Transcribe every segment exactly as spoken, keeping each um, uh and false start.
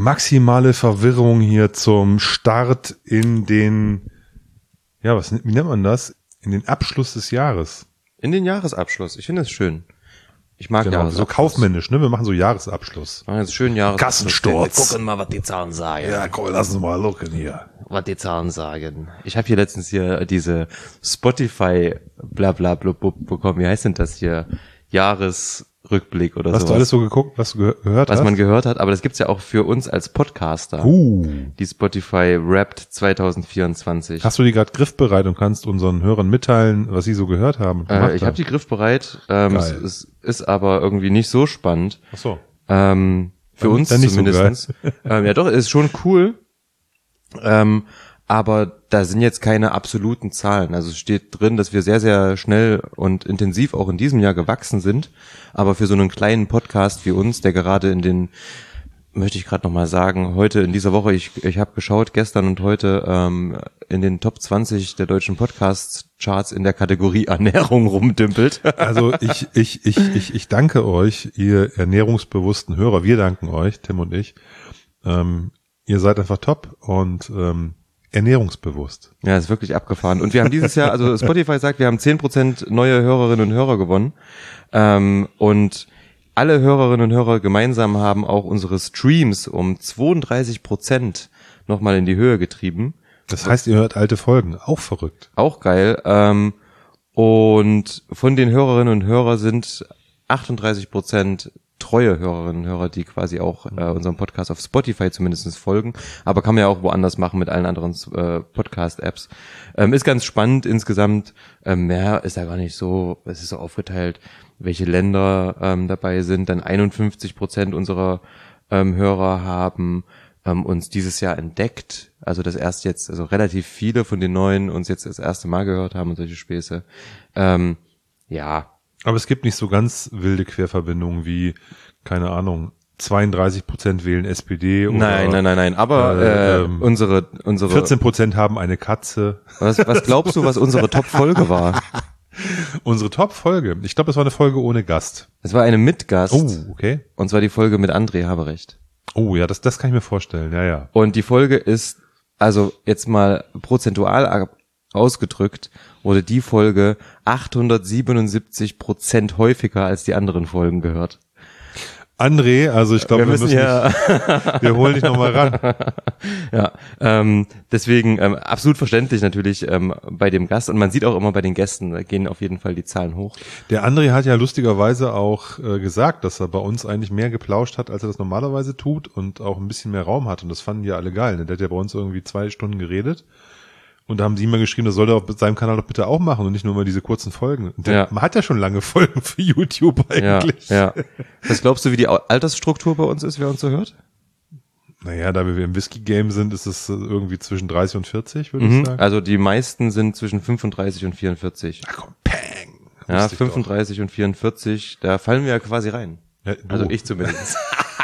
maximale Verwirrung hier zum Start in den, ja, was, wie nennt man das? In den Abschluss des Jahres. In den Jahresabschluss. Ich finde es schön. Ich mag genau, Jahresabschluss. So kaufmännisch, ne? Wir machen so Jahresabschluss. Machen jetzt schön Jahresabschluss. Kassensturz. Wir gucken mal, was die Zahlen sagen. Ja, komm, lass uns mal gucken hier. Was die Zahlen sagen. Ich habe hier letztens hier diese Spotify bla bla bla bekommen. Wie heißt denn das hier? Jahresrückblick oder so. Hast sowas. Du alles so geguckt, was du ge- gehört was hast? Was man gehört hat, aber das gibt's ja auch für uns als Podcaster. Uh. Die Spotify Wrapped zwanzig vierundzwanzig. Hast du die gerade griffbereit und kannst unseren Hörern mitteilen, was sie so gehört haben? Und äh, ich habe die griffbereit. Ähm, es, es ist aber irgendwie nicht so spannend. Ach so. Ähm, für dann, uns dann zumindest. So ähm, ja doch, ist schon cool. Ähm, aber da sind jetzt keine absoluten Zahlen. Also es steht drin, dass wir sehr, sehr schnell und intensiv auch in diesem Jahr gewachsen sind. Aber für so einen kleinen Podcast wie uns, der gerade in den, möchte ich gerade nochmal sagen, heute in dieser Woche, ich ich habe geschaut, gestern und heute ähm, in den Top zwanzig der deutschen Podcast-Charts in der Kategorie Ernährung rumdümpelt. Also ich, ich, ich, ich, ich danke euch, ihr ernährungsbewussten Hörer. Wir danken euch, Tim und ich. Ähm, ihr seid einfach top und ähm, ernährungsbewusst. Ja, ist wirklich abgefahren. Und wir haben dieses Jahr, also Spotify sagt, wir haben zehn Prozent neue Hörerinnen und Hörer gewonnen. Ähm, und alle Hörerinnen und Hörer gemeinsam haben auch unsere Streams um zweiunddreißig Prozent nochmal in die Höhe getrieben. Das heißt, ihr hört alte Folgen. Auch verrückt. Auch geil. Ähm, und von den Hörerinnen und Hörern sind achtunddreißig Prozent treue Hörerinnen und Hörer, die quasi auch äh, unserem Podcast auf Spotify zumindest folgen, aber kann man ja auch woanders machen mit allen anderen äh, Podcast-Apps. Ähm, ist ganz spannend insgesamt. Ähm, mehr ist ja gar nicht so, es ist so aufgeteilt, welche Länder ähm, dabei sind. Dann einundfünfzig Prozent unserer ähm, Hörer haben ähm, uns dieses Jahr entdeckt. Also das erst jetzt, also relativ viele von den Neuen uns jetzt das erste Mal gehört haben und solche Späße. Ähm, ja, aber es gibt nicht so ganz wilde Querverbindungen wie, keine Ahnung, zweiunddreißig Prozent wählen S P D oder nein, nein, nein, nein, aber äh, ähm, unsere unsere vierzehn Prozent haben eine Katze. Was, was glaubst du, was unsere Top-Folge war? Unsere Top-Folge? Ich glaube, es war eine Folge ohne Gast. Es war eine mit Gast. Oh, okay. Und zwar die Folge mit André Haberecht. Oh ja, das das kann ich mir vorstellen, ja, ja. Und die Folge ist, also jetzt mal prozentual ausgedrückt, wurde die Folge achthundertsiebenundsiebzig Prozent häufiger als die anderen Folgen gehört. André, also ich glaube, wir, wir müssen ja nicht, wir holen dich nochmal ran. Ja, ähm, deswegen ähm, absolut verständlich natürlich ähm, bei dem Gast und man sieht auch immer bei den Gästen, da gehen auf jeden Fall die Zahlen hoch. Der André hat ja lustigerweise auch äh, gesagt, dass er bei uns eigentlich mehr geplauscht hat, als er das normalerweise tut und auch ein bisschen mehr Raum hat und das fanden ja alle geil. Ne? Der hat ja bei uns irgendwie zwei Stunden geredet. Und da haben sie immer geschrieben, das soll er auf seinem Kanal doch bitte auch machen und nicht nur mal diese kurzen Folgen. Und der, ja. Man hat ja schon lange Folgen für YouTube eigentlich. Ja, ja. Was glaubst du, wie die Altersstruktur bei uns ist, wer uns so hört? Naja, da wir im Whisky-Game sind, ist es irgendwie zwischen dreißig und vierzig, würde mhm. ich sagen. Also die meisten sind zwischen fünfunddreißig und vierundvierzig. Ach komm, pang! Ja, fünfunddreißig und vierundvierzig, da fallen wir ja quasi rein. Ja, also ich zumindest.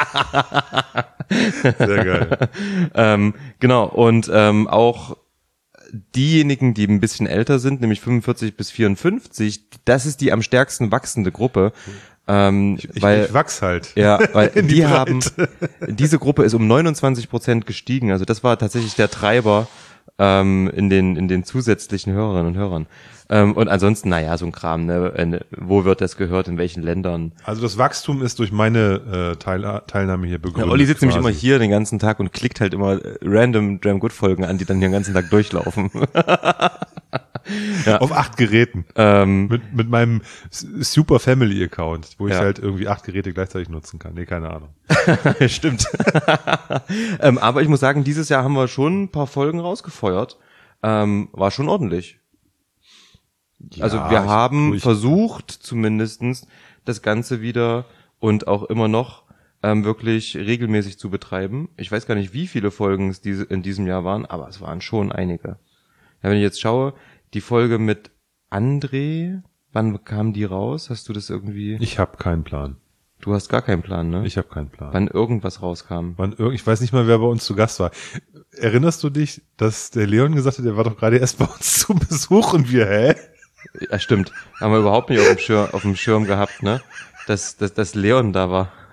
Sehr geil. ähm, genau, und ähm, auch diejenigen, die ein bisschen älter sind, nämlich fünfundvierzig bis vierundfünfzig, das ist die am stärksten wachsende Gruppe. Ähm, ich, weil, ich wachs halt. Ja, weil die, die haben, diese Gruppe ist um neunundzwanzig Prozent gestiegen. Also das war tatsächlich der Treiber ähm, in den in den zusätzlichen Hörerinnen und Hörern. Ähm, und ansonsten, naja, so ein Kram, ne? Wo wird das gehört, in welchen Ländern? Also das Wachstum ist durch meine äh, Teil, Teilnahme hier begründet. Ja, Olli sitzt quasi. nämlich immer hier den ganzen Tag und klickt halt immer random Dram Good Folgen an, die dann den ganzen Tag durchlaufen. Ja. Auf acht Geräten. Ähm, mit, mit meinem Super Family Account, wo ich ja. halt irgendwie acht Geräte gleichzeitig nutzen kann. Nee, keine Ahnung. Stimmt. ähm, aber ich muss sagen, dieses Jahr haben wir schon ein paar Folgen rausgefeuert. Ähm, war schon ordentlich. Ja, also wir haben ich, versucht, zumindestens das Ganze wieder und auch immer noch ähm, wirklich regelmäßig zu betreiben. Ich weiß gar nicht, wie viele Folgen es diese, in diesem Jahr waren, aber es waren schon einige. Ja, wenn ich jetzt schaue, die Folge mit André, wann kam die raus? Hast du das irgendwie? Ich habe keinen Plan. Du hast gar keinen Plan, ne? Ich habe keinen Plan. Wann irgendwas rauskam. Wann irg- ich weiß nicht mal, wer bei uns zu Gast war. Erinnerst du dich, dass der Leon gesagt hat, der war doch gerade erst bei uns zu Besuch und wir, hä? Ja, stimmt. Haben wir überhaupt nicht auf dem Schirm, auf dem Schirm gehabt, ne? Dass, dass, dass Leon da war.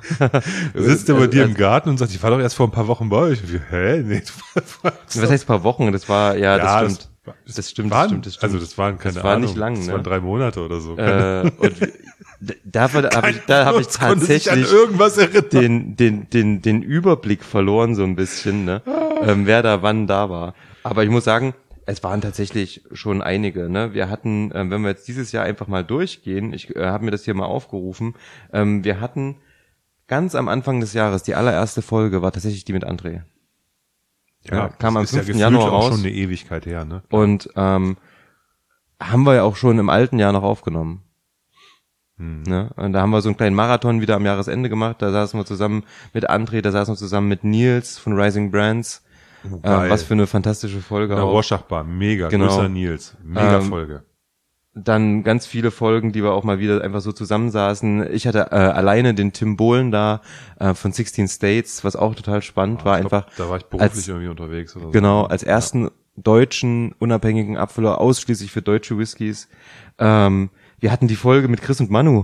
Sitzt er bei Also- dir im also- Garten und sagt, ich war doch erst vor ein paar Wochen bei euch. Und wir, hä? Nee, du warst Was heißt paar Wochen? Das war, ja, das Ja, stimmt. das- Das stimmt, das waren, stimmt, das stimmt. Also das waren keine Das war Ahnung. nicht lang, Das ne? waren drei Monate oder so. Äh, und wir- da war- da habe ich, da habe ich Uns konnte sich an tatsächlich irgendwas erinnern. den, den, den, den Überblick verloren so ein bisschen, ne? ähm, wer da wann da war. Aber ich muss sagen, es waren tatsächlich schon einige. Ne? Wir hatten, ähm, wenn wir jetzt dieses Jahr einfach mal durchgehen, ich äh, habe mir das hier mal aufgerufen, ähm, wir hatten ganz am Anfang des Jahres, die allererste Folge war tatsächlich die mit André. Ja, kam am das ist ja fünften gefühlt Januar auch raus. schon eine Ewigkeit her, ne? Und ähm, haben wir ja auch schon im alten Jahr noch aufgenommen. Hm. Ne? Und da haben wir so einen kleinen Marathon wieder am Jahresende gemacht. Da saßen wir zusammen mit André, da saßen wir zusammen mit Nils von Rising Brands. Oh, Ähm, geil. was für eine fantastische Folge In der auch. Rorschach-Bar, mega. Genau. Grüßer Nils. Mega Ähm, Folge. Dann ganz viele Folgen, die wir auch mal wieder einfach so zusammensaßen. Ich hatte äh, alleine den Tim Bohlen da äh, von sixteen States, was auch total spannend war. Ich glaub, Einfach da war ich beruflich als- irgendwie unterwegs oder so. Genau, als ersten deutschen unabhängigen Abfüller ausschließlich für deutsche Whiskys. Ähm, wir hatten die Folge mit Chris und Manu.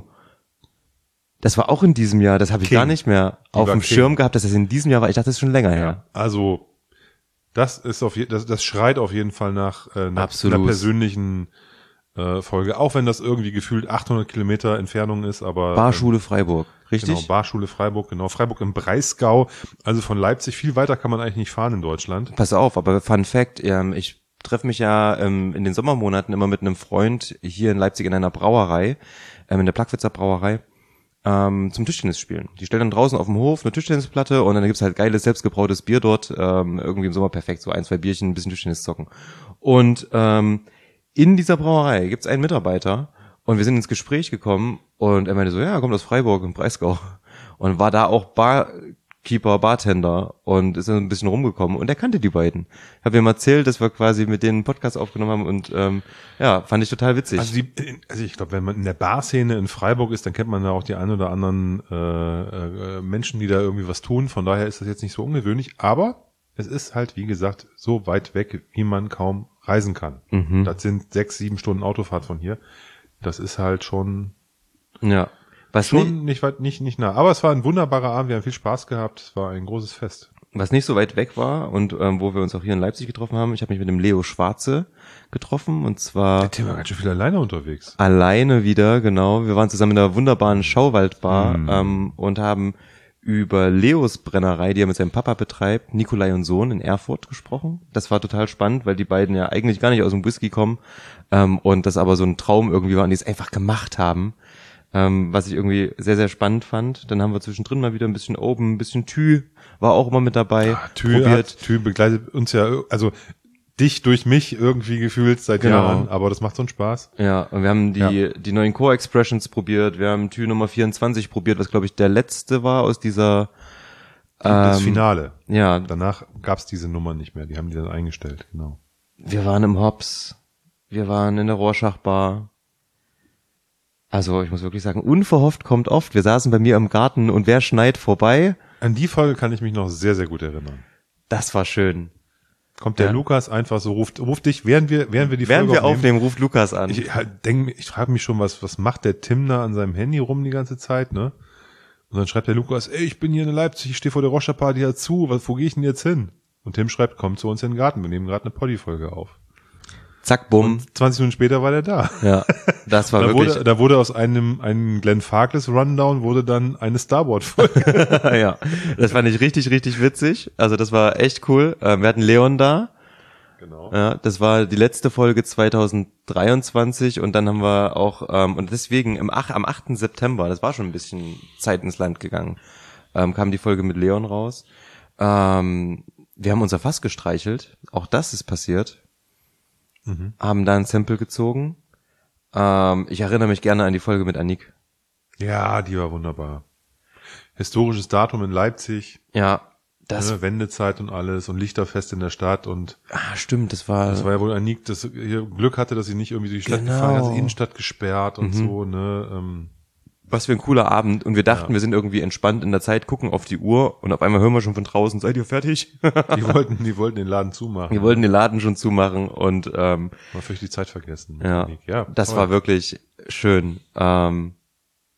Das war auch in diesem Jahr. Das habe ich King. gar nicht mehr Die auf war dem King. Schirm gehabt, dass das in diesem Jahr war. Ich dachte, das ist schon länger her. Ja, also das ist auf je, das, das schreit auf jeden Fall nach, äh, nach Absolut. einer persönlichen äh, Folge, auch wenn das irgendwie gefühlt achthundert Kilometer Entfernung ist, aber Barschule Freiburg, ähm, richtig? genau, Barschule Freiburg, genau, Freiburg im Breisgau, also von Leipzig viel weiter kann man eigentlich nicht fahren in Deutschland. Pass auf, aber Fun Fact, ähm, ich treffe mich ja ähm, in den Sommermonaten immer mit einem Freund hier in Leipzig in einer Brauerei, ähm, in der Plagwitzer Brauerei, ähm, zum Tischtennis spielen. Die stellen dann draußen auf dem Hof eine Tischtennisplatte und dann gibt's halt geiles, selbstgebrautes Bier dort, ähm, irgendwie im Sommer perfekt, so ein, zwei Bierchen, ein bisschen Tischtennis zocken. Und ähm, in dieser Brauerei gibt's einen Mitarbeiter und wir sind ins Gespräch gekommen und er meinte so, ja, er kommt aus Freiburg im Breisgau und war da auch Barkeeper, Bartender und ist dann ein bisschen rumgekommen und er kannte die beiden. Ich habe ihm erzählt, dass wir quasi mit denen einen Podcast aufgenommen haben und ähm, ja, fand ich total witzig. Also, die, also ich glaube, wenn man in der Barszene in Freiburg ist, dann kennt man da auch die ein oder anderen äh, äh, Menschen, die da irgendwie was tun. Von daher ist das jetzt nicht so ungewöhnlich, aber es ist halt, wie gesagt, so weit weg, wie man kaum reisen kann. Mhm. Das sind sechs, sieben Stunden Autofahrt von hier. Das ist halt schon Ja. Was, schon nicht, nicht weit, nicht nicht nah. Aber es war ein wunderbarer Abend. Wir haben viel Spaß gehabt. Es war ein großes Fest. was nicht so weit weg war und ähm, wo wir uns auch hier in Leipzig getroffen haben, ich habe mich mit dem Leo Schwarze getroffen und zwar Tim war ganz schön viel alleine unterwegs. alleine wieder, genau. Wir waren zusammen in einer wunderbaren Schauwaldbar Mm. ähm, und haben über Leos Brennerei, die er mit seinem Papa betreibt, Nikolai und Sohn in Erfurt gesprochen. Das war total spannend, weil die beiden ja eigentlich gar nicht aus dem Whisky kommen ähm, und das aber so ein Traum irgendwie war und die es einfach gemacht haben, ähm, was ich irgendwie sehr, sehr spannend fand. Dann haben wir zwischendrin mal wieder ein bisschen Open, ein bisschen Thü, war auch immer mit dabei, Ah, Tü, hat, Tü begleitet uns ja, also dich durch mich irgendwie gefühlt seit Genau. Jahren, aber das macht so einen Spaß. Ja, und wir haben die Ja. die neuen Core Expressions probiert, wir haben Tü Nummer vierundzwanzig probiert, was glaube ich der letzte war aus dieser Das ähm, Finale. Ja, Danach gab's diese Nummer nicht mehr, die haben die dann eingestellt, genau. wir waren im Hops, wir waren in der Rorschach-Bar. Also ich muss wirklich sagen, unverhofft kommt oft. Wir saßen bei mir im Garten und wer schneit vorbei? An die Folge kann ich mich noch sehr, sehr gut erinnern. Das war schön. Kommt der Ja. Lukas einfach so, ruft, ruft dich, während wir, während wir die Während Folge wir aufnehmen, ruft Lukas an. Ich halt denk, ich frage mich schon, was, was macht der Tim da an seinem Handy rum die ganze Zeit, ne? Und dann schreibt der Lukas, ey, ich bin hier in Leipzig, ich stehe vor der Rorschach-Party dazu, was, wo gehe ich denn jetzt hin? Und Tim schreibt, komm zu uns in den Garten, wir nehmen gerade eine Poddy-Folge auf. Zack, bumm. zwanzig Minuten später war der da. Ja, das war Da wirklich. wurde, da wurde aus einem, einem Glenn Farkless Rundown wurde dann eine Starboard-Folge. Ja, das fand ich richtig, richtig witzig. Also das war echt cool. Ähm, Wir hatten Leon da. Genau. Ja, das war die letzte Folge zwanzig dreiundzwanzig und dann haben wir auch, ähm, und deswegen im ach, am achten September, das war schon ein bisschen Zeit ins Land gegangen, ähm, kam die Folge mit Leon raus. Ähm, wir haben unser Fass gestreichelt, auch das ist passiert. Mhm. Haben da ein Sample gezogen. Ähm, ich erinnere mich gerne an die Folge mit Annik. Ja, die war wunderbar. Historisches Datum in Leipzig, Ja, das, ne, Wendezeit und alles und Lichterfest in der Stadt und ah, stimmt, das war, das war ja wohl Anik, das ihr Glück hatte, dass sie nicht irgendwie durch die Stadt Genau. gefahren ist, Innenstadt gesperrt und Mhm. so, ne, ähm, was für ein cooler Abend und wir dachten, Ja. wir sind irgendwie entspannt in der Zeit, gucken auf die Uhr und auf einmal hören wir schon von draußen, seid ihr fertig? die wollten, die wollten den Laden zumachen. Wir wollten den Laden schon zumachen und ähm, Mal völlig die Zeit vergessen. ja, Anik. Ja, das toll. war wirklich schön. Ähm,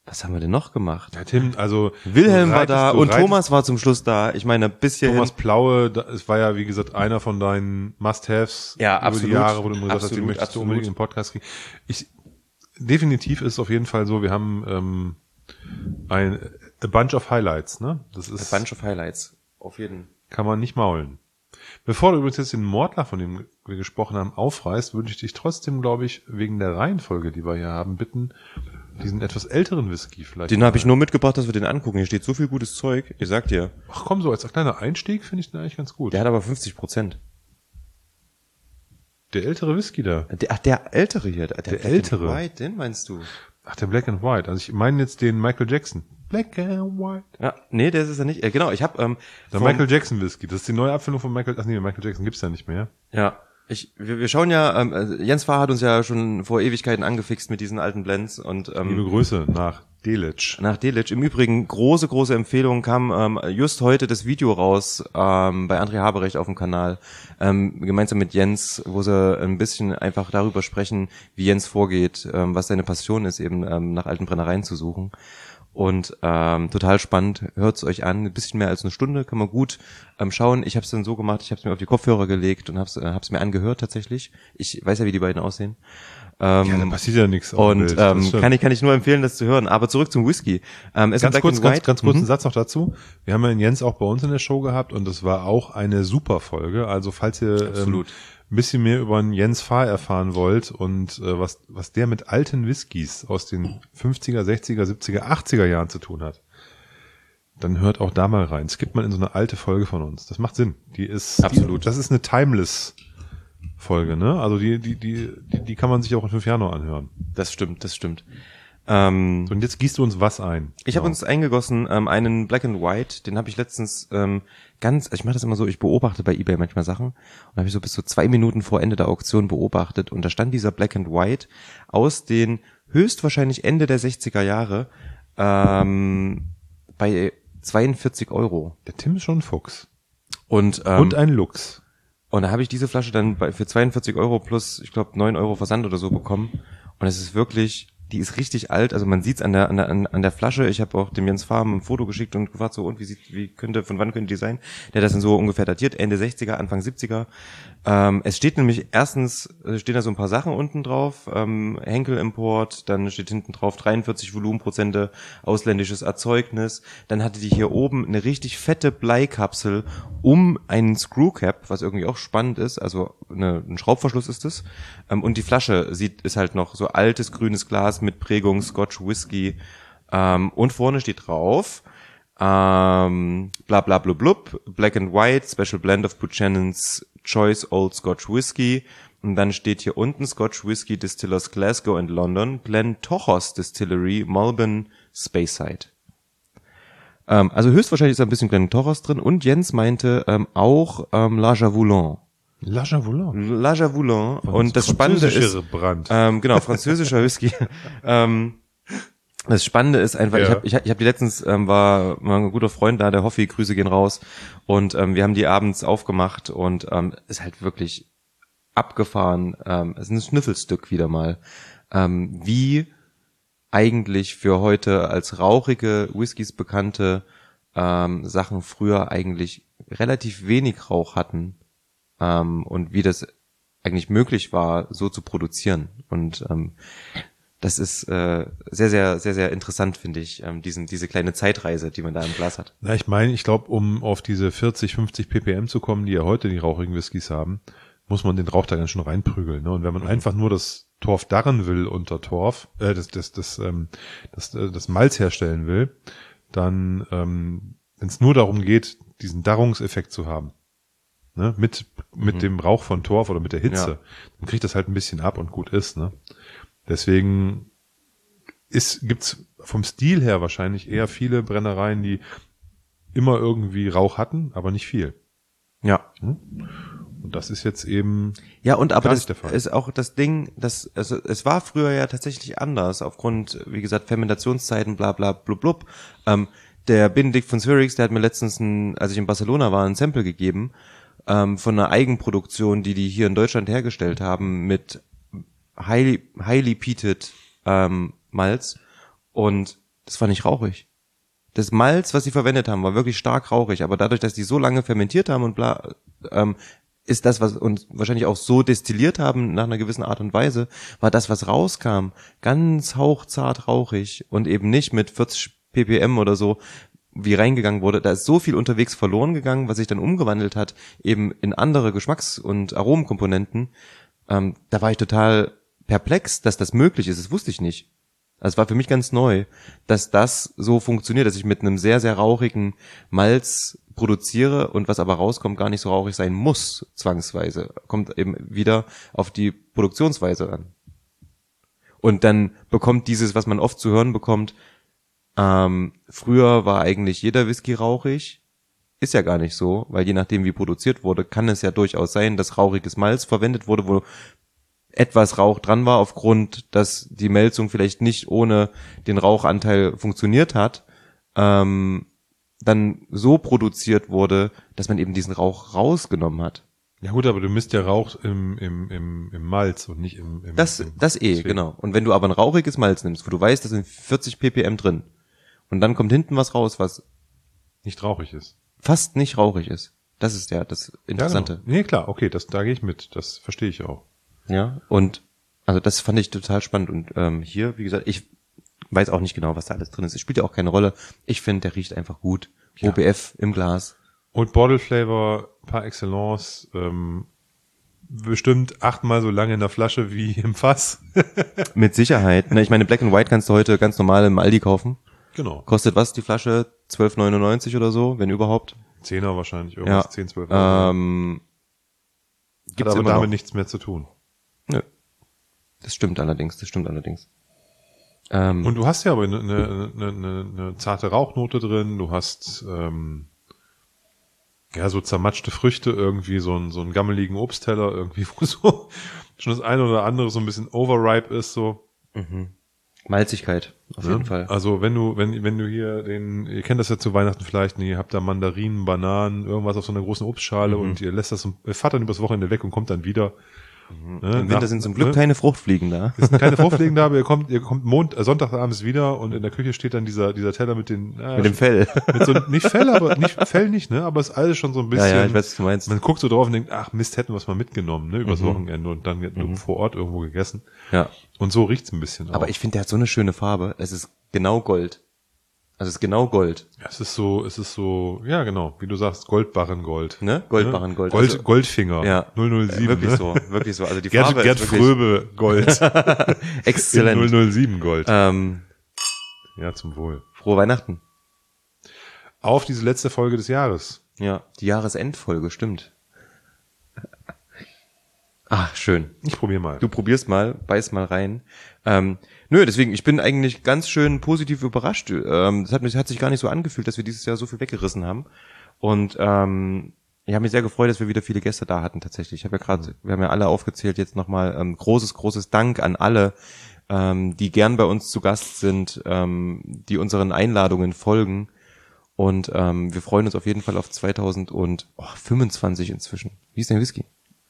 Was haben wir denn noch gemacht? Ja, Tim, also Wilhelm war reitest- da du und reitest- Thomas war zum Schluss da. Ich meine, bis hierhin. Thomas Plaue, da- es war ja, wie gesagt, einer von deinen Must-Haves Ja, über absolut. die Jahre, wo du immer gesagt hast, Absolut, den möchtest absolut. du unbedingt in den Podcast kriegen. Ich, definitiv ist es auf jeden Fall so, wir haben ähm, ein a bunch of Highlights, ne? Das ist, A bunch of Highlights. Auf jeden. kann man nicht maulen. Bevor du übrigens jetzt den Mordler, von dem wir gesprochen haben, aufreißt, würde ich dich trotzdem, glaube ich, wegen der Reihenfolge, die wir hier haben, bitten, diesen etwas älteren Whisky vielleicht. Den mal- habe ich nur mitgebracht, dass wir den angucken. Hier steht so viel gutes Zeug. Ich sag dir. Ach komm, so als kleiner Einstieg finde ich den eigentlich ganz gut. Der hat aber fünfzig Prozent. Der ältere Whisky da. Der, ach, der ältere hier. Der, Der ältere. White, den meinst du? Ach, der Black and White. Also ich meine jetzt den Michael Jackson. Black and White. Ja, nee, der ist es ja nicht. Äh, genau, ich habe ähm, Der vom- Michael Jackson Whisky. Das ist die neue Abfüllung von Michael, ach nee, Michael Jackson gibt's ja nicht mehr. Ja, ich, wir, wir schauen ja, ähm, äh, Jens Fahr hat uns ja schon vor Ewigkeiten angefixt mit diesen alten Blends und ähm, Liebe Grüße nach Delitzsch. nach Delitzsch. Im Übrigen, große, große Empfehlung, kam ähm, just heute das Video raus ähm, bei André Haberecht auf dem Kanal, ähm, gemeinsam mit Jens, wo sie ein bisschen einfach darüber sprechen, wie Jens vorgeht, ähm, was seine Passion ist, eben ähm, nach alten Brennereien zu suchen. Und ähm, total spannend, hört's euch an, ein bisschen mehr als eine Stunde, kann man gut ähm, schauen. Ich habe es dann so gemacht, ich habe es mir auf die Kopfhörer gelegt und habe es äh, hab's mir angehört tatsächlich. Ich weiß ja, wie die beiden aussehen. Ähm, Ja, da passiert ja nichts. auf dem und Bild. Das ähm, stimmt. kann ich kann ich nur empfehlen, das zu hören. Aber zurück zum Whisky. Ähm, ist ein Ganz Black kurz, and ganz, White. ganz kurz einen Mhm. Satz noch dazu. Wir haben ja den Jens auch bei uns in der Show gehabt und das war auch eine super Folge. Also falls ihr ähm, Absolut. ein bisschen mehr über den Jens Fahr erfahren wollt und äh, was, was der mit alten Whiskys aus den fünfziger, sechziger, siebziger, achtziger Jahren zu tun hat, dann hört auch da mal rein. Es gibt mal in so eine alte Folge von uns. Das macht Sinn. Die ist Absolut. Die, das ist eine timeless Folge, ne? Also die, die, die, die, die kann man sich auch in fünf Jahren noch anhören. Das stimmt, das stimmt. Ähm, So, und jetzt gießt du uns was ein. Ich habe uns eingegossen ähm, einen Black and White, den habe ich letztens ähm, ganz, ich mache das immer so, ich beobachte bei eBay manchmal Sachen und habe ich so bis so zwei Minuten vor Ende der Auktion beobachtet und da stand dieser Black and White aus den höchstwahrscheinlich Ende der sechziger Jahre ähm, bei zweiundvierzig Euro. Der Tim ist schon ein Fuchs. Und, ähm, Und ein Lux. Und da habe ich diese Flasche dann bei, für zweiundvierzig Euro plus, ich glaube, neun Euro Versand oder so bekommen. Und es ist wirklich, die ist richtig alt. Also man sieht's an der, an der, an der Flasche. Ich habe auch dem Jens Farben ein Foto geschickt und gefragt so, und wie sieht, wie könnte, von wann könnte die sein? Der hat das dann so ungefähr datiert, Ende sechziger, Anfang siebziger. Ähm, es steht nämlich erstens, äh, stehen da so ein paar Sachen unten drauf, ähm, Henkel Import, dann steht hinten drauf dreiundvierzig Volumenprozente ausländisches Erzeugnis. Dann hatte die hier oben eine richtig fette Bleikapsel um einen Screwcap, was irgendwie auch spannend ist, also eine, ein Schraubverschluss ist es. Ähm, und die Flasche sieht, ist halt noch so altes grünes Glas mit Prägung Scotch Whisky. Ähm, und vorne steht drauf, ähm, bla bla bla blub, Black and White, Special Blend of Buchanan's Choice Old Scotch Whisky. Und dann steht hier unten Scotch Whisky Distillers Glasgow and London, Glen Tochos Distillery, Malbon, Speyside. Ähm, also höchstwahrscheinlich ist da ein bisschen Glen Tochos drin. Und Jens meinte ähm, auch ähm, La Javoulan. La Javoulan. La Javoulan. Und das Spannende ist, Französische Brand. ähm, genau, französischer Whisky. ähm, das Spannende ist einfach, Ja. ich habe ich hab, ich hab die letztens, ähm, war, war ein guter Freund da, der Hoffi, Grüße gehen raus. Und ähm, wir haben die abends aufgemacht und ähm, ist halt wirklich abgefahren. Ähm, es ist ein Schnüffelstück wieder mal. Ähm, wie eigentlich für heute als rauchige Whiskys bekannte ähm, Sachen früher eigentlich relativ wenig Rauch hatten. Ähm, und wie das eigentlich möglich war, so zu produzieren. Und ähm, das ist äh, sehr, sehr, sehr, sehr interessant, finde ich, ähm, diesen, diese kleine Zeitreise, die man da im Glas hat. Na, ich meine, ich glaube, um auf diese vierzig, fünfzig ppm zu kommen, die ja heute die rauchigen Whiskys haben, muss man den Rauch da ganz schön reinprügeln. Ne? Und wenn man einfach nur das Torf darren will unter Torf, äh, das, das, das, ähm, das, äh, das Malz herstellen will, dann, ähm, wenn es nur darum geht, diesen Darrungseffekt zu haben, ne, mit mit Mhm. dem Rauch von Torf oder mit der Hitze, Ja. dann kriegt das halt ein bisschen ab und gut ist. Ne? Deswegen ist gibt's vom Stil her wahrscheinlich eher viele Brennereien, die immer irgendwie Rauch hatten, aber nicht viel. Ja. Und das ist jetzt eben Ja, und aber gar das nicht der Fall. ist auch das Ding, dass also es war früher ja tatsächlich anders, aufgrund, wie gesagt, Fermentationszeiten, bla bla blub blub. Ähm, der Benedikt von Zurich, der hat mir letztens, ein, als ich in Barcelona war, ein Sample gegeben ähm, von einer Eigenproduktion, die die hier in Deutschland hergestellt haben mit highly, highly peated ähm, Malz. Und Das war nicht rauchig. Das Malz, was sie verwendet haben, war wirklich stark rauchig, aber dadurch, dass die so lange fermentiert haben und bla, ähm, ist das, was uns wahrscheinlich auch so destilliert haben nach einer gewissen Art und Weise, war das, was rauskam, ganz hauchzart rauchig und eben nicht mit vierzig ppm oder so, wie reingegangen wurde. Da ist so viel unterwegs verloren gegangen, was sich dann umgewandelt hat, eben in andere Geschmacks- und Aromenkomponenten. Ähm, da war ich total perplex, dass das möglich ist. Das wusste ich nicht. Also es war für mich ganz neu, dass das so funktioniert, dass ich mit einem sehr, sehr rauchigen Malz produziere und was aber rauskommt, gar nicht so rauchig sein muss, zwangsweise. Kommt eben wieder auf die Produktionsweise an. Und dann bekommt dieses, was man oft zu hören bekommt, ähm, früher war eigentlich jeder Whisky rauchig, ist ja gar nicht so, weil je nachdem wie produziert wurde, kann es ja durchaus sein, dass rauchiges Malz verwendet wurde, wo etwas Rauch dran war, aufgrund, dass die Melzung vielleicht nicht ohne den Rauchanteil funktioniert hat, ähm, dann so produziert wurde, dass man eben diesen Rauch rausgenommen hat. Ja gut, aber du misst ja Rauch im, im, im, im Malz und nicht im... im Das, im, das eh, deswegen. genau. Und wenn du aber ein rauchiges Malz nimmst, wo du weißt, da sind vierzig ppm drin, und dann kommt hinten was raus, was Nicht rauchig ist. fast nicht rauchig ist. Das ist ja das Interessante. Ja, genau. Nee, klar, okay, das, da gehe ich mit. Das verstehe ich auch. Ja, und also das fand ich total spannend. Und ähm, hier, wie gesagt, ich weiß auch nicht genau, was da alles drin ist. Es spielt ja auch keine Rolle. Ich finde, der riecht einfach gut. Ja. O B F im Glas. Und Bottle Flavor par excellence, ähm, bestimmt achtmal so lange in der Flasche wie im Fass. Mit Sicherheit. Ne, ich meine, Black and White kannst du heute ganz normal im Aldi kaufen. Genau. Kostet was die Flasche? zwölf neunundneunzig oder so, wenn überhaupt. Zehner wahrscheinlich, irgendwas, Ja. zehn, zwölf Euro. Ähm, Hat gibt's aber immer damit noch. nichts mehr zu tun. Nö. Das stimmt allerdings, das stimmt allerdings. Ähm, Und du hast ja aber eine, eine, eine, eine zarte Rauchnote drin, du hast ähm, ja so zermatschte Früchte, irgendwie so einen so einen gammeligen Obstteller, irgendwie, wo so schon das eine oder andere so ein bisschen overripe ist, so. Malzigkeit, auf Ne? jeden Fall. Also wenn du, wenn, wenn du hier den, ihr kennt das ja zu Weihnachten vielleicht, ne, ihr habt da Mandarinen, Bananen, irgendwas auf so einer großen Obstschale Mhm. und ihr lässt das, ihr fahrt dann übers Wochenende weg und kommt dann wieder. Ne, Im Winter nach- sind zum Glück ne? keine Fruchtfliegen da. Es sind keine Fruchtfliegen da, aber ihr kommt, ihr kommt Mond, äh, Sonntagabends wieder und in der Küche steht dann dieser, dieser Teller mit den, äh, Mit dem Fell. mit so, nicht Fell, aber, nicht Fell nicht, ne, aber es ist alles schon so ein Ja, bisschen. ja, ich weiß, was du meinst. Man guckt so drauf und denkt, ach Mist, hätten wir es mal mitgenommen, ne, übers Mhm. Wochenende und dann Mhm. vor Ort irgendwo gegessen. Ja. Und so riecht's ein bisschen Aber auch. ich finde, der hat so eine schöne Farbe. Es ist genau Gold. Also es ist genau Gold. Es ist so, es ist so, ja genau, wie du sagst, Goldbarrengold. Ne? Goldbarrengold. Gold, Also- Goldfinger. Ja. null null sieben. Wirklich ne? so, wirklich so. Also die Gerd, Farbe Gerd ist wirklich Fröbe Gold. exzellent. null null sieben Gold. Ähm, Ja, zum Wohl. frohe Weihnachten. Auf diese letzte Folge des Jahres. Ja, die Jahresendfolge, stimmt. Ah, schön. Ich probiere mal. Du probierst mal, beiß mal rein. Ähm, nö, deswegen, ich bin eigentlich ganz schön positiv überrascht. Ähm, das hat mich, hat sich gar nicht so angefühlt, dass wir dieses Jahr so viel weggerissen haben. Und ähm, ich habe mich sehr gefreut, dass wir wieder viele Gäste da hatten tatsächlich. Ich habe ja gerade, wir haben ja alle aufgezählt, jetzt nochmal ähm, großes, großes Dank an alle, ähm, die gern bei uns zu Gast sind, ähm, die unseren Einladungen folgen. Und ähm, wir freuen uns auf jeden Fall auf zweitausendfünfundzwanzig inzwischen. Wie ist dein Whisky?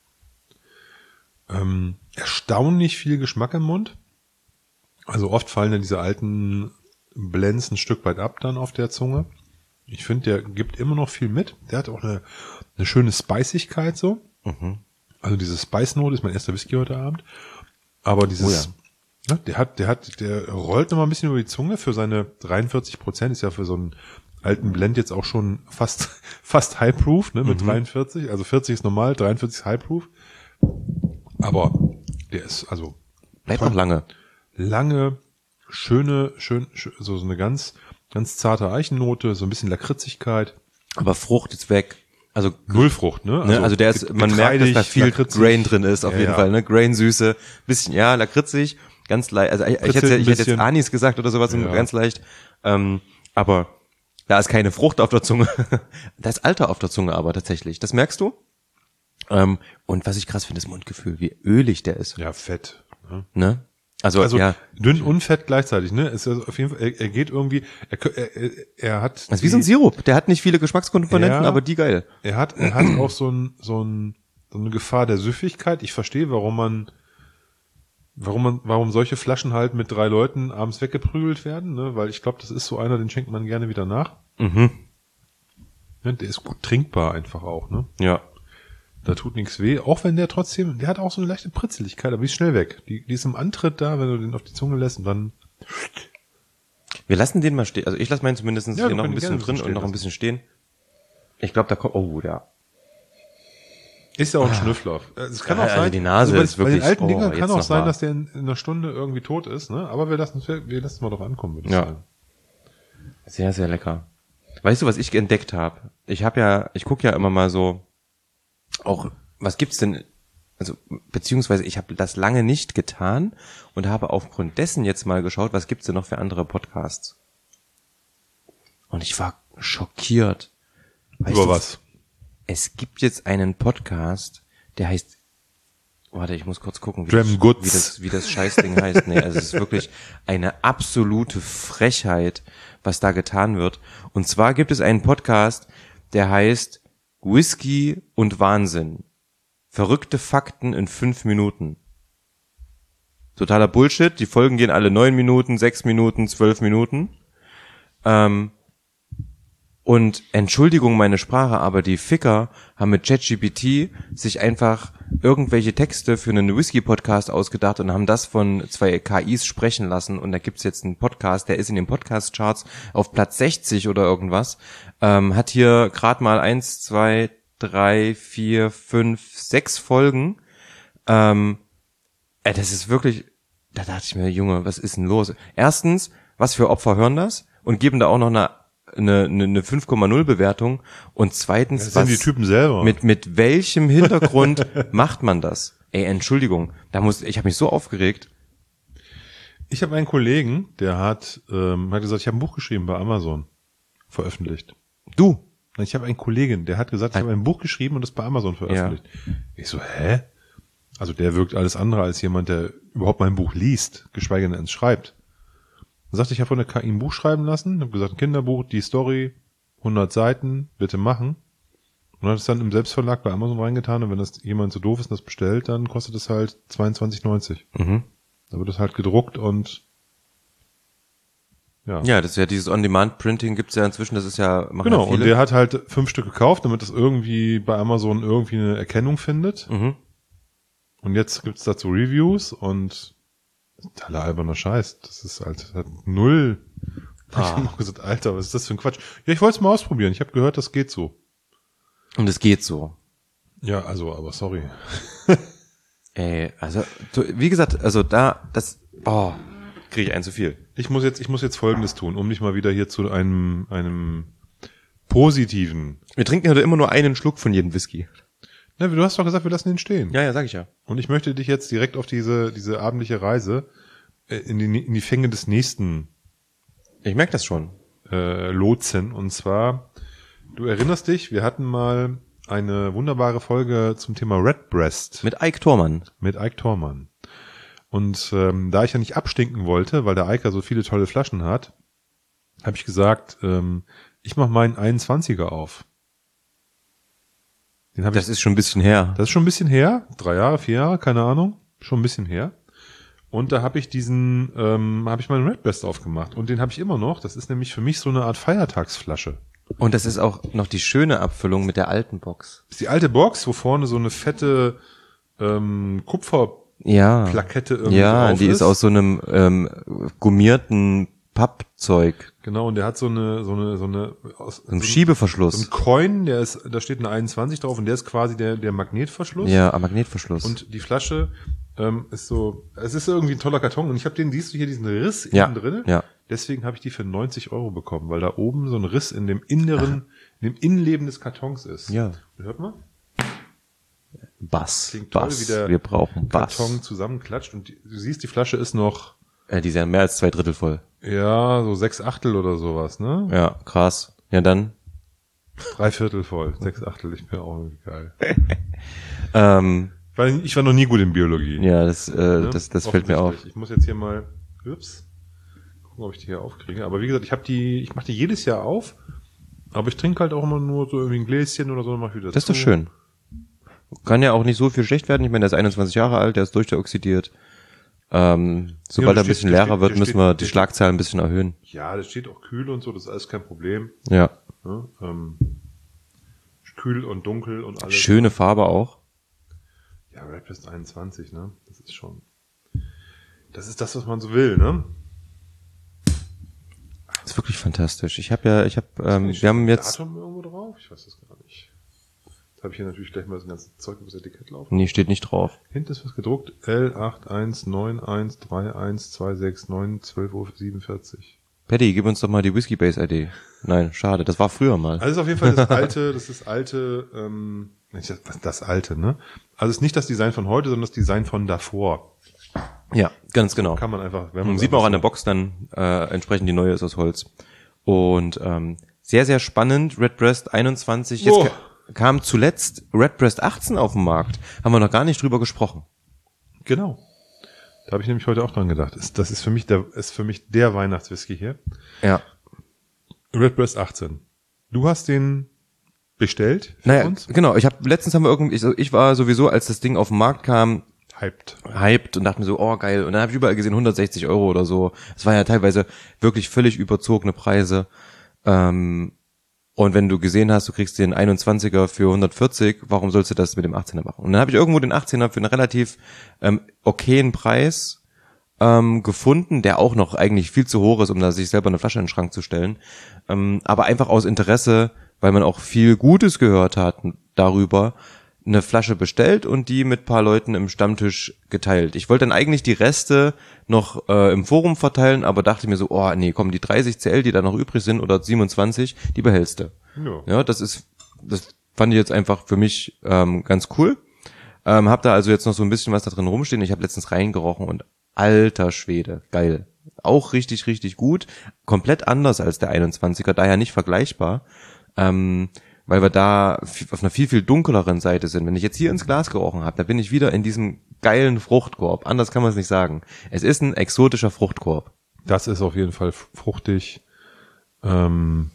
Ähm, erstaunlich viel Geschmack im Mund. Also oft fallen ja diese alten Blends ein Stück weit ab dann auf der Zunge. Ich finde, der gibt immer noch viel mit. Der hat auch eine, eine schöne Speisigkeit so. Mhm. Also diese Spice-Note ist mein erster Whisky heute Abend. Aber dieses, Oh ne, der hat, der hat, der rollt noch mal ein bisschen über die Zunge für seine dreiundvierzig Prozent. Ist ja für so einen alten Blend jetzt auch schon fast, fast High-Proof, ne, mit Mhm. dreiundvierzig. Also vierzig ist normal, dreiundvierzig ist High-Proof. Aber der ist also Bleibt noch lange. lange, schöne, schön, schön so, so eine ganz, ganz zarte Eichennote, so ein bisschen Lakritzigkeit. Aber Frucht ist weg. Also, Nullfrucht, ne? ne, also der ist, man merkt, dass da viel lakritzig. Grain drin ist, auf Ja, jeden ja. Fall, ne? Grain-Süße, bisschen, ja, lakritzig, ganz leicht, also ich, ich hätte, Pritzelt ein ich hätte jetzt bisschen. Anis gesagt oder sowas, Ja. ganz leicht, ähm, aber da ist keine Frucht auf der Zunge, da ist Alter auf der Zunge aber tatsächlich, das merkst du? Ähm, und was ich krass finde, das Mundgefühl, wie ölig der ist, Ja, fett. Ne? ne? Also, Also ja, dünn und fett gleichzeitig, ne? Es ist auf jeden Fall, er, er geht irgendwie, er, er, er hat. das ist wie so ein Sirup, der hat nicht viele Geschmackskomponenten, Ja. aber die geil. Er hat, er hat auch so ein, so ein, so eine Gefahr der Süffigkeit. Ich verstehe, warum man warum man, warum solche Flaschen halt mit drei Leuten abends weggeprügelt werden, ne? Weil ich glaube, das ist so einer, den schenkt man gerne wieder nach. Mhm. Ja, der ist gut trinkbar einfach auch, ne? Ja. Da tut nichts weh, auch wenn der trotzdem, der hat auch so eine leichte Pritzeligkeit, aber die ist schnell weg. Die, die ist im Antritt da, wenn du den auf die Zunge lässt und dann... Wir lassen den mal stehen. Also ich lasse meinen zumindest Ja, hier wir noch ein können bisschen gerne drin stehen und noch ein lassen. bisschen stehen. Ich glaube, da kommt, oh, ja. Ist ja auch ein Schnüffler. Es kann Ja, auch also sein, die Nase bei, ist bei wirklich- den alten oh, Dingern jetzt kann auch noch sein, mal. dass der in, in einer Stunde irgendwie tot ist, ne? Aber wir lassen wir lassen mal drauf ankommen, würde ich Ja. sagen. Sehr, sehr lecker. Weißt du, was ich entdeckt habe? Ich habe ja, ich gucke ja immer mal so, auch, was gibt's denn, also, beziehungsweise ich habe das lange nicht getan und habe aufgrund dessen jetzt mal geschaut, was gibt's denn noch für andere Podcasts? Und ich war schockiert. Weißt Über du, was? Es gibt jetzt einen Podcast, der heißt, warte, ich muss kurz gucken, wie, Dram das, Goods. wie das, wie das Scheißding heißt. Nee, also es ist wirklich eine absolute Frechheit, was da getan wird. Und zwar gibt es einen Podcast, der heißt Whisky und Wahnsinn. Verrückte Fakten in fünf Minuten. Totaler Bullshit. Die Folgen gehen alle neun Minuten, sechs Minuten, zwölf Minuten. Ähm, Und Entschuldigung meine Sprache, aber die Ficker haben mit ChatGPT sich einfach irgendwelche Texte für einen Whisky-Podcast ausgedacht und haben das von zwei K Is sprechen lassen. Und da gibt's jetzt einen Podcast, der ist in den Podcast-Charts auf Platz sechzig oder irgendwas. Ähm, hat hier gerade mal eins, zwei, drei, vier, fünf, sechs Folgen. Ähm, äh, das ist wirklich, da dachte ich mir, Junge, was ist denn los? Erstens, was für Opfer hören das? Und geben da auch noch eine eine, eine, eine fünf Komma null Bewertung und zweitens, Das sind was, die Typen selber. mit mit welchem Hintergrund macht man das? Ey, Entschuldigung, da muss ich habe mich so aufgeregt. Ich habe einen Kollegen, der hat, ähm, hat gesagt, ich habe ein Buch geschrieben bei Amazon, veröffentlicht. Du, Ich habe einen Kollegen, der hat gesagt, ich habe ein Buch geschrieben und das bei Amazon veröffentlicht. Ich so, hä? Also der wirkt alles andere als jemand, der überhaupt mein Buch liest, geschweige denn es schreibt. Dann sagte ich, ich habe von der K I ein Buch schreiben lassen, habe gesagt, ein Kinderbuch, die Story, hundert Seiten, bitte machen. Und hat es dann im Selbstverlag bei Amazon reingetan und wenn das jemand so doof ist und das bestellt, dann kostet es halt zweiundzwanzig neunzig. mhm. Da wird es halt gedruckt und ja. Ja, das ist ja dieses On-Demand-Printing gibt's ja inzwischen, das ist ja machen Genau, ja und viele. der hat halt fünf Stück gekauft, damit es irgendwie bei Amazon irgendwie eine Erkennung findet. Mhm. Und jetzt gibt's dazu Reviews und totaler alberner Scheiß. Das ist halt, hat null. Ah. Ich hab auch gesagt, Alter, was ist das für ein Quatsch? Ja, ich wollte es mal ausprobieren. Ich habe gehört, das geht so. Und es geht so. Ja, also, aber sorry. Ey, also du, wie gesagt, also da das oh, kriege ich ein zu viel. Ich muss jetzt, ich muss jetzt Folgendes tun, um mich mal wieder hier zu einem, einem positiven. Wir trinken heute immer nur einen Schluck von jedem Whisky. Na, du hast doch gesagt, wir lassen den stehen. Ja, ja, sag ich ja. Und ich möchte dich jetzt direkt auf diese, diese abendliche Reise äh, in die, in die Fänge des nächsten Ich merke das schon. äh, lotsen. Und zwar, du erinnerst dich, wir hatten mal eine wunderbare Folge zum Thema Redbreast Mit Ike Thormann. mit Ike Thormann. Und ähm, da ich ja nicht abstinken wollte, weil der Ike ja so viele tolle Flaschen hat, habe ich gesagt, ähm, ich mache meinen einundzwanziger auf. Den hab Das ich, ist schon ein bisschen her. das ist schon ein bisschen her, drei Jahre, vier Jahre, keine Ahnung, schon ein bisschen her. Und da habe ich diesen, ähm, habe ich meinen Redbreast aufgemacht und den habe ich immer noch. Das ist nämlich für mich so eine Art Feiertagsflasche. Und das ist auch noch die schöne Abfüllung mit der alten Box. Das ist die alte Box, wo vorne so eine fette ähm, Kupferplakette Ja. irgendwie Ja, drauf die ist aus so einem ähm, gummierten Pappzeug. Genau, und der hat so eine, so eine, so eine, aus, So ein so Schiebeverschluss. So ein Coin, der ist, da steht eine einundzwanzig drauf und der ist quasi der, der Magnetverschluss. Ja, am Magnetverschluss. Und die Flasche ähm, ist so, es ist irgendwie ein toller Karton und ich habe den, siehst du hier diesen Riss Ja, innen drin? ja. Deswegen habe ich die für neunzig Euro bekommen, weil da oben so ein Riss in dem inneren, in dem Innenleben des Kartons ist. Ja. Und hört mal, Bass. klingt toll, Bass. wie der Wir brauchen Bass. Karton zusammenklatscht und die, du siehst, die Flasche ist noch, Äh, die sind mehr als zwei Drittel voll. ja, so sechs Achtel oder sowas, ne? Ja, krass. Ja, dann. Drei Viertel voll, sechs Achtel, ich bin auch irgendwie geil. Ähm, Weil ich war noch nie gut in Biologie. ja, das, äh, Ne? das, das fällt mir auf. Offensichtlich. Ich muss jetzt hier mal, ups, gucken, ob ich die hier aufkriege. Aber wie gesagt, ich habe die, ich mache die jedes Jahr auf, aber ich trinke halt auch immer nur so irgendwie ein Gläschen oder so, dann mach ich wieder Das ist zu. doch schön. Kann ja auch nicht so viel schlecht werden. Ich meine, der ist einundzwanzig Jahre alt, der ist durchdeoxidiert. Ähm, sobald Ja, er ein steht- bisschen der leerer steht- wird, der müssen steht- wir der die steht- Schlagzahlen ein bisschen erhöhen. Ja, das steht auch kühl und so, das ist alles kein Problem. Ja. Ne? Ähm, kühl und dunkel und alles. Schöne Farbe auch. Ja, Redbreast einundzwanzig, ne? Das ist schon. Das ist das, was man so will, ne? Ist wirklich fantastisch. Ich habe ja, ich habe, ähm, wir haben jetzt, Datum irgendwo drauf? Ich weiß das gar nicht. Jetzt habe ich hier natürlich gleich mal das ganze Zeug über das Etikett laufen. nee, steht nicht drauf. Hinten ist was gedruckt. L acht eins neun eins drei eins zwei sechs neun zwölf Uhr siebenundvierzig. Paddy, gib uns doch mal die Whiskey Base I D. Nein, schade, das war früher mal. Also das ist auf jeden Fall das alte, das ist alte, ähm, nicht das, das alte, ne? Also es ist nicht das Design von heute, sondern das Design von davor. Ja, ganz genau. Kann man einfach, wenn man Sieht man auch an der Box dann, äh, entsprechend die neue ist aus Holz. Und ähm, sehr, sehr spannend, Redbreast einundzwanzig. Jetzt Oh. ka- kam zuletzt Redbreast achtzehn auf den Markt. Haben wir noch gar nicht drüber gesprochen. Genau. Da habe ich nämlich heute auch dran gedacht. Ist, das ist für mich der, ist für mich der Weihnachtswhisky hier. Ja. Redbreast achtzehn. Du hast den bestellt für Naja, uns? genau. Ich habe letztens haben wir irgendwie, ich, ich war sowieso, als das Ding auf den Markt kam, Hyped. hyped und dachte mir so, oh geil. Und dann habe ich überall gesehen hundertsechzig Euro oder so. Es waren ja teilweise wirklich völlig überzogene Preise. Ähm, und wenn du gesehen hast, du kriegst den einundzwanziger für hundertvierzig, warum sollst du das mit dem achtzehner machen? Und dann habe ich irgendwo den achtzehner für einen relativ ähm, okayen Preis ähm, gefunden, der auch noch eigentlich viel zu hoch ist, um da sich selber eine Flasche in den Schrank zu stellen. Ähm, aber einfach aus Interesse, weil man auch viel Gutes gehört hat darüber, eine Flasche bestellt und die mit paar Leuten im Stammtisch geteilt. Ich wollte dann eigentlich die Reste noch äh, im Forum verteilen, aber dachte mir so, oh nee, komm, die dreißig C L, die da noch übrig sind, oder siebenundzwanzig, die behältst du. Ja. Ja, das ist, das fand ich jetzt einfach für mich ähm, ganz cool. Ähm, hab da also jetzt noch so ein bisschen was da drin rumstehen. Ich habe letztens reingerochen und alter Schwede, geil. Auch richtig, richtig gut. Komplett anders als der einundzwanziger, daher nicht vergleichbar. Ähm, weil wir da auf einer viel, viel dunkleren Seite sind. Wenn ich jetzt hier ins Glas gerochen habe, da bin ich wieder in diesem geilen Fruchtkorb. Anders kann man es nicht sagen. Es ist ein exotischer Fruchtkorb. Das ist auf jeden Fall fruchtig. Ähm,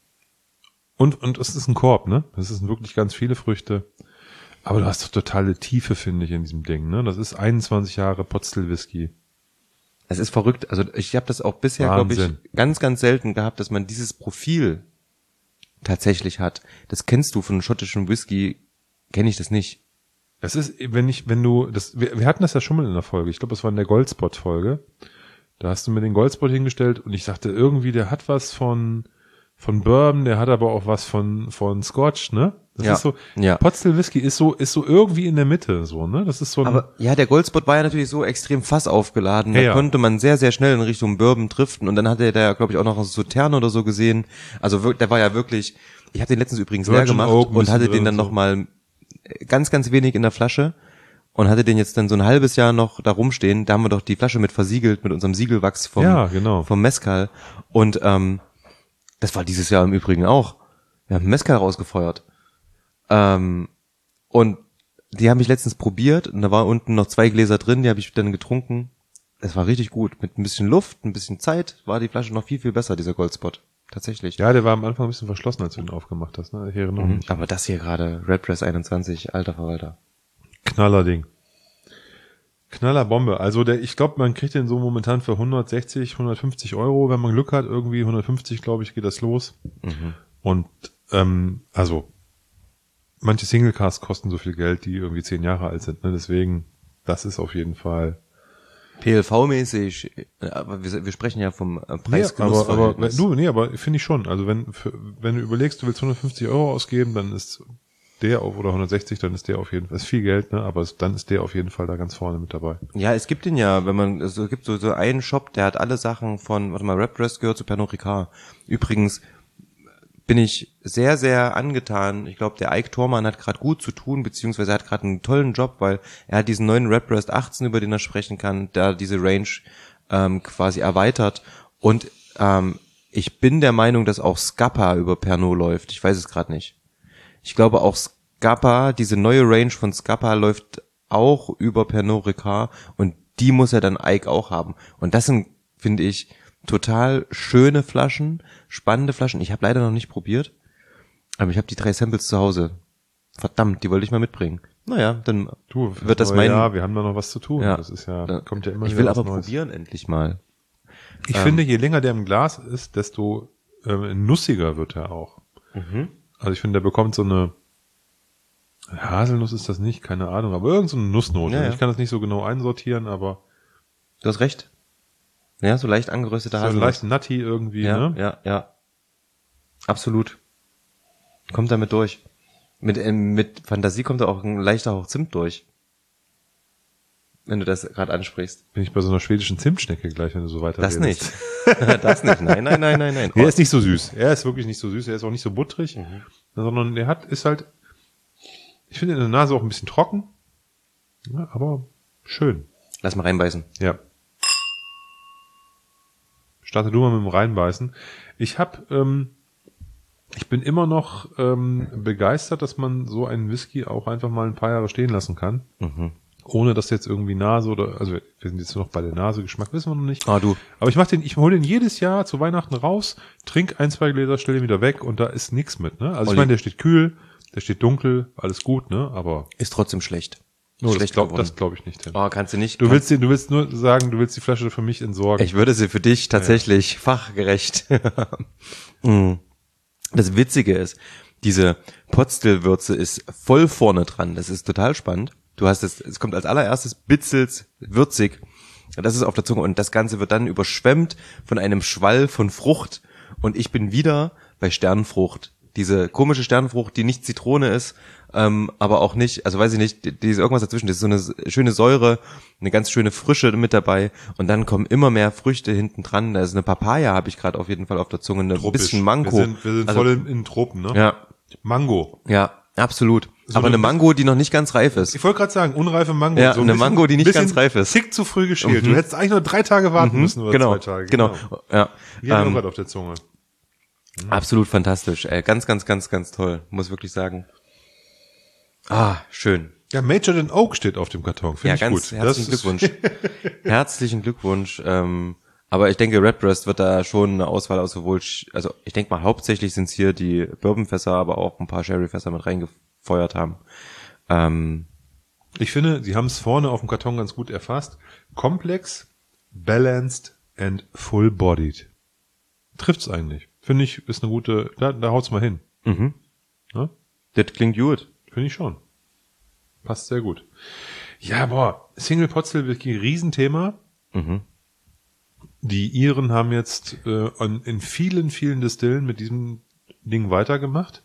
und, und es ist ein Korb, ne? Das sind wirklich ganz viele Früchte. Aber du hast doch totale Tiefe, finde ich, in diesem Ding, ne? Das ist einundzwanzig Jahre Potstill-Whisky. Es ist verrückt. Also ich habe das auch bisher, glaube ich, Wahnsinn. ganz, ganz selten gehabt, dass man dieses Profil tatsächlich hat. Das kennst du von schottischen Whisky, kenne ich das nicht. Das ist, wenn ich, wenn du, das, wir, wir hatten das ja schon mal in der Folge. Ich glaube, das war in der Goldspot-Folge. Da hast du mir den Goldspot hingestellt und ich dachte irgendwie, der hat was von, von Bourbon, der hat aber auch was von, von Scotch, ne? Das Ja, ist so, ja. Potstill Whisky ist so, ist so irgendwie in der Mitte, so, ne? Das ist so ein, Aber ja, der Goldspot war ja natürlich so extrem fassaufgeladen. Da Ja, ja. konnte man sehr, sehr schnell in Richtung Bourbon driften. Und dann hatte er da, glaube ich, auch noch so Sauterne oder so gesehen. Also wir- der war ja wirklich, ich habe den letztens übrigens leer Virgin gemacht Oak und müssen hatte drin den dann und so. nochmal ganz, ganz wenig in der Flasche und hatte den jetzt dann so ein halbes Jahr noch da rumstehen. Da haben wir doch die Flasche mit versiegelt, mit unserem Siegelwachs vom, Ja, genau. vom Mezcal. Und ähm, das war dieses Jahr im Übrigen auch. Wir haben Mezcal rausgefeuert. Ähm, und die habe ich letztens probiert und da war unten noch zwei Gläser drin, die habe ich dann getrunken. Es war richtig gut. Mit ein bisschen Luft, ein bisschen Zeit war die Flasche noch viel, viel besser, dieser Goldspot. Tatsächlich. ja, der war am Anfang ein bisschen verschlossen, als du ihn aufgemacht hast, ne? Ich erinnere Mhm. mich. Aber das hier gerade, Redbreast einundzwanzig, alter Verwalter. Knallerding. Knallerbombe. Also der, ich glaube, man kriegt den so momentan für hundertsechzig, hundertfünfzig Euro, wenn man Glück hat. Irgendwie hundertfünfzig, glaube ich, geht das los. Mhm. Und ähm, also manche Singlecasts kosten so viel Geld, die irgendwie zehn Jahre alt sind. Ne? Deswegen, das ist auf jeden Fall. P L V-mäßig, äh, aber wir, wir sprechen ja vom äh, Nee, preis aber, aber wenn, du, nee, aber finde ich schon. Also wenn für, wenn du überlegst, du willst hundertfünfzig Euro ausgeben, dann ist der auf, oder hundertsechzig, dann ist der auf jeden Fall, ist viel Geld, ne? Aber es, dann ist der auf jeden Fall da ganz vorne mit dabei. Ja, es gibt den ja, wenn man, es gibt so, so einen Shop, der hat alle Sachen von, warte mal, Redbreast gehört zu Pernod Ricard. Übrigens bin ich sehr, sehr angetan. Ich glaube, der Ike Thormann hat gerade gut zu tun, beziehungsweise er hat gerade einen tollen Job, weil er hat diesen neuen Redbreast achtzehn, über den er sprechen kann, da diese Range ähm, quasi erweitert. Und ähm, ich bin der Meinung, dass auch Scapa über Pernod läuft. Ich weiß es gerade nicht. Ich glaube auch Scapa, diese neue Range von Scapa läuft auch über Pernod Ricard und die muss ja dann Ike auch haben. Und das sind, finde ich, total schöne Flaschen, spannende Flaschen. Ich habe leider noch nicht probiert, aber ich habe die drei Samples zu Hause. Verdammt, die wollte ich mal mitbringen. Naja, dann Du, wird das mein... Ja, wir haben da noch was zu tun. Ja. Das ist ja, kommt ja immer Ich wieder will was aber Neues. probieren endlich mal. Ich Ähm. finde, je länger der im Glas ist, desto ähm, nussiger wird er auch. Mhm. Also ich finde, der bekommt so eine Haselnuss ist das nicht, keine Ahnung, aber irgend so eine Nussnote. Ja, ja. Ich kann das nicht so genau einsortieren, aber Du hast recht. Ja, so leicht angeröstete so Haselnuss. leicht nutty irgendwie, Ja, ne? ja, ja. Absolut. Kommt damit durch. Mit, ähm, mit Fantasie kommt da auch ein leichter Hauch Zimt durch. Wenn du das gerade ansprichst. Bin ich bei so einer schwedischen Zimtschnecke gleich, wenn du so weiter Das redest. nicht. Das nicht. Nein, nein, nein, nein, nein. Er ist nicht so süß. Er ist wirklich nicht so süß. Er ist auch nicht so butterig, Mhm. sondern er hat, ist halt, ich finde in der Nase auch ein bisschen trocken, ja, aber schön. Lass mal reinbeißen. Ja. Starte du mal mit dem Reinbeißen. Ich hab, ähm, ich bin immer noch ähm, begeistert, dass man so einen Whisky auch einfach mal ein paar Jahre stehen lassen kann. Mhm. Ohne dass jetzt irgendwie Nase oder, also wir sind jetzt noch bei der Nase, Geschmack wissen wir noch nicht. Ah, du. Aber ich mach den, ich hole den jedes Jahr zu Weihnachten raus, trink ein, zwei Gläser, stell den wieder weg und da ist nichts mit, ne? Also Olli. ich meine, der steht kühl, der steht dunkel, alles gut, ne? Aber Ist trotzdem schlecht. nur das schlecht glaube geworden. das glaub ich nicht. Tim. Oh, kannst du nicht. Du Kann- willst den, du willst nur sagen, du willst die Flasche für mich entsorgen. Ich würde sie für dich tatsächlich fachgerecht. Mm. Das Witzige ist, diese Potstill-Würze ist voll vorne dran. Das ist total spannend. Du hast es, es kommt als allererstes bitzels, würzig. Das ist auf der Zunge und das Ganze wird dann überschwemmt von einem Schwall von Frucht. Und ich bin wieder bei Sternfrucht. Diese komische Sternfrucht, die nicht Zitrone ist, ähm, aber auch nicht, also weiß ich nicht, die, die ist irgendwas dazwischen. Das ist so eine schöne Säure, eine ganz schöne Frische mit dabei. Und dann kommen immer mehr Früchte hinten dran. Da ist eine Papaya, habe ich gerade auf jeden Fall auf der Zunge, ein Tropisch. bisschen Mango. Wir sind, wir sind Also, voll in, in Tropen, ne? ja, Mango. ja, absolut. So aber eine- eine Mango, die noch nicht ganz reif ist. Ich wollte gerade sagen, unreife Mango. Ja, ein eine bisschen- Mango, die nicht bisschen ganz reif ist. Tick zu früh geschält. Du hättest eigentlich nur drei Tage warten müssen oder genau, zwei Tage. genau, ja. Wir haben Ähm, gerade auf der Zunge. absolut fantastisch. Ey, ganz, ganz, ganz, ganz toll. Muss wirklich sagen. Ah, schön. Ja, Major and Oak steht auf dem Karton. Finde Ja, ich ganz gut. herzlichen Das ist- Glückwunsch. Herzlichen Glückwunsch. Ähm, aber ich denke, Redbreast wird da schon eine Auswahl aus sowohl, Sch- also ich denke mal, hauptsächlich sind es hier die Bourbonfässer, aber auch ein paar Sherryfässer mit reingefeuert haben. Ähm, Ich finde, sie haben es vorne auf dem Karton ganz gut erfasst. Komplex, balanced and full-bodied. Trifft's eigentlich. Finde ich, ist eine gute, da, da haut's mal hin. mhm. Ne? Das klingt gut. Finde ich schon. Passt sehr gut. Ja, boah, Single Pot Still Whisky, Riesenthema. Mhm. Die Iren haben jetzt äh, an, in vielen, vielen Distillen mit diesem Ding weitergemacht.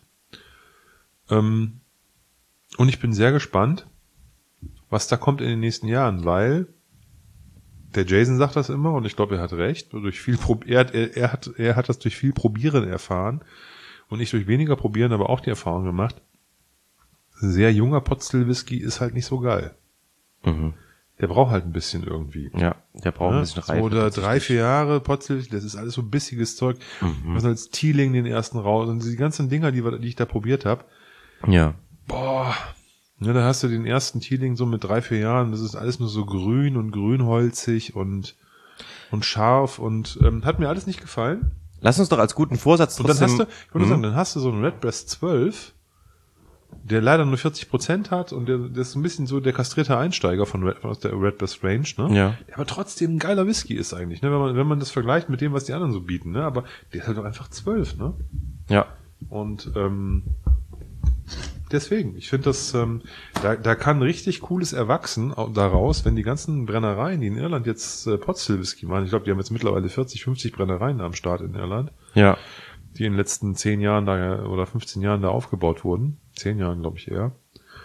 Ähm, und ich bin sehr gespannt, was da kommt in den nächsten Jahren, weil der Jason sagt das immer und ich glaube, er hat recht. Durch viel Pro- er, hat, er, er, hat, er hat das durch viel Probieren erfahren und ich durch weniger Probieren, aber auch die Erfahrung gemacht. Sehr junger Potstill-Whisky ist halt nicht so geil. Mhm. Der braucht halt ein bisschen irgendwie. Ja, der braucht ein bisschen so Reife. oder drei, tatsächlich. vier Jahre Potstill, das ist alles so bissiges Zeug. Mhm. Was als Teeling den ersten raus und die ganzen Dinger, die, wir- die ich da probiert habe. Ja. Boah, ja, da hast du den ersten Teeling so mit drei, vier Jahren, das ist alles nur so grün und grünholzig und und scharf und ähm, hat mir alles nicht gefallen. Lass uns doch als guten Vorsatz Und dann trotzdem... hast du, ich würde Mhm. sagen, dann hast du so einen Redbreast zwölf, der leider nur vierzig Prozent hat und der, der ist so ein bisschen so der kastrierte Einsteiger von Red, aus der Redbreast Range, ne? Ja. Der aber trotzdem ein geiler Whisky ist eigentlich, ne? Wenn man, wenn man das vergleicht mit dem, was die anderen so bieten, ne? Aber der ist halt doch einfach zwölf, ne? Ja. Und ähm, deswegen, ich finde das, ähm, da, da kann richtig Cooles erwachsen au- daraus, wenn die ganzen Brennereien, die in Irland jetzt äh, Potstill Whisky machen, ich glaube, die haben jetzt mittlerweile vierzig, fünfzig Brennereien am Start in Irland, Ja. die in den letzten zehn Jahren da oder fünfzehn Jahren da aufgebaut wurden. Zehn Jahren, glaube ich, eher.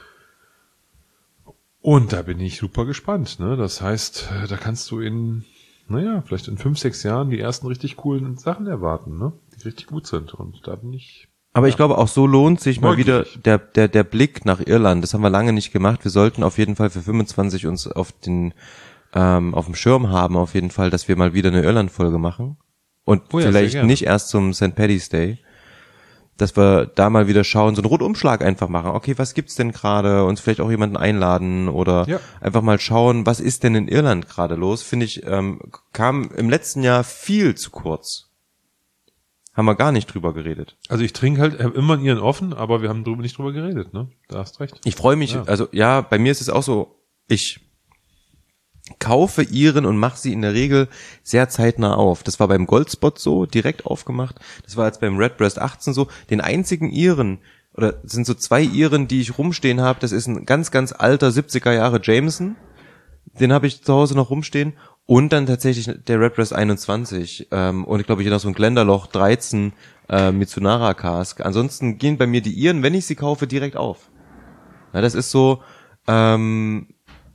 Und da bin ich super gespannt, ne? Das heißt, äh, da kannst du in, naja, vielleicht in fünf, sechs Jahren die ersten richtig coolen Sachen erwarten, ne? Die richtig gut sind. Und da bin ich. Aber ich glaube, auch so lohnt sich mal wieder Neugierig. der, der, der Blick nach Irland. Das haben wir lange nicht gemacht. Wir sollten auf jeden Fall für fünfundzwanzig uns auf den, ähm, auf dem Schirm haben, auf jeden Fall, dass wir mal wieder eine Irland-Folge machen. Und Oh ja, sehr vielleicht gerne. nicht erst zum Sankt Paddy's Day. Dass wir da mal wieder schauen, so einen Rundumschlag einfach machen. Okay, was gibt's denn gerade? Uns vielleicht auch jemanden einladen oder Ja. einfach mal schauen, was ist denn in Irland gerade los? Finde ich, ähm, kam im letzten Jahr viel zu kurz. haben wir gar nicht drüber geredet. Also ich trinke halt immer einen Iren offen, aber wir haben drüber nicht drüber geredet, ne? Da hast recht. Ich freue mich, ja. also ja, bei mir ist es auch so, ich kaufe Iren und mache sie in der Regel sehr zeitnah auf. Das war beim Goldspot so, direkt aufgemacht. Das war jetzt beim Redbreast achtzehn so. Den einzigen Iren, oder sind so zwei Iren, die ich rumstehen habe, das ist ein ganz, ganz alter siebziger Jahre Jameson. Den habe ich zu Hause noch rumstehen. Und dann tatsächlich der Redbreast einundzwanzig ähm, und ich glaube, ich noch so ein Gländerloch dreizehn äh, Mitsunara Cask. Ansonsten gehen bei mir die Iren, wenn ich sie kaufe, direkt auf. Ja, das ist so ähm,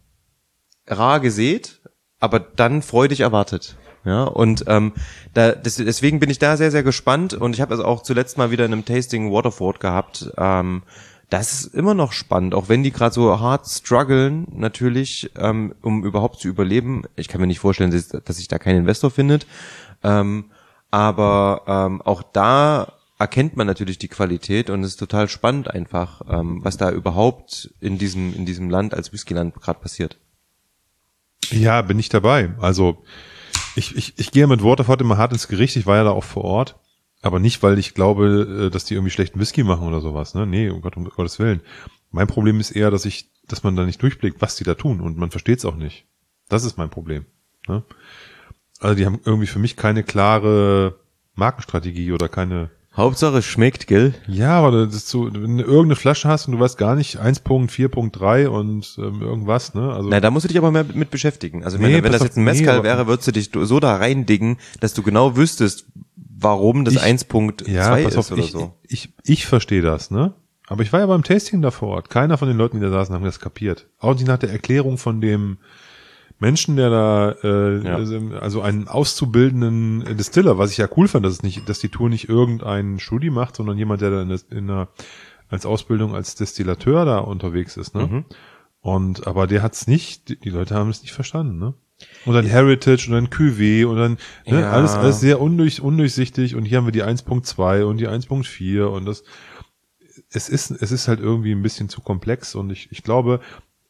rar gesät, aber dann freudig erwartet. Ja, und ähm, da, das, deswegen bin ich da sehr, sehr gespannt und ich habe also auch zuletzt mal wieder in einem Tasting Waterford gehabt. Ähm, Das ist immer noch spannend, auch wenn die gerade so hart strugglen, natürlich, ähm, um überhaupt zu überleben. Ich kann mir nicht vorstellen, dass, dass sich da kein Investor findet. Ähm, aber ähm, auch da erkennt man natürlich die Qualität und es ist total spannend einfach, ähm, was da überhaupt in diesem in diesem Land als Whiskyland gerade passiert. Ja, bin ich dabei. Also ich, ich, ich gehe mit Waterford immer hart ins Gericht. Ich war ja da auch vor Ort. Aber nicht, weil ich glaube, dass die irgendwie schlechten Whisky machen oder sowas, ne? Nee, um, Gott, um Gottes Willen. Mein Problem ist eher, dass ich, dass man da nicht durchblickt, was die da tun und man versteht es auch nicht. Das ist mein Problem, ne? Also die haben irgendwie für mich keine klare Markenstrategie oder keine. Hauptsache es schmeckt, gell? Ja, aber das ist so, wenn du irgendeine Flasche hast und du weißt gar nicht eins Punkt vier Punkt drei und ähm, irgendwas, ne? Also na, da musst du dich aber mehr mit beschäftigen. Also nee, wenn, wenn das jetzt ein Mezcal nee, wäre, würdest du dich so da reindiggen, dass du genau wüsstest, warum das eins Punkt zwei ja, ist auf, oder ich, so. Ich, ich, ich verstehe das, ne? Aber ich war ja beim Tasting da vor Ort. Keiner von den Leuten, die da saßen, haben das kapiert. Auch nicht nach der Erklärung von dem Menschen, der da, äh, ja. also einen auszubildenden Distiller, was ich ja cool fand, dass es nicht, dass die Tour nicht irgendein Studi macht, sondern jemand, der da in, in einer, als Ausbildung als Destillateur da unterwegs ist, ne? Mhm. Und, aber der hat's nicht, die, die Leute haben es nicht verstanden, ne? Und dann Heritage und dann Cuvée und dann ne, ja. alles alles sehr undurch, undurchsichtig und hier haben wir die eins Punkt zwei und die eins Punkt vier und das es ist es ist halt irgendwie ein bisschen zu komplex und ich ich glaube,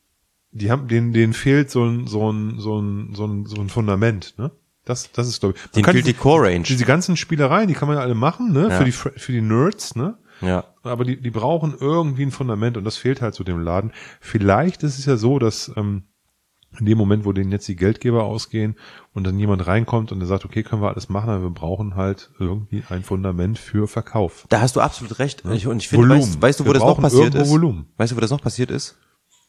die haben denen denen fehlt so ein so ein so ein so ein so ein Fundament, ne? Das das ist glaube ich. Den fehlt die Core Range. Diese ganzen Spielereien, die kann man ja alle machen, ne, ja. für die für die Nerds, ne? Ja. Aber die die brauchen irgendwie ein Fundament und das fehlt halt so dem Laden. Vielleicht ist es ja so, dass ähm, in dem Moment, wo denen jetzt die Geldgeber ausgehen und dann jemand reinkommt und der sagt, okay, können wir alles machen, aber wir brauchen halt irgendwie ein Fundament für Verkauf. Da hast du absolut recht. Ja. Und ich finde, weißt, weißt du, wo wir das noch passiert ist? Volumen. Weißt du, wo das noch passiert ist?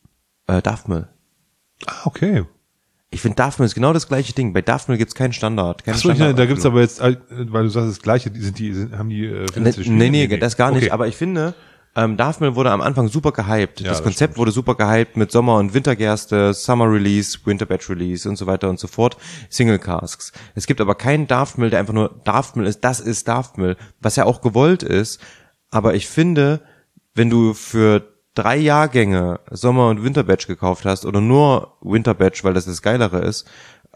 Äh, Daphmel. Ah, okay. Ich finde, Daphmel ist genau das gleiche Ding. Bei Daphmel gibt's keinen Standard. Keinen Ach so, Standard da gibt's aber jetzt, weil du sagst das Gleiche, die sind die, sind, haben die, äh, nee, nee, nee, das gar nicht. Okay. Aber ich finde, Ähm, Daphmel wurde am Anfang super gehypt. Ja, das, das Konzept stimmt. wurde super gehypt mit Sommer- und Wintergerste, Summer Release, Winter Batch Release und so weiter und so fort. Single Casks. Es gibt aber keinen Daphmel, der einfach nur Daphmel ist. Das ist Daphmel, was ja auch gewollt ist. Aber ich finde, wenn du für drei Jahrgänge Sommer- und Winter Batch gekauft hast oder nur Winter Batch, weil das das Geilere ist,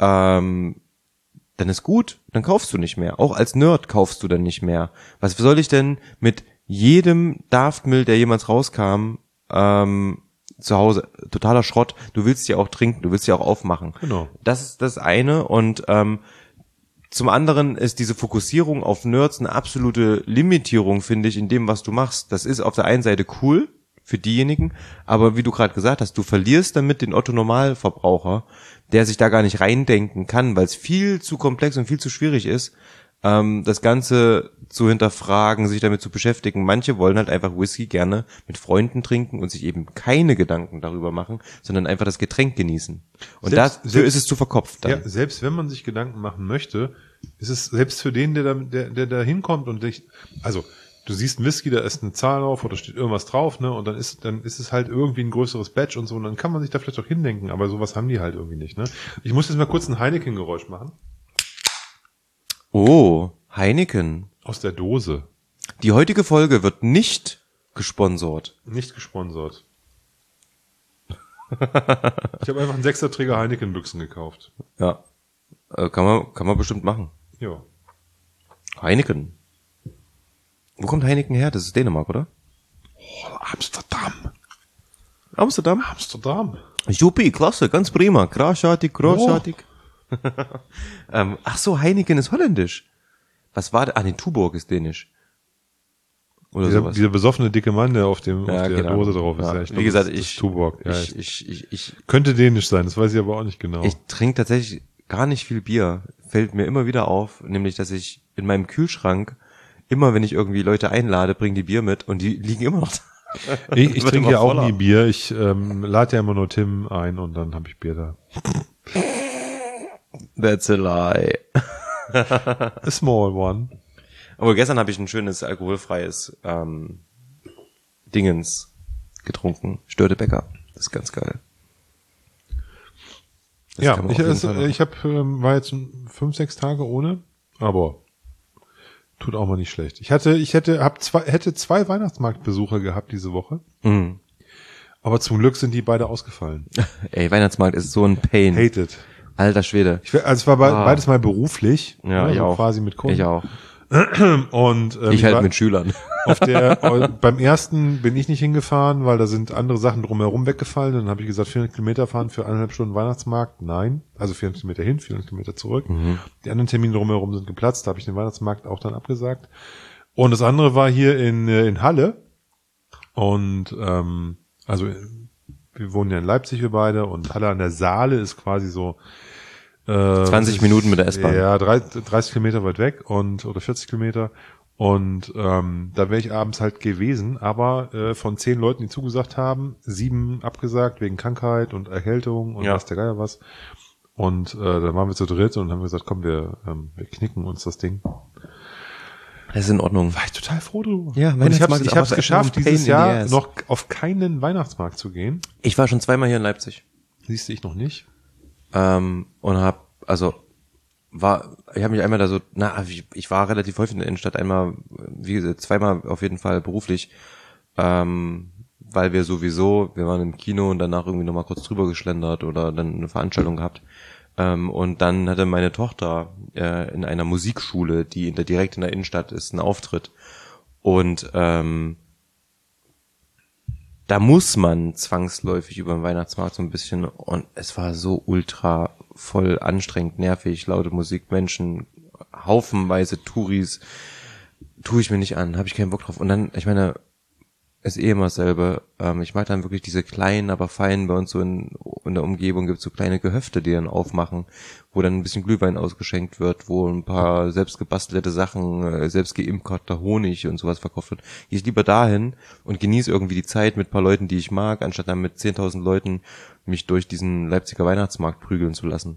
ähm, dann ist gut. Dann kaufst du nicht mehr. Auch als Nerd kaufst du dann nicht mehr. Was soll ich denn mit jedem Daphmel, der jemals rauskam, ähm, zu Hause, totaler Schrott. Du willst ja auch trinken, du willst ja auch aufmachen. Genau. Das ist das eine. Und ähm, zum anderen ist diese Fokussierung auf Nerds eine absolute Limitierung, finde ich, in dem, was du machst. Das ist auf der einen Seite cool für diejenigen, aber wie du gerade gesagt hast, du verlierst damit den Otto-Normalverbraucher, der sich da gar nicht reindenken kann, weil es viel zu komplex und viel zu schwierig ist, ähm, das Ganze zu hinterfragen, sich damit zu beschäftigen. Manche wollen halt einfach Whisky gerne mit Freunden trinken und sich eben keine Gedanken darüber machen, sondern einfach das Getränk genießen. Und selbst, dafür selbst, ist es zu verkopft dann. Ja, selbst wenn man sich Gedanken machen möchte, ist es selbst für den, der da, der, der da hinkommt und dich, also du siehst einen Whisky, da ist eine Zahl drauf oder steht irgendwas drauf, ne, und dann ist, dann ist es halt irgendwie ein größeres Batch und so, und dann kann man sich da vielleicht auch hindenken, aber sowas haben die halt irgendwie nicht, ne. Ich muss jetzt mal kurz ein Heineken-Geräusch machen. Oh, Heineken. Aus der Dose. Die heutige Folge wird nicht gesponsert. Nicht gesponsert. Ich habe einfach einen Sechserträger Heineken-Büchsen gekauft. Ja, äh, kann man, kann man bestimmt machen. Ja. Heineken. Wo kommt Heineken her? Das ist Dänemark, oder? Oh, Amsterdam. Amsterdam? Amsterdam. Juppie, klasse, ganz prima. Großartig, großartig. Oh. ähm, ach so, Heineken ist holländisch. was war da? Ah, nee, Tuborg ist dänisch. Oder dieser, sowas. dieser besoffene dicke Mann, der auf dem Ja, auf der genau. Dose drauf ist. Ja. Ja, ich glaub, Wie gesagt, das, das ich, ist Tuborg. Ja, ich, ich, ich, ich, könnte dänisch sein, das weiß ich aber auch nicht genau. ich trinke tatsächlich gar nicht viel Bier. Fällt mir immer wieder auf, nämlich, dass ich in meinem Kühlschrank immer, wenn ich irgendwie Leute einlade, bringen die Bier mit und die liegen immer noch da. Ich, ich Wird trinke immer ja auch voller. nie Bier. Ich ähm, lade ja immer nur Tim ein und dann habe ich Bier da. That's a lie. A small one. Aber gestern habe ich ein schönes alkoholfreies ähm, Dingens getrunken. Störtebecker. Das ist ganz geil. Das Ja, kann man ich, auf jeden es, Fall machen. ich hab, ähm, war jetzt fünf, sechs Tage ohne, aber tut auch mal nicht schlecht. Ich hatte, ich hätte, hab zwei, hätte zwei Weihnachtsmarktbesucher gehabt diese Woche, Mhm. aber zum Glück sind die beide ausgefallen. Ey, Weihnachtsmarkt ist so ein Pain. Hated. Alter Schwede. Ich, wär- also es war be Ah. beides mal beruflich, Ja, ne, ich so auch. quasi mit Kunden. Ich auch. Und ähm, Ich halt war- mit Schülern. Auf der, beim ersten bin ich nicht hingefahren, weil da sind andere Sachen drumherum weggefallen. Dann habe ich gesagt, vierhundert Kilometer fahren für eineinhalb Stunden Weihnachtsmarkt. Nein, also vierhundert Kilometer hin, vierhundert Kilometer zurück. Mhm. Die anderen Termine drumherum sind geplatzt. Da habe ich den Weihnachtsmarkt auch dann abgesagt. Und das andere war hier in, äh, in Halle. Und ähm, also wir wohnen ja in Leipzig, wir beide. Und Halle an der Saale ist quasi so äh, zwanzig Minuten mit der S-Bahn. Ja, dreißig Kilometer weit weg und oder vierzig Kilometer. Und ähm, da wäre ich abends halt gewesen, aber äh, von zehn Leuten, die zugesagt haben, sieben abgesagt wegen Krankheit und Erkältung und Ja. was der Geier was. Und äh, dann waren wir zu dritt und haben gesagt, komm, wir, ähm, wir knicken uns das Ding. Das ist in Ordnung. War ich total froh drüber. Ja, und ich habe Weihnachtsmarkt ist ich aber hab's echt geschafft, nur ein Pain dieses in the Jahr ass. noch auf keinen Weihnachtsmarkt zu gehen. Ich war schon zweimal hier in Leipzig. Siehst du, ich noch nicht. Ähm, und hab, also, war, ich habe mich einmal da so, na, ich, ich war relativ häufig in der Innenstadt, einmal, wie gesagt, zweimal auf jeden Fall beruflich, ähm, weil wir sowieso, wir waren im Kino und danach irgendwie nochmal kurz drüber geschlendert oder dann eine Veranstaltung gehabt. Ähm, und dann hatte meine Tochter äh, in einer Musikschule, die in der, direkt in der Innenstadt ist, einen Auftritt. Und ähm, da muss man zwangsläufig über den Weihnachtsmarkt so ein bisschen, und es war so ultra voll anstrengend, nervig, laute Musik, Menschen, haufenweise Touris, tue ich mir nicht an, habe ich keinen Bock drauf. Und dann, ich meine, ist eh immer dasselbe. Ähm, ich mag dann wirklich diese kleinen, aber feinen, bei uns so in, in der Umgebung gibt es so kleine Gehöfte, die dann aufmachen, wo dann ein bisschen Glühwein ausgeschenkt wird, wo ein paar selbst gebastelte Sachen, äh, selbst geimkerter Honig und sowas verkauft wird. Gehe ich lieber dahin und genieße irgendwie die Zeit mit ein paar Leuten, die ich mag, anstatt dann mit zehntausend Leuten mich durch diesen Leipziger Weihnachtsmarkt prügeln zu lassen.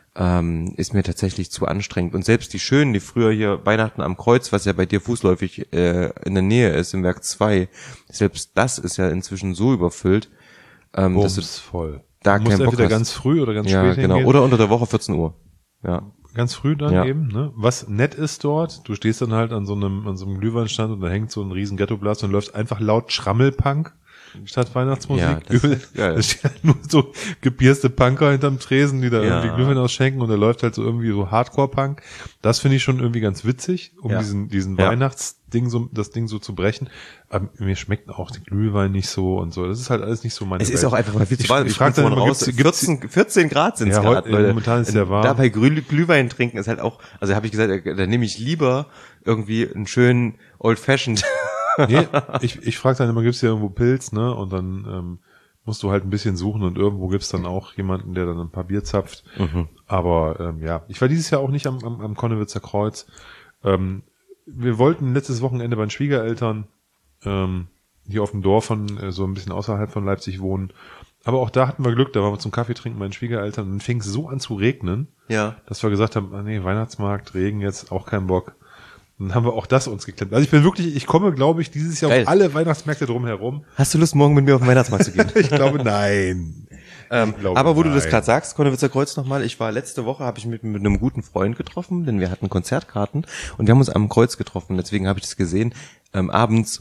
Ähm, ist mir tatsächlich zu anstrengend. Und selbst die Schönen, die früher hier Weihnachten am Kreuz, was ja bei dir fußläufig äh, in der Nähe ist, im Werk zwei, selbst das ist ja inzwischen so überfüllt, ähm, dass du Bums voll. da Du musst keinen Bock entweder hast. ganz früh oder ganz Ja, spät genau. hingehen. Oder unter der Woche vierzehn Uhr. Ja. Ganz früh dann Ja. eben, ne? Was nett ist dort, du stehst dann halt an so einem, an so einem Glühweinstand und da hängt so ein riesen Ghetto-Blast und läuft einfach laut Schrammelpunk statt Weihnachtsmusik. Ja, das Übel. ist geil. Da stehen halt nur so gepierste Punker hinterm Tresen, die da Ja. irgendwie Glühwein ausschenken und da läuft halt so irgendwie so Hardcore-Punk. Das finde ich schon irgendwie ganz witzig, um Ja. diesen, diesen Ja. Weihnachtsding so, das Ding so zu brechen. Aber mir schmeckt auch der Glühwein nicht so und so. Das ist halt alles nicht so meine Es ist Welt. auch einfach mal viel zu Ich- warm. ich frag bin dann vorhin immer, raus, gibt's- gibt's- vierzehn, vierzehn Grad sind es Ja, gerade, heute- Leute. momentan ist es sehr warm. Dabei Glüh, Glühwein trinken ist halt auch, also habe ich gesagt, da nehme ich lieber irgendwie einen schönen Old Fashioned. Nee, ich, ich frage dann immer, gibt's hier irgendwo Pilz, ne? Und dann ähm, musst du halt ein bisschen suchen und irgendwo gibt's dann auch jemanden, der dann ein paar Bier zapft. Mhm. Aber ähm, ja, ich war dieses Jahr auch nicht am, am, am Konnewitzer Kreuz. Ähm, wir wollten letztes Wochenende bei den Schwiegereltern ähm, hier auf dem Dorf von äh, so ein bisschen außerhalb von Leipzig wohnen. Aber auch da hatten wir Glück, da waren wir zum Kaffee trinken bei den Schwiegereltern und dann fing es so an zu regnen, Ja. dass wir gesagt haben, ah, nee, Weihnachtsmarkt, Regen jetzt, auch kein Bock. Dann haben wir auch das uns geklemmt. Also ich bin wirklich, ich komme, glaube ich, dieses Jahr Geil. auf alle Weihnachtsmärkte drumherum. Hast du Lust, morgen mit mir auf den Weihnachtsmarkt zu gehen? Ich glaube, nein. Ähm, Ich glaube, aber wo du das nein. gerade sagst, Konnewitzer Kreuz nochmal, ich war letzte Woche, habe ich mit, mit einem guten Freund getroffen, denn wir hatten Konzertkarten und wir haben uns am Kreuz getroffen, deswegen habe ich das gesehen, ähm, abends,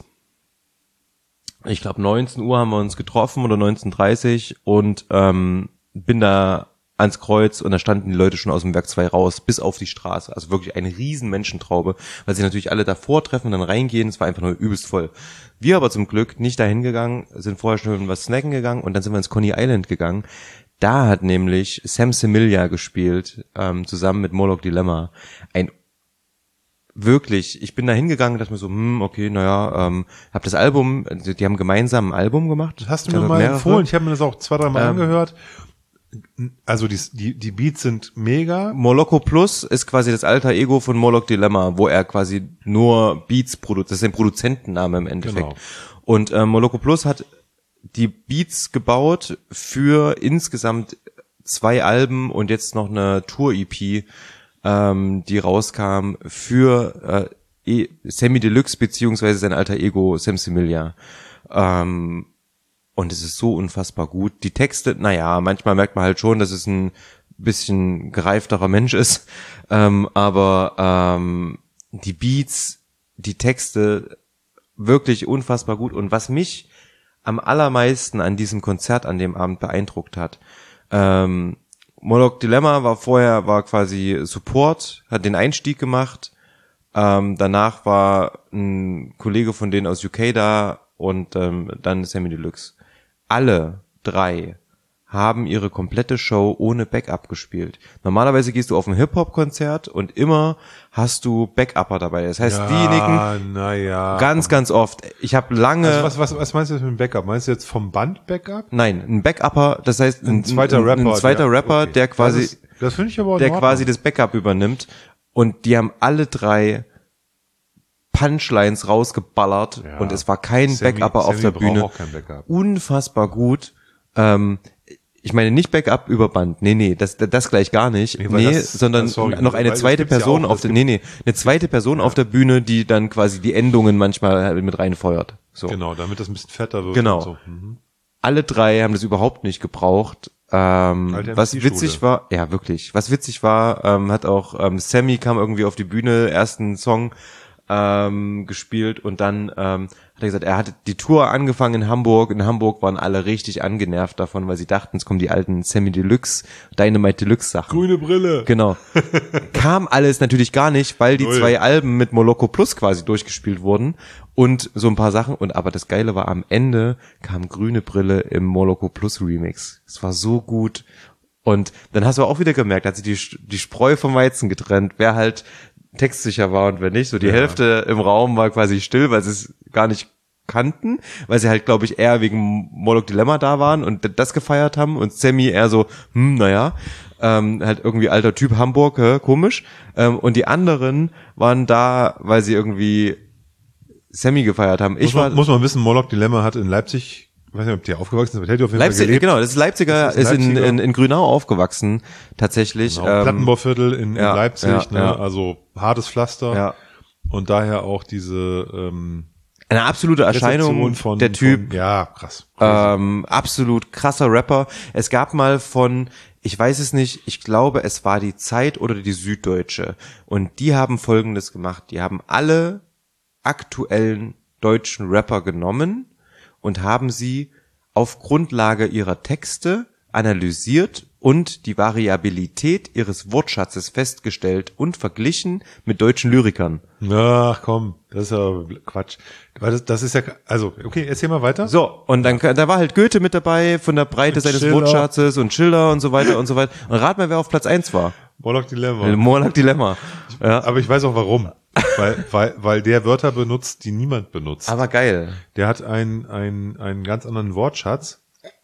ich glaube neunzehn Uhr haben wir uns getroffen oder neunzehn Uhr dreißig und ähm, bin da ans Kreuz und da standen die Leute schon aus dem Werk zwei raus, bis auf die Straße, also wirklich eine riesen Menschentraube, weil sie natürlich alle davor treffen und dann reingehen, es war einfach nur übelst voll. Wir aber zum Glück nicht dahin gegangen, sind vorher schon was snacken gegangen und dann sind wir ins Coney Island gegangen. Da hat nämlich Sam Semilia gespielt, ähm, zusammen mit Moloch Dilemma. Ein wirklich, ich bin da hingegangen und dachte mir so, hm, okay, naja, ähm, hab das Album, die haben gemeinsam ein Album gemacht. Das hast du mir mal mehrere. empfohlen, ich habe mir das auch zwei, drei Mal Ähm, angehört. Also die, die, die Beats sind mega. Moloko Plus ist quasi das alter Ego von Moloch Dilemma, wo er quasi nur Beats produziert, das ist ein Produzentenname im Endeffekt. Genau. Und äh, Moloko Plus hat die Beats gebaut für insgesamt zwei Alben und jetzt noch eine Tour-E P, ähm, die rauskam für äh, e- Sammy Deluxe beziehungsweise sein alter Ego Sam Similia. Ähm, Und es ist so unfassbar gut. Die Texte, naja, manchmal merkt man halt schon, dass es ein bisschen gereifterer Mensch ist. Ähm, aber ähm, die Beats, die Texte, wirklich unfassbar gut. Und was mich am allermeisten an diesem Konzert an dem Abend beeindruckt hat, ähm, Moloch Dilemma war vorher, war quasi Support, hat den Einstieg gemacht. Ähm, danach war ein Kollege von denen aus U K da und ähm, dann Sammy Deluxe. Alle drei haben ihre komplette Show ohne Backup gespielt. Normalerweise gehst du auf ein Hip-Hop-Konzert und immer hast du Backupper dabei. Das heißt, Ja, diejenigen na ja. ganz, ganz oft. Ich habe lange... Also was, was, was meinst du jetzt mit dem Backup? Meinst du jetzt vom Band Backup? Nein, ein Backupper, das heißt ein, Ein zweiter ein, Rapper. ein zweiter der, Rapper, okay. der quasi, Das, ist- das finde ich aber in der Ordnung. quasi das Backup übernimmt. Und die haben alle drei Punchlines rausgeballert Ja. und es war kein Sammy- Backupper auf Sammy der braucht Bühne. auch kein Backup. Unfassbar gut. Ähm, ich meine nicht Backup über Band. Nee, nee, das, das gleich gar nicht. Nee, weil Nee, das- sondern sorry, noch eine weil das zweite gibt's ja Person auch, auf das der, gibt- nee, nee, eine zweite Person auf der Bühne, die dann quasi die Endungen manchmal halt mit reinfeuert. So. Genau, damit das ein bisschen fetter wird. Genau. Und so. Mhm. Alle drei haben das überhaupt nicht gebraucht. Ähm, Alte was M C-Schule. witzig war, ja wirklich, was witzig war, ähm, hat auch ähm, Sammy kam irgendwie auf die Bühne, ersten Song ähm, gespielt und dann ähm, hat er gesagt, er hatte die Tour angefangen in Hamburg. In Hamburg waren alle richtig angenervt davon, weil sie dachten, es kommen die alten Sammy Deluxe, Dynamite Deluxe Sachen. Grüne Brille. Genau. Kam alles natürlich gar nicht, weil die Null. zwei Alben mit Moloko Plus quasi durchgespielt wurden und so ein paar Sachen. Und aber das Geile war, am Ende kam Grüne Brille im Moloko Plus Remix. Es war so gut. Und dann hast du auch wieder gemerkt, hat sich die, die Spreu vom Weizen getrennt, wer halt textsicher war und wer nicht. So die Ja. Hälfte im Raum war quasi still, weil sie es gar nicht kannten, weil sie halt, glaube ich, eher wegen Moloch Dilemma da waren und das gefeiert haben und Sammy eher so, hm, naja, ähm, halt irgendwie alter Typ Hamburg, hä, komisch. Ähm, und die anderen waren da, weil sie irgendwie Sammy gefeiert haben. Ich Muss war man, muss man wissen, Moloch Dilemma hat in Leipzig, ich weiß nicht, ob der aufgewachsen ist, aber der hat auf jeden Leipzig, Fall gelebt. genau, das ist Leipziger, Das ist ist, in, Leipziger. in, in Grünau aufgewachsen, tatsächlich. Genau, Ähm, Plattenbauviertel in, in ja, Leipzig, ja, ne? ja. Also hartes Pflaster. Ja. Und daher auch diese ähm, Eine absolute Erscheinung, Rezeption von, der Typ, Von, ja, krass. ähm, absolut krasser Rapper. Es gab mal von, ich weiß es nicht, ich glaube, es war die Zeit oder die Süddeutsche. Und die haben Folgendes gemacht. Die haben alle aktuellen deutschen Rapper genommen und haben sie auf Grundlage ihrer Texte analysiert und die Variabilität ihres Wortschatzes festgestellt und verglichen mit deutschen Lyrikern. Ach komm, das ist ja Quatsch. Weil Das, das ist ja, also, okay, erzähl mal weiter. So, und dann da war halt Goethe mit dabei von der Breite Mit seines Schiller. Wortschatzes und Schiller und so weiter und so weiter. Und rat mal, wer auf Platz eins war. Moloch Dilemma. Moloch Dilemma. Ja. Aber ich weiß auch warum. weil, weil, weil der Wörter benutzt, die niemand benutzt. Aber geil. Der hat einen, einen, einen ganz anderen Wortschatz,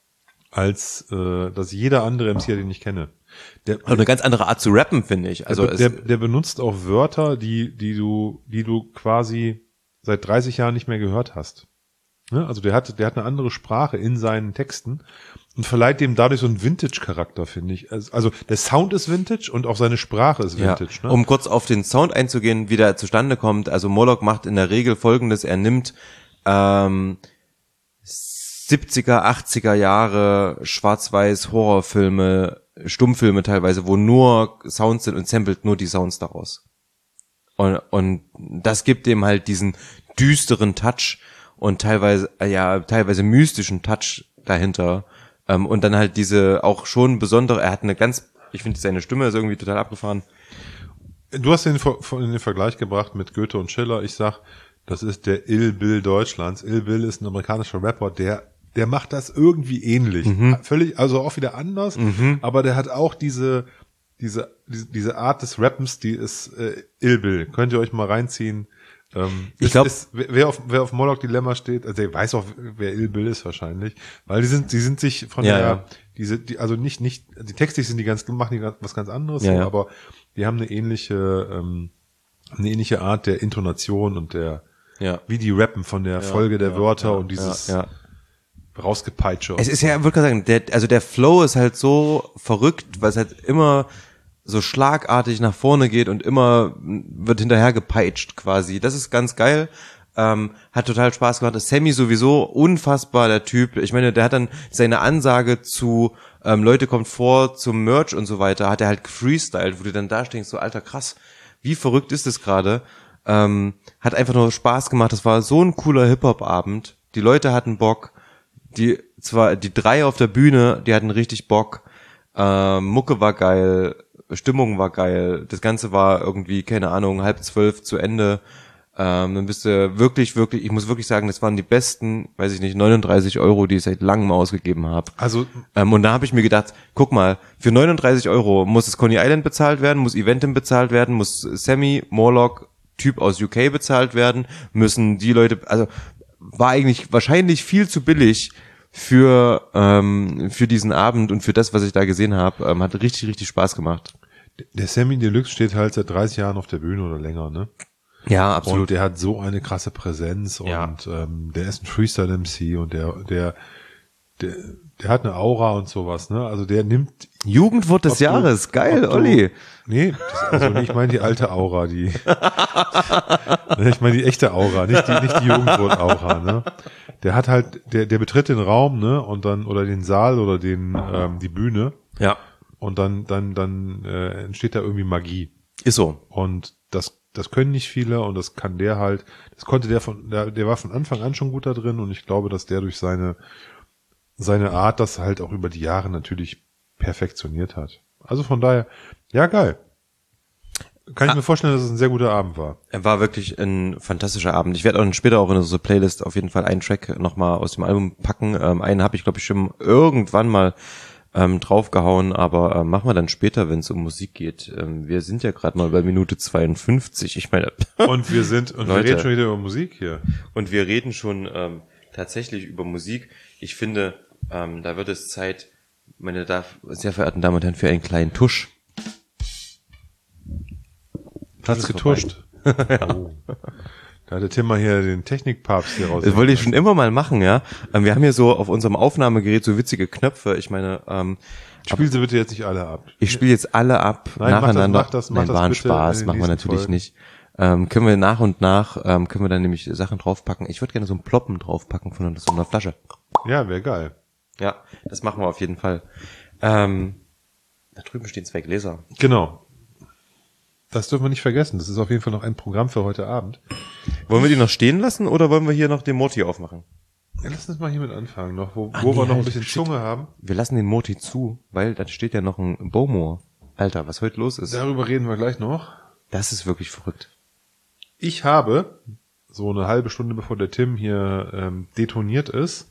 als äh, dass jeder andere M C, den ich kenne. Der, Also eine ganz andere Art zu rappen, finde ich. Also der, es, der, der benutzt auch Wörter, die, die du, die du quasi seit dreißig Jahren nicht mehr gehört hast. Ne? Also der hat, der hat eine andere Sprache in seinen Texten und verleiht dem dadurch so einen Vintage-Charakter, finde ich. Also, also der Sound ist Vintage und auch seine Sprache ist ja, Vintage. Ne? um kurz auf den Sound einzugehen, wie der zustande kommt. Also Moloch macht in der Regel Folgendes. Er nimmt ähm, siebziger, achtziger Jahre Schwarz-Weiß Horrorfilme, Stummfilme teilweise, wo nur Sounds sind und samplet nur die Sounds daraus. Und, und das gibt ihm halt diesen düsteren Touch und teilweise, ja, teilweise mystischen Touch dahinter. Ähm, und dann halt diese auch schon besondere, er hat eine ganz, ich finde seine Stimme ist irgendwie total abgefahren. Du hast den, in den Vergleich gebracht mit Goethe und Schiller. Ich sag, das ist der Ill Bill Deutschlands. Ill Bill ist ein amerikanischer Rapper, der der macht das irgendwie ähnlich. Mhm. Völlig, also auch wieder anders, mhm. aber der hat auch diese diese, diese, diese Art des Rappens, die ist äh, Ill Bill. Könnt ihr euch mal reinziehen. Ähm, ich glaube, wer auf, wer auf Moloch Dilemma steht, also der weiß auch, wer Ill Bill ist wahrscheinlich, weil die sind, die sind sich von ja, der, ja. diese, die, also nicht, nicht, die textlich sind die ganz, machen die ganz, was ganz anderes, Ja, so, ja. aber die haben eine ähnliche, ähm, eine ähnliche Art der Intonation und der, ja. wie die rappen von der ja, Folge der ja, Wörter ja, und dieses ja, ja. rausgepeitsche. Es ist ja, ich würde gerade sagen, der, also der Flow ist halt so verrückt, weil es halt immer so schlagartig nach vorne geht und immer wird hinterher gepeitscht quasi. Das ist ganz geil. Ähm, hat total Spaß gemacht. Das Sammy sowieso unfassbar, der Typ. Ich meine, der hat dann seine Ansage zu ähm, Leute kommt vor zum Merch und so weiter, hat er halt gefreestylt, wo du dann da stehst, so alter krass, wie verrückt ist das gerade? Ähm, hat einfach nur Spaß gemacht. Das war so ein cooler Hip-Hop-Abend. Die Leute hatten Bock. Die zwar die drei auf der Bühne, die hatten richtig Bock. Ähm, Mucke war geil, Stimmung war geil. Das Ganze war irgendwie, keine Ahnung, halb zwölf zu Ende. Ähm, dann bist du wirklich, wirklich, ich muss wirklich sagen, das waren die besten, weiß ich nicht, neununddreißig Euro, die ich seit langem ausgegeben habe. Also ähm, und da habe ich mir gedacht, guck mal, für neununddreißig Euro muss das Coney Island bezahlt werden, muss Eventim bezahlt werden, muss Sammy, Morlock, Typ aus U K bezahlt werden, müssen die Leute, also war eigentlich wahrscheinlich viel zu billig für ähm, für diesen Abend und für das, was ich da gesehen habe. Ähm, hat richtig, richtig Spaß gemacht. der Sammy Deluxe steht halt seit dreißig Jahren auf der Bühne oder länger, ne? Ja, absolut. Und der hat so eine krasse Präsenz Ja. und ähm, der ist ein Freestyle-M C und der, der, der, der hat eine Aura und sowas, ne? Also der nimmt Jugendwort des ob du- Jahres, geil, ob du- Olli. Nee, das, also ich meine die alte Aura, die ich meine die echte Aura, nicht die, nicht die Jugendwort-Aura, ne? Der hat halt, der, der betritt den Raum, ne? Und dann, oder den Saal oder den, ähm, die Bühne Ja, und dann, dann, dann äh, entsteht da irgendwie Magie. ist so. Und das, das können nicht viele und das kann der halt, das konnte der von, der, der war von Anfang an schon gut da drin und ich glaube, dass der durch seine, seine Art das halt auch über die Jahre natürlich perfektioniert hat. Also von daher, ja geil. Kann ich mir vorstellen, dass es ein sehr guter Abend war. Er war wirklich ein fantastischer Abend. Ich werde auch später auch in unsere Playlist auf jeden Fall einen Track nochmal aus dem Album packen. Ähm, einen habe ich, glaube ich, schon irgendwann mal ähm, draufgehauen, aber ähm, machen wir dann später, wenn es um Musik geht. Ähm, wir sind ja gerade mal bei Minute zweiundfünfzig. Ich meine, Und wir sind, und Leute. wir reden schon wieder über Musik hier. und wir reden schon ähm, tatsächlich über Musik. Ich finde, ähm, da wird es Zeit, meine da sehr verehrten Damen und Herren, für einen kleinen Tusch. Hat's getuscht. Oh. Da hatte Tim mal hier den Technikpapst hier raus. Das wollte ich schon immer mal machen, ja. Ähm, wir haben hier so auf unserem Aufnahmegerät so witzige Knöpfe. Ich meine, ähm, Spiel sie bitte jetzt nicht alle ab. ich spiele jetzt alle ab Nein, mach das- nacheinander. mach das- mach Nein, das war ein bitte Spaß, in den machen wir nächsten natürlich Folgen. nicht. Ähm, können wir nach und nach, ähm, können wir dann nämlich Sachen draufpacken. Ich würde gerne so ein Ploppen draufpacken von so einer Flasche. Ja, wäre geil. Ja, das machen wir auf jeden Fall. Ähm, da drüben stehen zwei Gläser. Genau. Das dürfen wir nicht vergessen. Das ist auf jeden Fall noch ein Programm für heute Abend. Wollen wir die noch stehen lassen oder wollen wir hier noch den Moti aufmachen? Ja, lass uns mal hiermit anfangen, noch, wo, Ah, wo nee, wir noch ein halt, bisschen shit. Zunge haben. Wir lassen den Moti zu, weil dann steht ja noch ein Bowmore. Alter, was heute los ist. Darüber reden wir gleich noch. Das ist wirklich verrückt. Ich habe, so eine halbe Stunde bevor der Tim hier ähm, detoniert ist,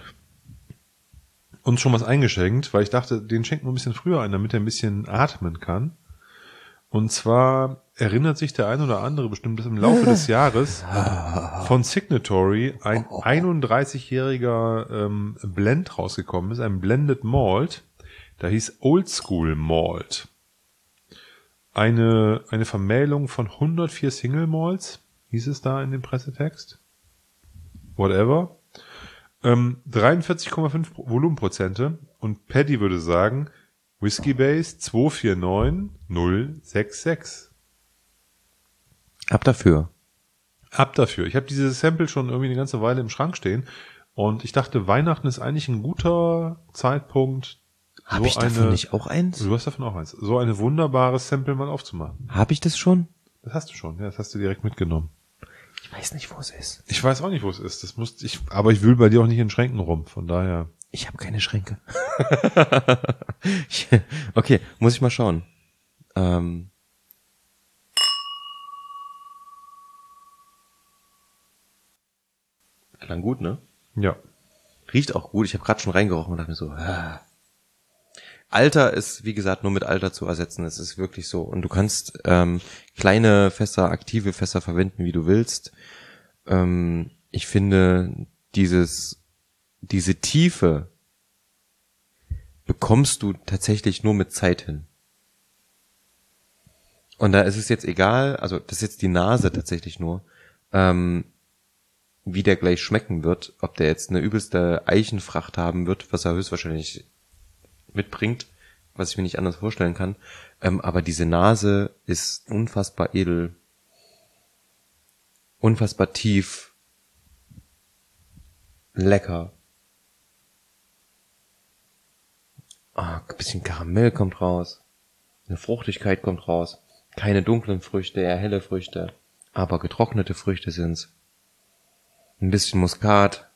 uns schon was eingeschenkt, weil ich dachte, den schenken wir ein bisschen früher ein, damit er ein bisschen atmen kann. Und zwar erinnert sich der ein oder andere bestimmt, dass im Laufe des Jahres von Signatory ein einunddreißigjähriger ähm, Blend rausgekommen ist, ein Blended Malt. Da hieß Old School Malt. Eine, eine Vermählung von hundertvier Single Malts, hieß es da in dem Pressetext. Whatever. Ähm, dreiundvierzig Komma fünf Volumenprozente und Paddy würde sagen, Whiskey Base zwei vier neun null sechs sechs. Ab dafür. Ab dafür. Ich habe dieses Sample schon irgendwie eine ganze Weile im Schrank stehen und ich dachte, Weihnachten ist eigentlich ein guter Zeitpunkt, Habe so ich davon eine, nicht auch eins? Du hast davon auch eins. So eine wunderbares Sample mal aufzumachen. Habe ich das schon? Das hast du schon, ja, das hast du direkt mitgenommen. Ich weiß nicht, wo es ist. Ich weiß auch nicht, wo es ist. Das muss ich, aber ich wühl bei dir auch nicht in Schränken rum, von daher. Ich habe keine Schränke. Ich- okay, muss ich mal schauen. Ähm. Klang gut, ne? Ja. Riecht auch gut. Ich habe gerade schon reingerochen und dachte mir so, ah. Alter ist, wie gesagt, nur mit Alter zu ersetzen. Es ist wirklich so. Und du kannst ähm, kleine Fässer, aktive Fässer verwenden, wie du willst. Ähm, ich finde, dieses, diese Tiefe bekommst du tatsächlich nur mit Zeit hin. Und da ist es jetzt egal, also das ist jetzt die Nase tatsächlich nur, ähm, wie der gleich schmecken wird, ob der jetzt eine übelste Eichenfracht haben wird, was er höchstwahrscheinlich mitbringt, was ich mir nicht anders vorstellen kann. Ähm, aber diese Nase ist unfassbar edel, unfassbar tief, lecker. Ah, ein bisschen Karamell kommt raus, eine Fruchtigkeit kommt raus. Keine dunklen Früchte, eher helle Früchte, aber getrocknete Früchte sind's. Ein bisschen Muskat.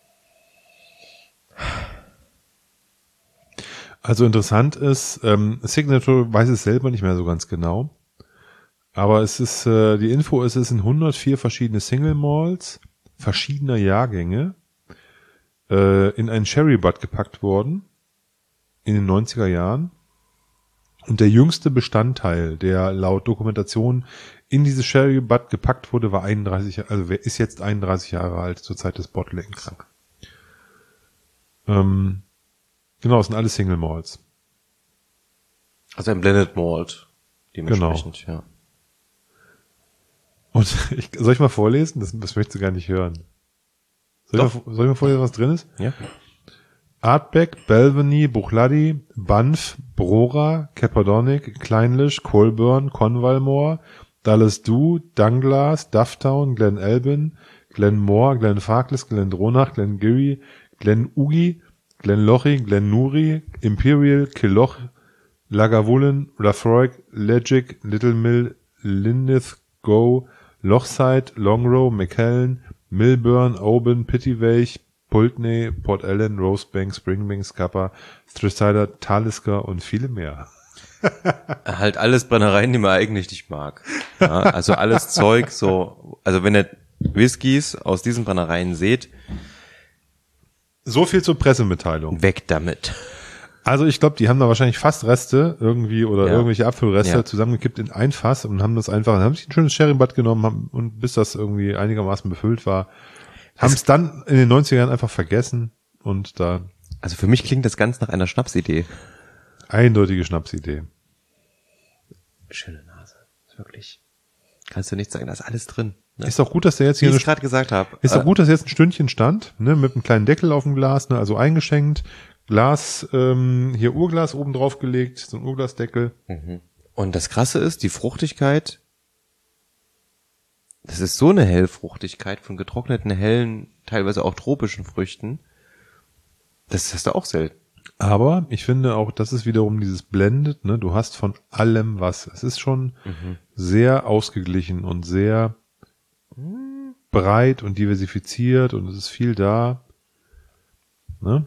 Also interessant ist, ähm, Signature weiß es selber nicht mehr so ganz genau, aber es ist, äh, die Info ist, es sind hundertvier verschiedene Single Malts verschiedener Jahrgänge äh, in einen Sherry Butt gepackt worden in den neunziger Jahren. Und der jüngste Bestandteil, der laut Dokumentation in dieses Sherry Butt gepackt wurde, war einunddreißig, also wer ist jetzt einunddreißig Jahre alt zur Zeit des Bottlings. Ähm, genau, es sind alles Single Malts. Also ein Blended Malt, dementsprechend, genau. Ja. Und ich, soll ich mal vorlesen? Das, das möchtest du gar nicht hören. Soll, ich mal, soll ich mal vorlesen, was drin ist? Ja. Ardbeg, Balvenie, Bruichladdich, Banff, Brora, Cappadonic, Clynelish, Colburn, Cornwalmore, Dallas Dew, Dunglass, Dufftown, Glen Albin, Glenmore, Glenfarclas, Glendronach, Glengarry, Glenuggy, Glenlochy, Glenurry, Imperial, Killoch, Lagavulin, Laphroaig, Legic, Little Mill, Linlithgow, Lochside, Longrow, McKellen, Milburn, Oban, Pittyweich, Pulteney, Port Ellen, Rosebank, Springbank, Scapa, Strycider, Talisker und viele mehr. Halt alles Brennereien, die man eigentlich nicht mag. Ja, also alles Zeug so, also wenn ihr Whiskys aus diesen Brennereien seht. So viel zur Pressemitteilung. Weg damit. Also ich glaube, die haben da wahrscheinlich fast Reste irgendwie oder ja. irgendwelche Apfelreste ja. zusammengekippt in ein Fass und haben das einfach, haben sich ein schönes Sherry-Butt genommen haben, und bis das irgendwie einigermaßen befüllt war, haben es dann in den neunziger Jahren einfach vergessen und da. Also für mich klingt das ganz nach einer Schnapsidee. Eindeutige Schnapsidee. Schöne Nase. Wirklich. Kannst du nicht sagen, da ist alles drin. Ne? Ist doch gut, dass der jetzt hier. Wie ich gerade gesagt habe. Ist doch gut, dass jetzt ein Stündchen stand, ne, mit einem kleinen Deckel auf dem Glas, ne, also eingeschenkt. Glas, ähm, hier Urglas oben drauf gelegt, so ein Urglasdeckel. Mhm. Und das Krasse ist, die Fruchtigkeit, das ist so eine Hellfruchtigkeit von getrockneten, hellen, teilweise auch tropischen Früchten. Das hast du auch selten. Aber ich finde auch, das ist wiederum dieses Blended, ne, du hast von allem was. Es ist schon Mhm. sehr ausgeglichen und sehr Mhm. breit und diversifiziert und es ist viel da, ne?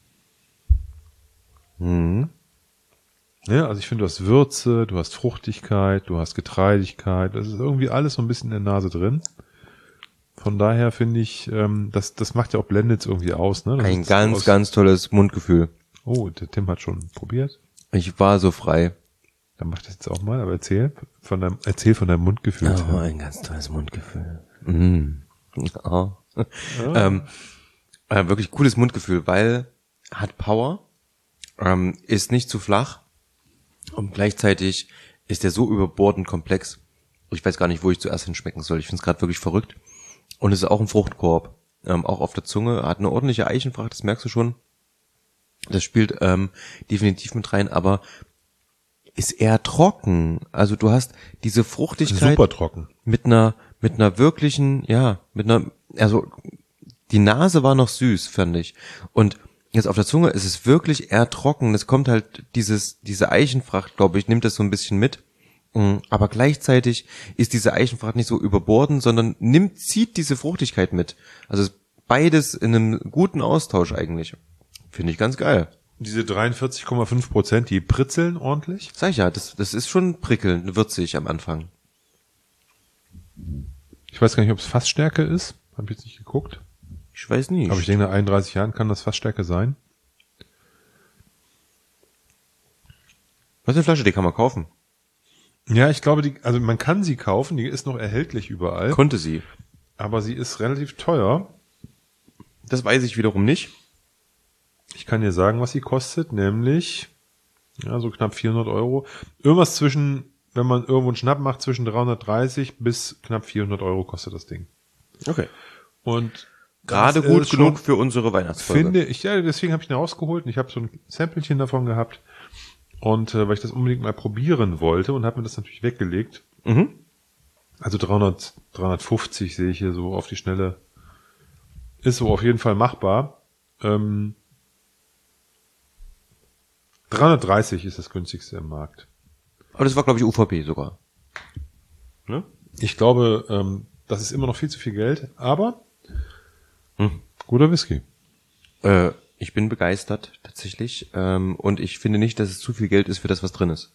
Mhm. Ja, also ich finde, du hast Würze, du hast Fruchtigkeit, du hast Getreidigkeit, das ist irgendwie alles so ein bisschen in der Nase drin. Von daher finde ich, ähm, das, das macht ja auch Blendeds irgendwie aus, ne? Das Ein ist ganz, aus, ganz tolles Mundgefühl. Oh, der Tim hat schon probiert. Ich war so frei. Dann mach das jetzt auch mal, aber erzähl von deinem, erzähl von deinem Mundgefühl. Oh, ein ganz tolles Mundgefühl. Mm. Oh. Ja. ähm, äh, wirklich cooles Mundgefühl, weil hat Power, ähm, ist nicht zu flach und gleichzeitig ist der so überbordend komplex. Ich weiß gar nicht, wo ich zuerst hinschmecken soll. Ich finde es gerade wirklich verrückt. Und es ist auch ein Fruchtkorb, ähm, auch auf der Zunge. Hat eine ordentliche Eichenfracht, das merkst du schon. Das spielt ähm, definitiv mit rein, aber ist eher trocken. Also du hast diese Fruchtigkeit Super trocken. mit einer mit einer wirklichen, ja, mit einer, also die Nase war noch süß, fand ich. Und jetzt auf der Zunge ist es wirklich eher trocken. Es kommt halt dieses diese Eichenfracht, glaube ich, nimmt das so ein bisschen mit. Aber gleichzeitig ist diese Eichenfracht nicht so überbordend, sondern nimmt, zieht diese Fruchtigkeit mit. Also beides in einem guten Austausch eigentlich. Finde ich ganz geil. Diese dreiundvierzig Komma fünf Prozent, die pritzeln ordentlich. Sag ich ja, das, das ist schon prickelnd, würzig am Anfang. Ich weiß gar nicht, ob es Fassstärke ist. Hab ich jetzt nicht geguckt. Ich weiß nicht. Aber ich denke, nach einunddreißig Jahren kann das Fassstärke sein. Was für eine Flasche, die kann man kaufen? Ja, ich glaube, die, also man kann sie kaufen, die ist noch erhältlich überall. Konnte sie. Aber sie ist relativ teuer. Das weiß ich wiederum nicht. Ich kann dir sagen, was sie kostet, nämlich ja so knapp vierhundert Euro. Irgendwas zwischen, wenn man irgendwo einen Schnapp macht, zwischen dreihundertdreißig bis knapp vierhundert Euro kostet das Ding. Okay. Und gerade gut genug für unsere Weihnachtsfolge. Finde ich, ja, deswegen habe ich ihn rausgeholt und ich habe so ein Samplechen davon gehabt. Und äh, weil ich das unbedingt mal probieren wollte und habe mir das natürlich weggelegt. Mhm. Also dreihundert, dreihundertfünfzig sehe ich hier so auf die Schnelle. Ist so auf jeden Fall machbar. Ähm, dreihundertdreißig ist das günstigste im Markt. Aber das war, glaube ich, U V P sogar. Ne? Ich glaube, ähm, das ist immer noch viel zu viel Geld, aber hm. guter Whisky. Äh, ich bin begeistert, tatsächlich. Ähm, und ich finde nicht, dass es zu viel Geld ist für das, was drin ist.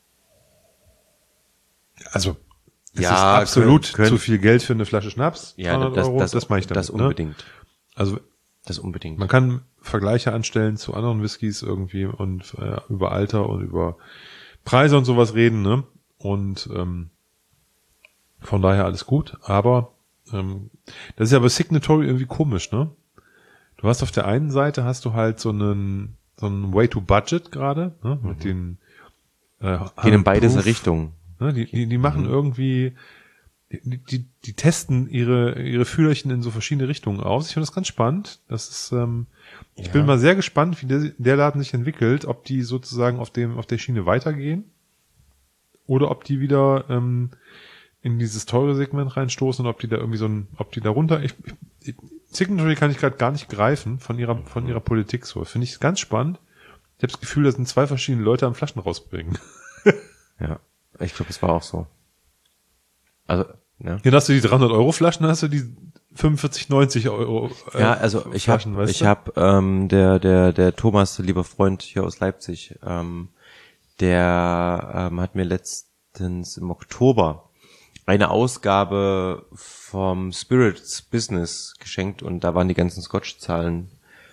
Also, es ja, ist absolut können, können, zu viel Geld für eine Flasche Schnaps. Ja, das, Euro, das, das mache ich damit. Das unbedingt. Ne? Also, das unbedingt. Man kann Vergleiche anstellen zu anderen Whiskys irgendwie und äh, über Alter und über Preise und sowas reden, ne? Und ähm, von daher alles gut. Aber ähm, das ist ja bei Signatory irgendwie komisch, ne? Du hast auf der einen Seite hast du halt so einen so einen Way to Budget gerade, ne? Mit mhm. den äh, gehen in beide Richtungen. Ne? Die, die, die machen mhm. irgendwie Die, die, die testen ihre ihre Fühlerchen in so verschiedene Richtungen aus. Ich finde das ganz spannend. Das ist, ähm, ich ja. bin mal sehr gespannt, wie der, der Laden sich entwickelt, ob die sozusagen auf dem auf der Schiene weitergehen oder ob die wieder ähm, in dieses teure Segment reinstoßen und ob die da irgendwie so ein, ob die da runter. Ich, ich, Signatory kann ich gerade gar nicht greifen von ihrer von ihrer Politik so. Finde ich ganz spannend. Ich habe das Gefühl, da sind zwei verschiedene Leute am Flaschen rausbringen. Ja, ich glaube, es war auch so. Also ja. Hier hast du die dreihundert Euro Flaschen, hast du die fünfundvierzig, neunzig Euro. Äh, ja, also ich habe, ich habe ähm, der der der Thomas, lieber Freund hier aus Leipzig, ähm, der ähm, hat mir letztens im Oktober eine Ausgabe vom Spirits Business geschenkt und da waren die ganzen Scotch-Zahlen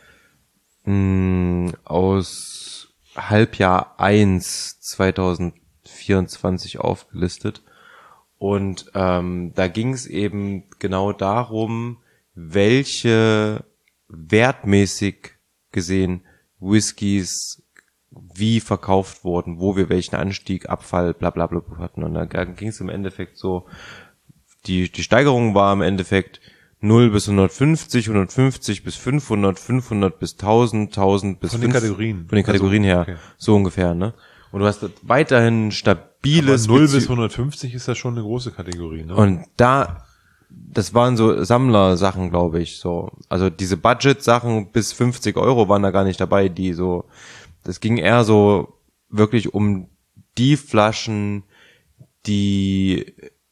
mh, aus Halbjahr eins zweitausendvierundzwanzig aufgelistet. Und ähm, da ging es eben genau darum, welche wertmäßig gesehen Whiskys wie verkauft wurden, wo wir welchen Anstieg, Abfall, bla bla bla hatten. Und da ging es im Endeffekt so, die die Steigerung war im Endeffekt null bis hundertfünfzig, hundertfünfzig bis fünfhundert, fünfhundert bis tausend, tausend bis von den Kategorien. Von den Kategorien also, her, okay. So ungefähr, ne? Und du hast weiterhin stabiles... Aber null bis hundertfünfzig ist ja schon eine große Kategorie, ne? Und da, das waren so Sammlersachen, glaube ich, so. Also diese Budget-Sachen bis fünfzig Euro waren da gar nicht dabei, die so, das ging eher so wirklich um die Flaschen, die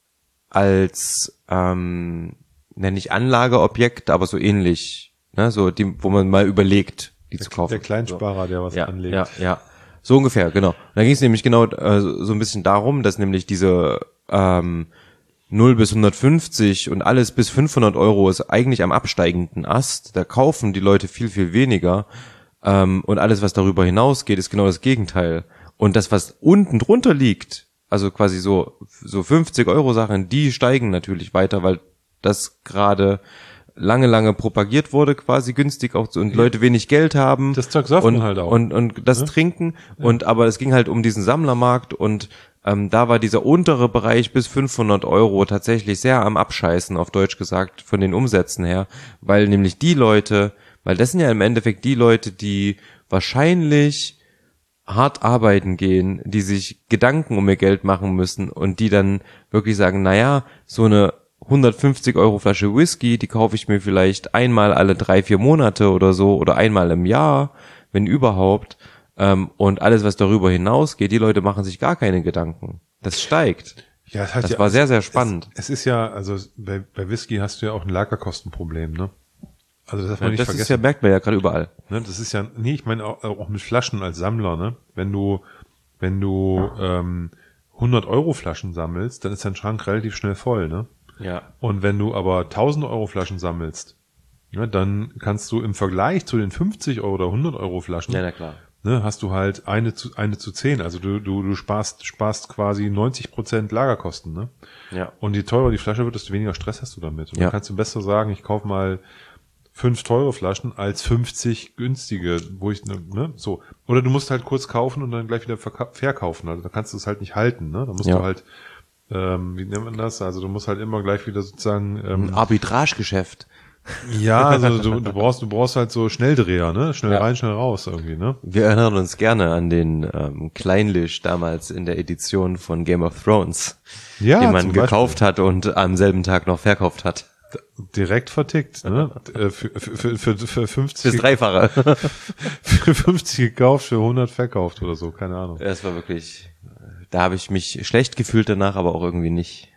als, ähm, nenne ich Anlageobjekt, aber so ähnlich, ne, so die, wo man mal überlegt, die der, zu kaufen. Der Kleinsparer, so. Der was ja, anlegt. Ja, ja. So ungefähr, genau. Da ging es nämlich genau äh, so ein bisschen darum, dass nämlich diese ähm, null bis hundertfünfzig und alles bis fünfhundert Euro ist eigentlich am absteigenden Ast. Da kaufen die Leute viel, viel weniger. Ähm, und alles, was darüber hinausgeht, ist genau das Gegenteil. Und das, was unten drunter liegt, also quasi so so fünfzig Euro Sachen, die steigen natürlich weiter, weil das gerade lange, lange propagiert wurde, quasi günstig auch und ja. Leute wenig Geld haben. Das Zeug saufen und, halt auch. Und, und das ja. Trinken. Ja. Und aber es ging halt um diesen Sammlermarkt und ähm, da war dieser untere Bereich bis fünfhundert Euro tatsächlich sehr am Abscheißen, auf Deutsch gesagt, von den Umsätzen her, weil nämlich die Leute, weil das sind ja im Endeffekt die Leute, die wahrscheinlich hart arbeiten gehen, die sich Gedanken um ihr Geld machen müssen und die dann wirklich sagen, naja, so eine hundertfünfzig Euro Flasche Whisky, die kaufe ich mir vielleicht einmal alle drei, vier Monate oder so oder einmal im Jahr, wenn überhaupt. Ähm, und alles, was darüber hinausgeht, die Leute machen sich gar keine Gedanken. Das steigt. Ja, es hat das ja, war sehr, sehr spannend. Es, es ist ja, also bei, bei Whisky hast du ja auch ein Lagerkostenproblem, ne? Also das darf man ja, nicht das vergessen. Das ist ja, merkt man ja gerade überall. Ne, das ist ja, nee, ich meine auch, auch mit Flaschen als Sammler, ne? Wenn du, wenn du ähm, hundert Euro Flaschen sammelst, dann ist dein Schrank relativ schnell voll, ne? Ja. Und wenn du aber tausend Euro Flaschen sammelst, ne, dann kannst du im Vergleich zu den fünfzig Euro oder hundert Euro Flaschen, ja, na klar. ne, hast du halt eine zu, eine zu zehn. Also du, du, du sparst, sparst quasi neunzig Prozent Lagerkosten, ne? Ja. Und je teurer die Flasche wird, desto weniger Stress hast du damit. Und Ja. dann kannst du besser sagen, ich kaufe mal fünf teure Flaschen als fünfzig günstige, wo ich, ne, so. Oder du musst halt kurz kaufen und dann gleich wieder verka- verkaufen. Also da kannst du es halt nicht halten, ne? Da musst Ja. du halt, ähm, wie nennt man das? Also du musst halt immer gleich wieder sozusagen, ähm, Ein Arbitragegeschäft. ja, also du, du brauchst, du brauchst halt so Schnelldreher, ne? Schnell Ja. rein, schnell raus irgendwie, ne? Wir erinnern uns gerne an den ähm, Kleinlisch damals in der Edition von Game of Thrones, Ja, den man zum gekauft hat und am selben Tag noch verkauft hat. Direkt vertickt, ne? Äh, für, für, für, für fünfzig, Das Dreifache. für fünfzig gekauft, für hundert verkauft oder so, keine Ahnung. Das war wirklich, da habe ich mich schlecht gefühlt danach, aber auch irgendwie nicht.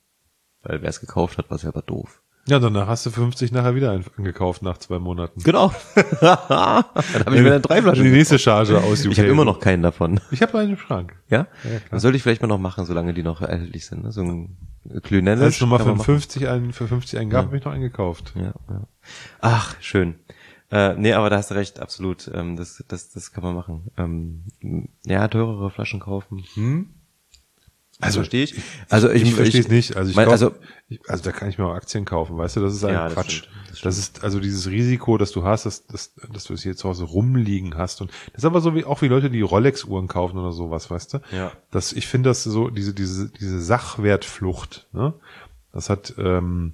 Weil wer es gekauft hat, war selber doof. Ja, danach hast du fünfzig nachher wieder eingekauft nach zwei Monaten. Genau. Dann habe ich mir dann drei Flaschen Die nächste Charge aus U K. Ich habe immer noch keinen davon. Ich habe einen im Schrank. Ja? Ja, klar. Das sollte ich vielleicht mal noch machen, solange die noch erhältlich sind. Ne? So ein Klünelles. Hast du mal kann man für machen. fünfzig einen, für fünfzig einen gab, habe ich noch eingekauft. Ja, ja. Ach, schön. Äh, nee, aber da hast du recht, absolut. Ähm, das, das, das kann man machen. Ähm, ja, teurere Flaschen kaufen. Hm? Also verstehe ich. Also ich, Ich verstehe es nicht. Also ich mein, glaub, also ich, also da kann ich mir auch Aktien kaufen, weißt du, das ist ein Ja, das Quatsch. stimmt, das Das, stimmt. ist also dieses Risiko, das du hast, dass, dass, dass du es hier zu Hause rumliegen hast. Und das ist aber so wie auch wie Leute, die Rolex-Uhren kaufen oder sowas, weißt du? Ja. Das, ich finde das so, diese, diese, diese Sachwertflucht, ne? Das hat ähm,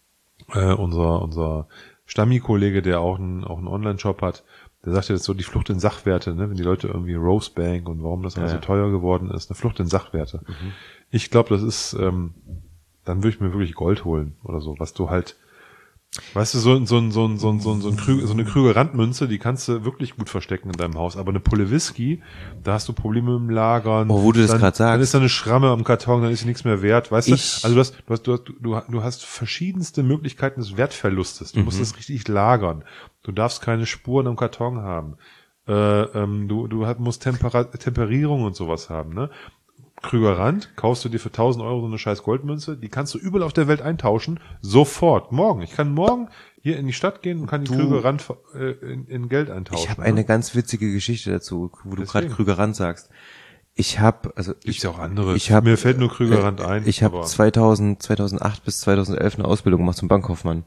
äh, unser, unser Stammi-Kollege, der auch einen, auch einen Online-Shop hat, der sagte jetzt so, die Flucht in Sachwerte, ne? Wenn die Leute irgendwie Rosebank und warum das alles Ja, so ja. teuer geworden ist, eine Flucht in Sachwerte. Ich glaube, das ist, ähm, dann würde ich mir wirklich Gold holen oder so, was du halt, weißt du, so, so, so, so, so, so, ein Krü so eine Krüger-Randmünze, die kannst du wirklich gut verstecken in deinem Haus, aber eine Pulle Whisky, da hast du Probleme im Lagern. Oh, wo du das Dann- grad sagst. Dann ist da eine Schramme am Karton, dann ist sie nichts mehr wert, weißt Ich- du? Also du hast, du hast, du hast, du, du hast verschiedenste Möglichkeiten des Wertverlustes. Du musst es richtig lagern. Du darfst keine Spuren am Karton haben. Äh, ähm, du, du hat- musst Tempera Temperierung und sowas haben, ne? Krüger Rand, kaufst du dir für tausend Euro so eine scheiß Goldmünze, die kannst du überall auf der Welt eintauschen, sofort, morgen. Ich kann morgen hier in die Stadt gehen und kann die Du- Krüger Rand äh, in, in Geld eintauschen. ich habe ne? eine ganz witzige Geschichte dazu, wo du gerade Deswegen. Krügerrand sagst. Ich habe, also Gibt's ja auch andere. Ich hab, Mir fällt nur Krügerrand ein. Ich habe aber- zweitausend, zweitausendacht bis zweitausendelf eine Ausbildung gemacht zum Bankkaufmann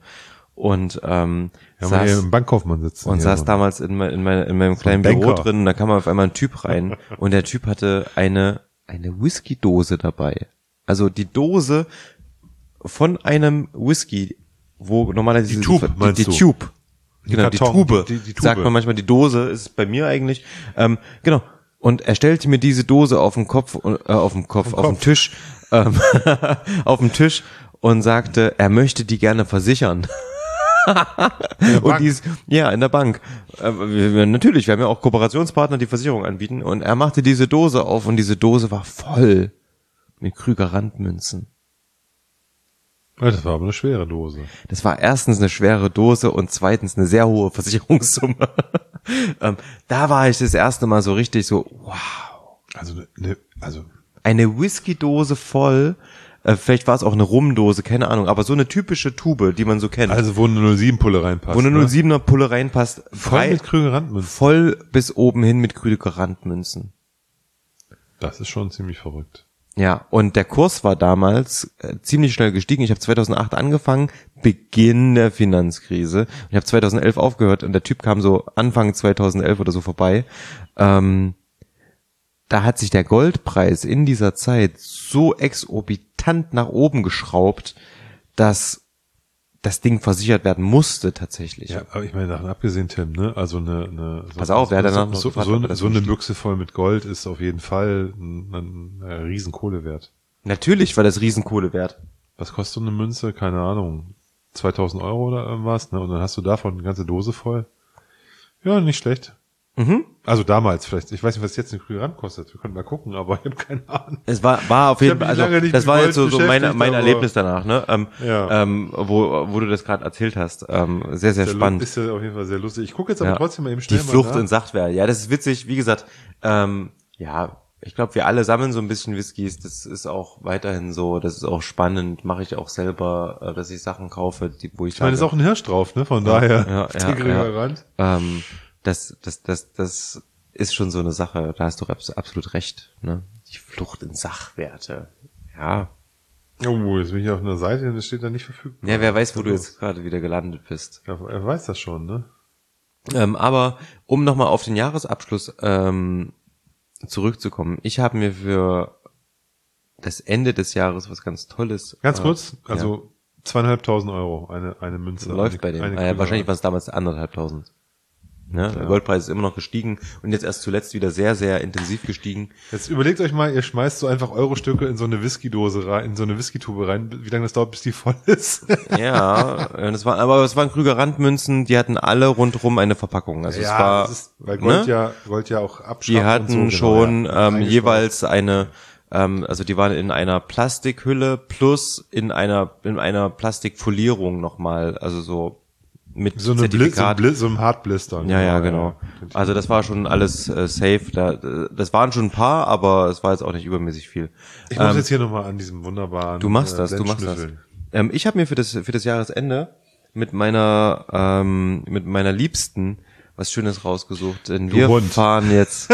und ähm, Ja, man hier saß, im Bankkaufmann sitzen. und hier saß so. damals in, mein, in, mein, in meinem ein kleinen Büro Banker. drin und da kam auf einmal ein Typ rein und der Typ hatte eine eine Whisky-Dose dabei. Also die Dose von einem Whisky, wo normalerweise Die Tube, die, meinst die du? Tube. Genau, die Karton, Tube. die- die Tube. Sagt man manchmal, die Dose ist bei mir eigentlich. Ähm, genau. Und er stellte mir diese Dose auf den Kopf, und- äh, auf dem Kopf, auf, Kopf. den Tisch, ähm, auf dem Tisch und sagte, er möchte die gerne versichern. Und Bank. die ist, ja, in der Bank. Äh, wir, wir, natürlich, wir haben ja auch Kooperationspartner, die Versicherung anbieten. Und er machte diese Dose auf und diese Dose war voll mit Krüger Randmünzen. Ja, das war aber eine schwere Dose. Das war erstens eine schwere Dose und zweitens eine sehr hohe Versicherungssumme. ähm, da war ich das erste Mal so richtig so, wow. Also, ne, also, Eine Whiskydose voll, äh, vielleicht war es auch eine Rumdose, keine Ahnung, aber so eine typische Tube, die man so kennt. also wo eine null sieben Pulle reinpasst. wo eine ne? null siebener Pulle reinpasst, Voll frei, mit Krüger Randmünzen. voll bis oben hin mit Krüger Randmünzen. Das ist schon ziemlich verrückt. Ja, und der Kurs war damals äh, ziemlich schnell gestiegen. Ich habe zweitausendacht angefangen, Beginn der Finanzkrise. Ich habe zweitausendelf aufgehört und der Typ kam so Anfang zweitausendelf oder so vorbei. Ähm, da hat sich der Goldpreis in dieser Zeit so exorbitant nach oben geschraubt, dass das Ding versichert werden musste tatsächlich. Ja, aber ich meine, davon abgesehen, Tim, ne, also eine, eine so, Pass auf, wer hat danach noch so, gefragt, so, ob eine, er das so eine versteht? Büchse voll mit Gold ist auf jeden Fall ein, ein, ein Riesenkohle wert. Natürlich war das Riesenkohle wert. Was kostet so eine Münze? Keine Ahnung. zweitausend Euro oder irgendwas, ne? Und dann hast du davon eine ganze Dose voll. Ja, nicht schlecht. Mhm. Also damals vielleicht. Ich weiß nicht, was jetzt eine Krüger Rand kostet. Wir können mal gucken, aber ich habe keine Ahnung. Es war, war auf Ich jeden hab Fall, mich also lange nicht das mit war Gold jetzt so, so mein, beschäftigt, mein aber- Erlebnis danach, ne? Ähm, Ja. ähm, wo, wo du das gerade erzählt hast. Ähm, sehr, sehr Ist ja spannend. lu- Ist ja auf jeden Fall sehr lustig. Ich gucke jetzt aber Ja. trotzdem mal eben Die schnell Flucht mal nach. in Sachtwert. Ja, das ist witzig. Wie gesagt, ähm, ja, ich glaube, wir alle sammeln so ein bisschen Whiskys. Das ist auch weiterhin so. Das ist auch spannend. Mache ich auch selber, äh, dass ich Sachen kaufe, die, wo ich Ich meine, ist auch ein Hirsch drauf, ne? Von daher. ja, der ja, Krüger ja. Rand. ähm, das, das, das, das ist schon so eine Sache, da hast du absolut recht, ne? Die Flucht in Sachwerte. Ja. Oh, jetzt bin ich auf einer Seite, das steht da nicht verfügbar. Ja, wer weiß, wo du jetzt gerade wieder gelandet bist. Ja, er weiß das schon, ne? Ähm, aber um nochmal auf den Jahresabschluss ähm, zurückzukommen, ich habe mir für das Ende des Jahres was ganz Tolles. Ganz äh, kurz, also ja. zweieinhalbtausend Euro, eine eine Münze. Läuft eine, bei dem. eine Ah, ja, wahrscheinlich waren es damals anderthalbtausend. Ne? Der Ja. Goldpreis ist immer noch gestiegen und jetzt erst zuletzt wieder sehr, sehr intensiv gestiegen. Jetzt überlegt euch mal, ihr schmeißt so einfach Euro-Stücke in so eine Whiskydose rein, in so eine Whiskytube rein, wie lange das dauert, bis die voll ist. Ja, das war, aber es waren Krüger Randmünzen, die hatten alle rundrum eine Verpackung. Also ja, es war, das ist, weil Gold ne? ja, Gold ja auch abschafft. Die hatten und so, schon genau, ja. ähm, jeweils eine, ähm, also die waren in einer Plastikhülle plus in einer in einer Plastikfolierung nochmal, also so mit so eine Blitz, so, ein Zertifikat. Blitz, so ein Hartblister. Ja, ja, genau. Also das war schon alles äh, safe. Da, das waren schon ein paar, aber es war jetzt auch nicht übermäßig viel. Ich muss ähm, jetzt hier nochmal an diesem wunderbaren. Du machst äh, das, du machst das. Blendschnüffeln. Ähm, ich habe mir für das für das Jahresende mit meiner ähm, mit meiner Liebsten was Schönes rausgesucht, denn Du wir Hund. fahren jetzt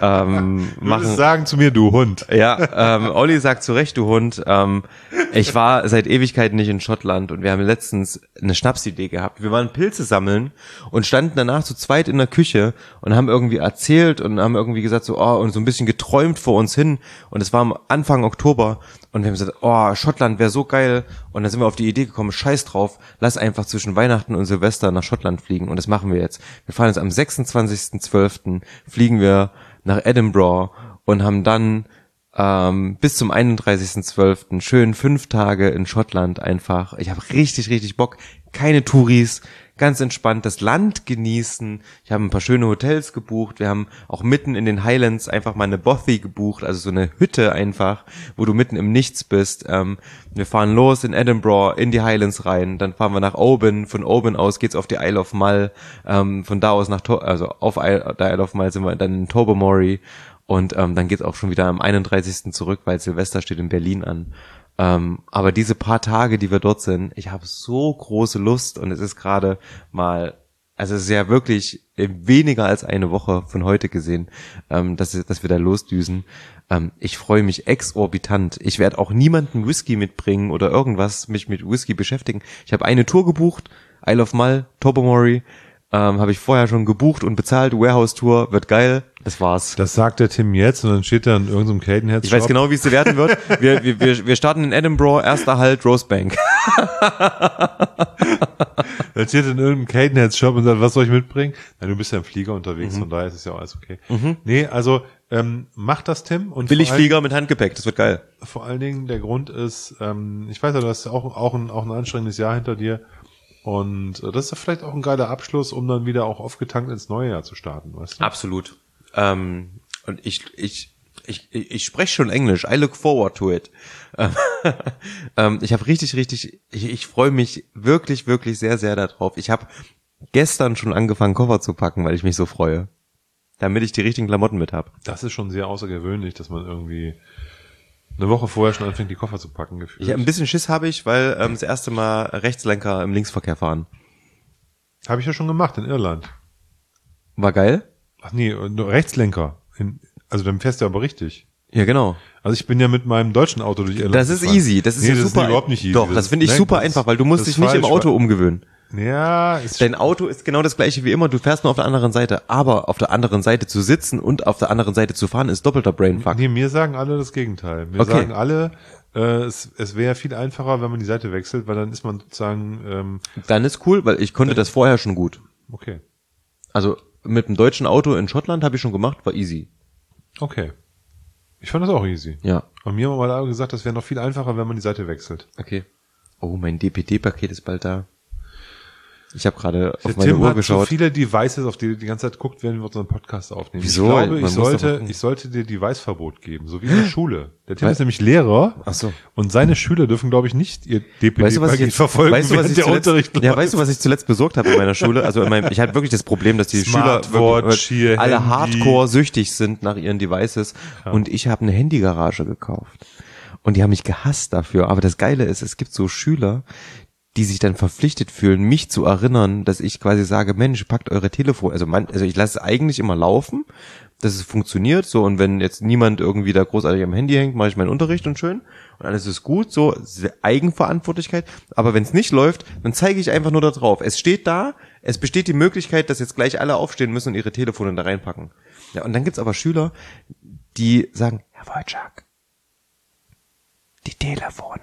ähm, Du machen. würdest sagen zu mir, du Hund. Ja, ähm, Olli sagt zu Recht, du Hund. Ähm, ich war seit Ewigkeiten nicht in Schottland und wir haben letztens eine Schnapsidee gehabt. Wir waren Pilze sammeln und standen danach zu zweit in der Küche und haben irgendwie erzählt und haben irgendwie gesagt so, oh, und so ein bisschen geträumt vor uns hin. Und es war am Anfang Oktober und wir haben gesagt, oh, Schottland wäre so geil. Und dann sind wir auf die Idee gekommen, scheiß drauf, lass einfach zwischen Weihnachten und Silvester nach Schottland fliegen. Und das machen wir jetzt. Wir fahren jetzt am sechsundzwanzigsten zwölften fliegen wir nach Edinburgh und haben dann ähm, bis zum einunddreißigsten zwölften schön fünf Tage in Schottland einfach. Ich habe richtig, richtig Bock. Keine Touris, ganz entspannt das Land genießen. Ich habe ein paar schöne Hotels gebucht. Wir haben auch mitten in den Highlands einfach mal eine Bothy gebucht, also so eine Hütte einfach, wo du mitten im Nichts bist. Ähm, wir fahren los in Edinburgh, in die Highlands rein, dann fahren wir nach Oban. Von Oban aus geht's auf die Isle of Mull. Ähm, von da aus nach, to- also auf Isle, der Isle of Mull sind wir dann in Tobermory. Und ähm, dann geht's auch schon wieder am einunddreißigsten zurück, weil Silvester steht in Berlin an. Ähm, aber diese paar Tage, die wir dort sind, ich habe so große Lust und es ist gerade mal, also es ist ja wirklich weniger als eine Woche von heute gesehen, ähm, dass, dass wir da losdüsen. Ähm, ich freue mich exorbitant. Ich werde auch niemanden Whisky mitbringen oder irgendwas mich mit Whisky beschäftigen. Ich habe eine Tour gebucht, Isle of Mull, Tobermory, ähm, habe ich vorher schon gebucht und bezahlt, Warehouse-Tour, wird geil. Das war's. Das sagt der Tim jetzt und dann steht da in irgendeinem Cadenhead-Shop. Ich weiß genau, wie es werden wird. Wir, wir, wir, wir starten in Edinburgh, erster Halt, Rosebank. Dann steht in irgendeinem Cadenhead-Shop und sagt, was soll ich mitbringen? Na, du bist ja im Flieger unterwegs, Mhm. von daher ist es ja auch alles okay. Mhm. Nee, also ähm, mach das, Tim. Und Billigflieger mit Handgepäck, das wird geil. Vor allen Dingen der Grund ist, ähm, ich weiß ja, du hast auch, auch, ein, auch ein anstrengendes Jahr hinter dir. Und äh, das ist ja vielleicht auch ein geiler Abschluss, um dann wieder auch aufgetankt ins neue Jahr zu starten, weißt du? Absolut. Ähm, und ich, ich, ich, ich, ich spreche schon Englisch. I look forward to it. ähm, ich habe richtig, richtig, ich, ich freue mich wirklich, wirklich sehr, sehr darauf. Ich habe gestern schon angefangen, Koffer zu packen, weil ich mich so freue. Damit ich die richtigen Klamotten mit habe. Das ist schon sehr außergewöhnlich, dass man irgendwie eine Woche vorher schon anfängt, die Koffer zu packen. Gefühlt. Ich hab ein bisschen Schiss habe ich, weil ähm, das erste Mal Rechtslenker im Linksverkehr fahren. Habe ich ja schon gemacht in Irland. War geil? Ach nee, nur Rechtslenker. In, also dann fährst du aber richtig. Ja, genau. Also ich bin ja mit meinem deutschen Auto durch Irland Das ist gefahren. easy, das ist nee, ja das super. Ist überhaupt nicht easy. Doch, das, das finde ich nein, super das, einfach, weil du musst dich nicht im falsch, Auto weil, umgewöhnen. Ja, ist Dein Auto ist genau das gleiche wie immer, du fährst nur auf der anderen Seite, aber auf der anderen Seite zu sitzen und auf der anderen Seite zu fahren ist doppelter Brainfuck. Nee, mir sagen alle das Gegenteil. Mir Okay. sagen alle, äh, es, es wäre viel einfacher, wenn man die Seite wechselt, weil dann ist man sozusagen, ähm, Dann ist cool, weil ich konnte das vorher schon gut. okay, Also mit dem deutschen Auto in Schottland habe ich schon gemacht, war easy. okay. Ich fand das auch easy. Ja. Und mir haben mal alle gesagt, das wäre noch viel einfacher, wenn man die Seite wechselt. Okay. Oh, mein D P D-Paket ist bald da. Ich habe gerade auf Der meine Tim Uhr hat geschaut. so viele Devices, auf die die ganze Zeit guckt, wenn wir unseren Podcast aufnehmen. Wieso? Ich glaube, Man ich muss doch sollte, gucken. ich sollte dir Device-Verbot geben, so wie in der Schule. Der Tim Weil- ist nämlich Lehrer. Ach so. Und seine Schüler dürfen, glaube ich, nicht ihr D P Weißt du, was ich D-Paket jetzt, verfolgen, weißt du, was während ich der zuletzt, Unterricht ja, läuft. weißt du, was ich zuletzt besorgt habe in meiner Schule? Also in meinem, ich hatte wirklich das Problem, dass die Schüler Smartwatch, wirklich, hier, alle Handy. Hardcore süchtig sind nach ihren Devices. Und ich habe eine Handygarage gekauft. Und die haben mich gehasst dafür. Aber das Geile ist, es gibt so Schüler, die sich dann verpflichtet fühlen, mich zu erinnern, dass ich quasi sage, Mensch, packt eure Telefon, also man, also ich lasse es eigentlich immer laufen, dass es funktioniert, so, und wenn jetzt niemand irgendwie da großartig am Handy hängt, mache ich meinen Unterricht und schön und alles ist gut, so Eigenverantwortlichkeit, aber wenn es nicht läuft, dann zeige ich einfach nur da drauf. Es steht da, es besteht die Möglichkeit, dass jetzt gleich alle aufstehen müssen und ihre Telefone da reinpacken. Ja, und dann gibt's aber Schüler, die sagen, Herr Wojciak, die Telefone.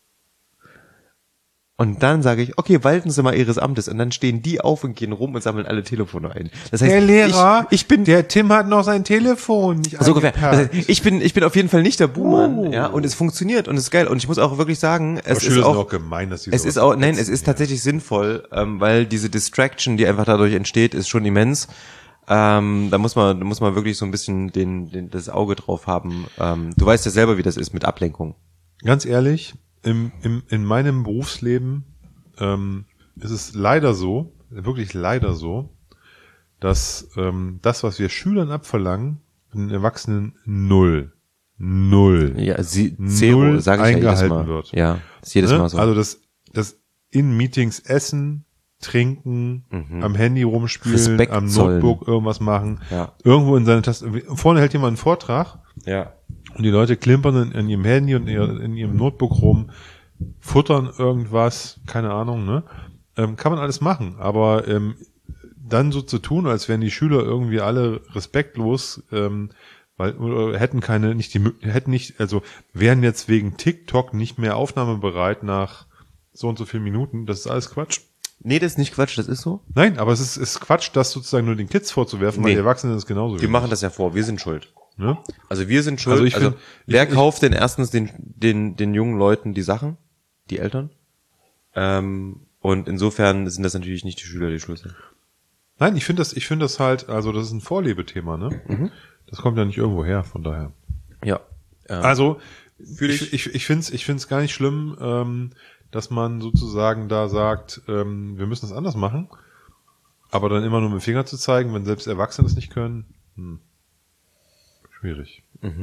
Und dann sage ich, okay, walten Sie mal Ihres Amtes. Und dann stehen die auf und gehen rum und sammeln alle Telefone ein. Das heißt, der Lehrer, ich, ich bin der Tim hat noch sein Telefon nicht so ungefähr. eingepackt. Das heißt, ich bin, ich bin auf jeden Fall nicht der Buhmann, Oh. ja, und es funktioniert und es ist geil. Und ich muss auch wirklich sagen, es Aber ist Schüler auch, sind auch gemein, dass sie es sowas ist auch, nein, es nutzen, ist ja. tatsächlich sinnvoll, ähm, weil diese Distraction, die einfach dadurch entsteht, ist schon immens. Ähm, da muss man, da muss man wirklich so ein bisschen den, den, das Auge drauf haben. Ähm, du weißt ja selber, wie das ist mit Ablenkung. Ganz ehrlich, im, im, in meinem Berufsleben ähm, ist es leider so, wirklich leider so, dass ähm, das, was wir Schülern abverlangen, den Erwachsenen null, null, Ja, sie, Zero, null sage ich ja jedes eingehalten Mal. wird. Ja, ist jedes Ne? Mal so. Also das, das in Meetings essen, trinken, am Handy rumspielen, Respekt am zollen. Notebook irgendwas machen, Ja. irgendwo in seine Taste. Vorne hält jemand einen Vortrag Ja. und die Leute klimpern in, in ihrem Handy und in, ihr- in ihrem Notebook rum, futtern irgendwas, keine Ahnung, ne? Ähm, kann man alles machen, aber ähm, dann so zu tun, als wären die Schüler irgendwie alle respektlos, ähm, weil oder hätten keine, nicht die, Mö- hätten nicht, also wären jetzt wegen TikTok nicht mehr aufnahmebereit nach so und so vielen Minuten, das ist alles Quatsch. Nee, das ist nicht Quatsch, das ist so. Nein, aber es ist, ist Quatsch, das sozusagen nur den Kids vorzuwerfen, weil Nee. die Erwachsenen das genauso Wir machen das ja vor, wir sind schuld. Ne? Also wir sind schuld. Also ich Also, find- wer ich- ich- kauft denn erstens den, den, den jungen Leuten die Sachen? Die Eltern? Ähm, und insofern sind das natürlich nicht die Schüler, die schuld sind. Nein, ich finde das, ich finde das halt, also das ist ein Vorlebethema, ne? Mhm. Das kommt ja nicht irgendwo her, von daher. Ja. Ähm, Also, Fühl ich, ich, ich finde es ich find's gar nicht schlimm, ähm, dass man sozusagen da sagt, ähm, wir müssen das anders machen, aber dann immer nur mit dem Finger zu zeigen, wenn selbst Erwachsene das nicht können, hm. Schwierig.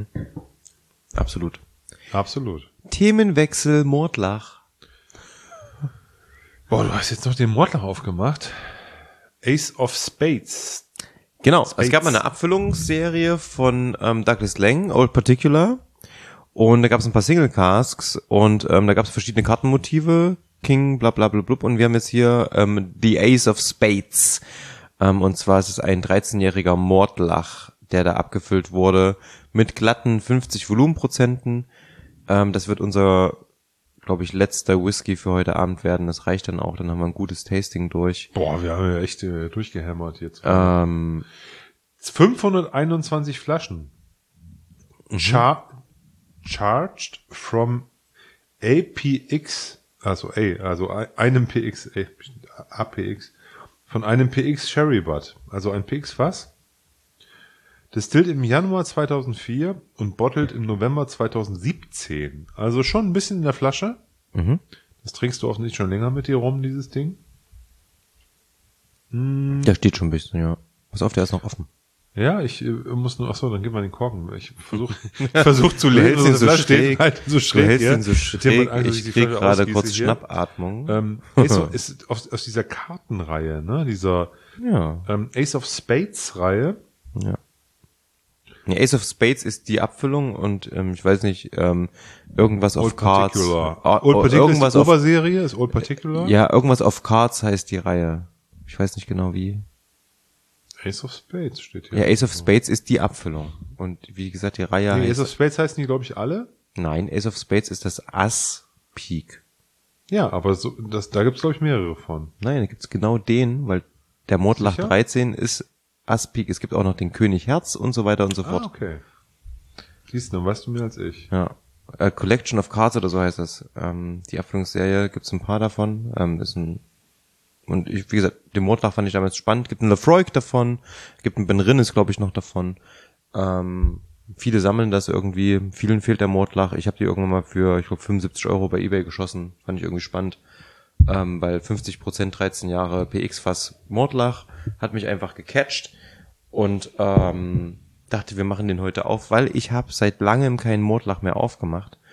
absolut. Absolut. Themenwechsel, Mordlach. Boah, du hast jetzt noch den Mordlach aufgemacht. Ace of Spades. Genau, Spades. es gab mal eine Abfüllungsserie von ähm, Douglas Lang, Old Particular. Und da gab es ein paar Single Casks und ähm, da gab es verschiedene Kartenmotive, King, bla bla bla blub. Und wir haben jetzt hier ähm, The Ace of Spades. Ähm, und zwar ist es ein dreizehnjähriger Mordlach, der da abgefüllt wurde mit glatten fünfzig Volumenprozenten. Ähm, das wird unser, glaube ich, letzter Whisky für heute Abend werden. Das reicht dann auch, dann haben wir ein gutes Tasting durch. Boah, wir haben ja echt äh, durchgehämmert jetzt. Ähm, fünfhunderteinundzwanzig Flaschen. Mhm. Char charged from A P X, also A, also einem P X, A P X, von einem P X Sherry Butt, also ein P X Fass. Distilled im Januar zweitausendvier und bottled im November zweitausendsiebzehn. Also schon ein bisschen in der Flasche. Mhm. Das trinkst du offensichtlich schon länger mit dir rum, dieses Ding. Der steht schon ein bisschen, ja. Pass auf, der ist noch offen. Ja, ich äh, muss nur, ach so, dann gib mal den Korken. Ich versuche ich versuch zu Du lesen, hältst ihn und so die Flasche steht schräg. halt so schräg Du hältst hier. ihn so Mit dem man schräg. Angst, dass Ich die krieg Flasche gerade ausgieße kurz hier. Schnappatmung. Ähm, Ace of, ist aus, aus dieser Kartenreihe, ne, dieser Ja. ähm, Ace of Spades Reihe. Ja. Nee, Ace of Spades ist die Abfüllung und ähm, ich weiß nicht, ähm, irgendwas auf Old Cards. Particular. Ah, Old Particular irgendwas ist die auf, Oberserie, ist Old Particular. ja, irgendwas auf Cards heißt die Reihe. Ich weiß nicht genau wie. Ace of Spades steht hier. Ja, Ace of Spades ist die Abfüllung. Und wie gesagt, die Reihe Nee, heißt, Ace of Spades heißen die, glaube ich, alle. nein, Ace of Spades ist das Ass Peak. Ja, aber so, das, da gibt's glaube ich, mehrere von. Nein, da gibt's genau den, weil der Mordlach Sicher? dreizehn ist Ass Peak. Es gibt auch noch den König Herz und so weiter und so fort. Ah, okay. Siehst du, dann weißt du mehr als ich. Ja. A Collection of Cards oder so heißt das. Ähm, die Abfüllungsserie gibt's ein paar davon. Ähm, ist ein und ich, wie gesagt, den Mordlach fand ich damals spannend. Gibt einen Lafroig davon, gibt einen Ben Rinnes, glaube ich, noch davon. Ähm, viele sammeln das irgendwie. Vielen fehlt der Mordlach. Ich habe die irgendwann mal für, ich glaube, fünfundsiebzig Euro bei eBay geschossen. Fand ich irgendwie spannend. Ähm, weil fünfzig Prozent dreizehn Jahre P X-Fass Mordlach hat mich einfach gecatcht. Und ähm, dachte, wir machen den heute auf, weil ich habe seit langem keinen Mordlach mehr aufgemacht.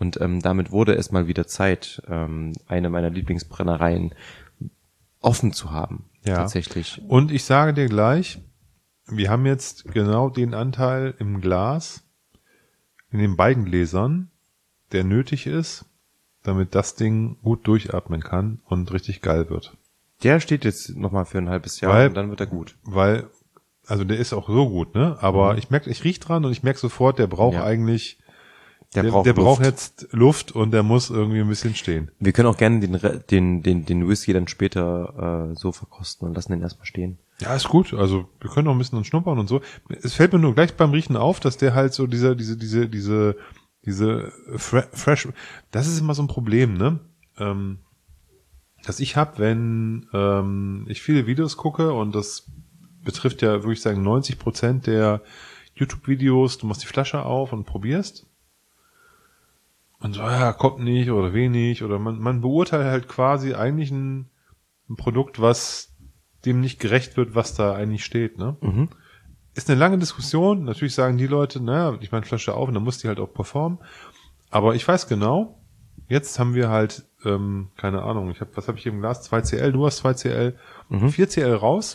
Und ähm, damit wurde es mal wieder Zeit, ähm, eine meiner Lieblingsbrennereien offen zu haben. Ja. Tatsächlich. Und ich sage dir gleich, wir haben jetzt genau den Anteil im Glas, in den beiden Gläsern, der nötig ist, damit das Ding gut durchatmen kann und richtig geil wird. Der steht jetzt nochmal für ein halbes Jahr Weil- und dann wird er gut. Weil, also der ist auch so gut, ne? Aber Mhm. ich merke, ich riech dran und ich merke sofort, der braucht Ja. eigentlich, Der, der, braucht der Luft. braucht jetzt Luft und der muss irgendwie ein bisschen stehen. Wir können auch gerne den, Re- den, den, den Whisky dann später äh, so verkosten und lassen den erstmal stehen. Ja, ist gut. Also wir können auch ein bisschen schnuppern und so. Es fällt mir nur gleich beim Riechen auf, dass der halt so dieser, diese, diese, diese, diese fre fresh. Das ist immer so ein Problem, ne? Ähm, dass ich hab, wenn ähm, ich viele Videos gucke und das betrifft ja, würde ich sagen, neunzig Prozent der YouTube-Videos. Du machst die Flasche auf und probierst. Und so, ja, kommt nicht oder wenig oder man, man beurteilt halt quasi eigentlich ein, ein Produkt, was dem nicht gerecht wird, was da eigentlich steht, ne? Mhm. Ist eine lange Diskussion. Natürlich sagen die Leute, naja, ich meine Flasche auf und dann muss die halt auch performen. Aber ich weiß genau, jetzt haben wir halt, ähm, keine Ahnung, ich hab, was habe ich hier im Glas? zwei C L, du hast zwei C L, Mhm. vier C L raus.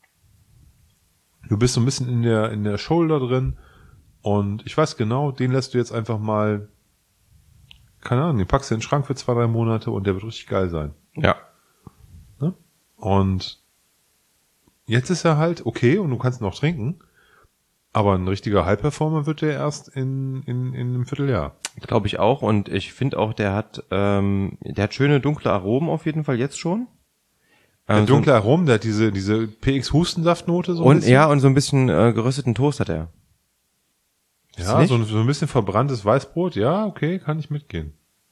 Du bist so ein bisschen in der, in der Shoulder drin und ich weiß genau, den lässt du jetzt einfach mal, keine Ahnung, den packst du in den Schrank für zwei, drei Monate und der wird richtig geil sein. Ja. Ne? Und jetzt ist er halt okay und du kannst ihn noch trinken, aber ein richtiger High-Performer wird der erst in, in, in einem Vierteljahr. Glaube ich auch. Und ich finde auch, der hat, ähm, der hat schöne dunkle Aromen auf jeden Fall jetzt schon. Der Ähm, dunkle Aromen, der hat diese, diese P X-Hustensaftnote so so, ein und bisschen. ja, und so ein bisschen äh, gerösteten Toast hat er. Ja, nicht? so ein, so ein bisschen verbranntes Weißbrot, ja, okay, kann ich mitgehen.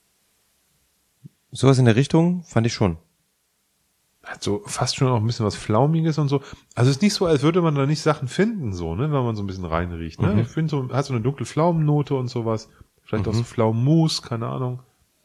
Sowas in der Richtung fand ich schon. Hat so fast schon auch ein bisschen was Flaumiges und so. Also es ist nicht so, als würde man da nicht Sachen finden, so, ne, wenn man so ein bisschen reinriecht, ne. Mhm. Ich finde so, hat so eine dunkle Pflaumennote und sowas. Vielleicht auch Mhm. so Pflaumenmus, keine Ahnung.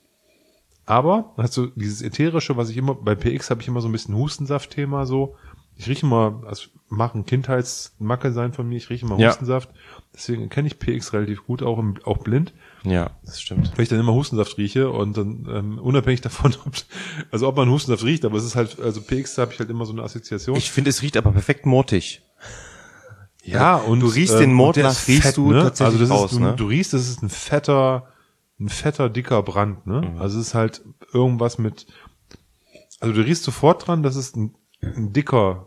Aber hat so dieses ätherische, was ich immer, bei P X habe ich immer so ein bisschen Hustensaft-Thema so. Ich rieche immer, das mag ein Kindheitsmacke sein von mir, ich rieche immer Ja. Hustensaft. Deswegen kenne ich P X relativ gut, auch im, auch blind. Ja, das stimmt. Weil ich dann immer Hustensaft rieche und dann ähm, unabhängig davon, ob, also ob man Hustensaft riecht, aber es ist halt, also P X habe ich halt immer so eine Assoziation. Ich finde, es riecht aber perfekt mortig. ja, und du riechst ähm, den Mord und der nach, ist riechst fett, du ne? tatsächlich also das raus, ist, du, ne? du riechst, das ist ein fetter, ein fetter, dicker Brand, ne? Mhm. Also es ist halt irgendwas mit, also du riechst sofort dran, dass es ein, ein dicker,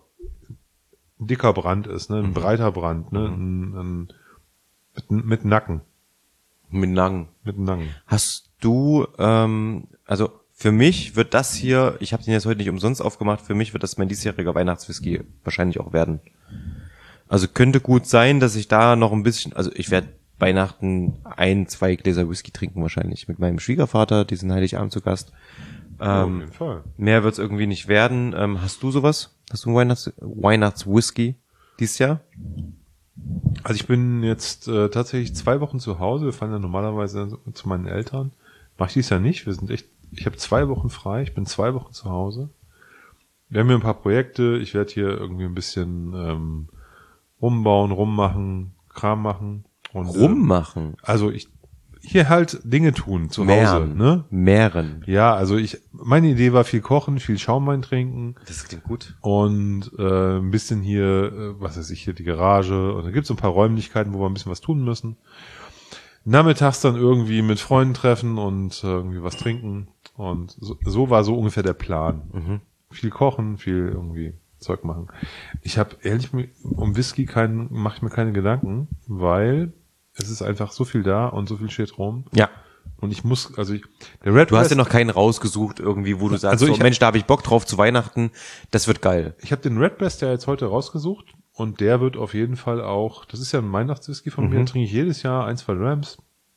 ein dicker Brand ist, ne? Ein Mhm. breiter Brand, ne? Ein, ein, mit, mit Nacken, Mit Nacken. mit Nacken. Hast du, ähm, also für mich wird das hier, ich habe den jetzt heute nicht umsonst aufgemacht, für mich wird das mein diesjähriger Weihnachtswhisky wahrscheinlich auch werden. Also könnte gut sein, dass ich da noch ein bisschen, also ich werde Weihnachten ein, zwei Gläser Whisky trinken wahrscheinlich mit meinem Schwiegervater, die sind Heiligabend zu Gast. Ja, auf Ähm, jeden Fall. mehr wird's irgendwie nicht werden. Ähm, hast du sowas? Hast du einen Weihnachts Weihnachtswhisky dieses Jahr? Also ich bin jetzt äh, tatsächlich zwei Wochen zu Hause. Wir fahren ja normalerweise zu meinen Eltern. Mach ich dies ja nicht. Wir sind echt, ich habe zwei Wochen frei. Ich bin zwei Wochen zu Hause. Wir haben hier ein paar Projekte. Ich werde hier irgendwie ein bisschen ähm, rumbauen, rummachen, Kram machen. Und, Rummachen. Ähm, also ich hier halt Dinge tun zu Hause. Mehren. Ne? Mehren. Ja, also ich, meine Idee war viel kochen, viel Schaumwein trinken. Das klingt gut. Und äh, ein bisschen hier, äh, was weiß ich, hier die Garage. Und da gibt's so ein paar Räumlichkeiten, wo wir ein bisschen was tun müssen. Nachmittags dann irgendwie mit Freunden treffen und äh, irgendwie was trinken. Und so, so war so ungefähr der Plan. Mhm. Viel kochen, viel irgendwie Zeug machen. Ich habe ehrlich mir- um Whisky keinen, mache ich mir keine Gedanken, weil es ist einfach so viel da und so viel steht rum. Ja. Und ich muss, also ich, der Red Du hast West- ja noch keinen rausgesucht irgendwie, wo du sagst, Also so, ich hab- Mensch, da habe ich Bock drauf zu Weihnachten, das wird geil. Ich habe den Redbreast ja jetzt heute rausgesucht und der wird auf jeden Fall auch, das ist ja ein Weihnachtswhisky von mir, Mhm. trinke ich jedes Jahr ein, zwei Drams.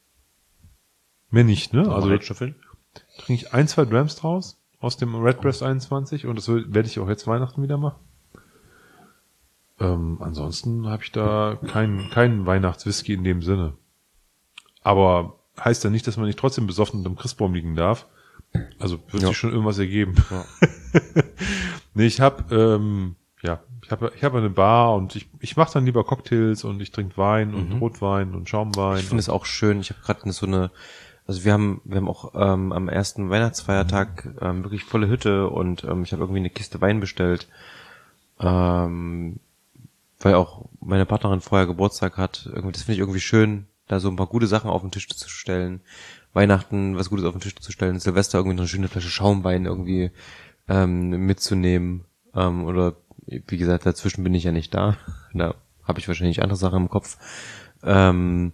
Mehr nicht, ne? Also da trinke ich ein, zwei Drams draus aus dem Redbreast einundzwanzig und das will- werde ich auch jetzt Weihnachten wieder machen. Ähm, ansonsten habe ich da keinen keinen Weihnachtswhisky in dem Sinne. Aber heißt ja nicht, dass man nicht trotzdem besoffen unterm Christbaum liegen darf. Also wird Ja. sich schon irgendwas ergeben. Ja. Nee, ich habe ähm, ja, ich habe ich habe eine Bar und ich ich mache dann lieber Cocktails und ich trinke Wein und Mhm. Rotwein und Schaumwein. Ich finde es auch schön. Ich habe gerade so eine Also wir haben, wir haben auch ähm, am ersten Weihnachtsfeiertag ähm, wirklich volle Hütte und ähm, ich habe irgendwie eine Kiste Wein bestellt, ähm, weil auch meine Partnerin vorher Geburtstag hat. Irgendwie, das finde ich irgendwie schön, da so ein paar gute Sachen auf den Tisch zu stellen. Weihnachten was Gutes auf den Tisch zu stellen, Silvester irgendwie noch eine schöne Flasche Schaumwein irgendwie ähm, mitzunehmen. Ähm, oder wie gesagt, dazwischen bin ich ja nicht da. Da habe ich wahrscheinlich andere Sachen im Kopf. Ähm,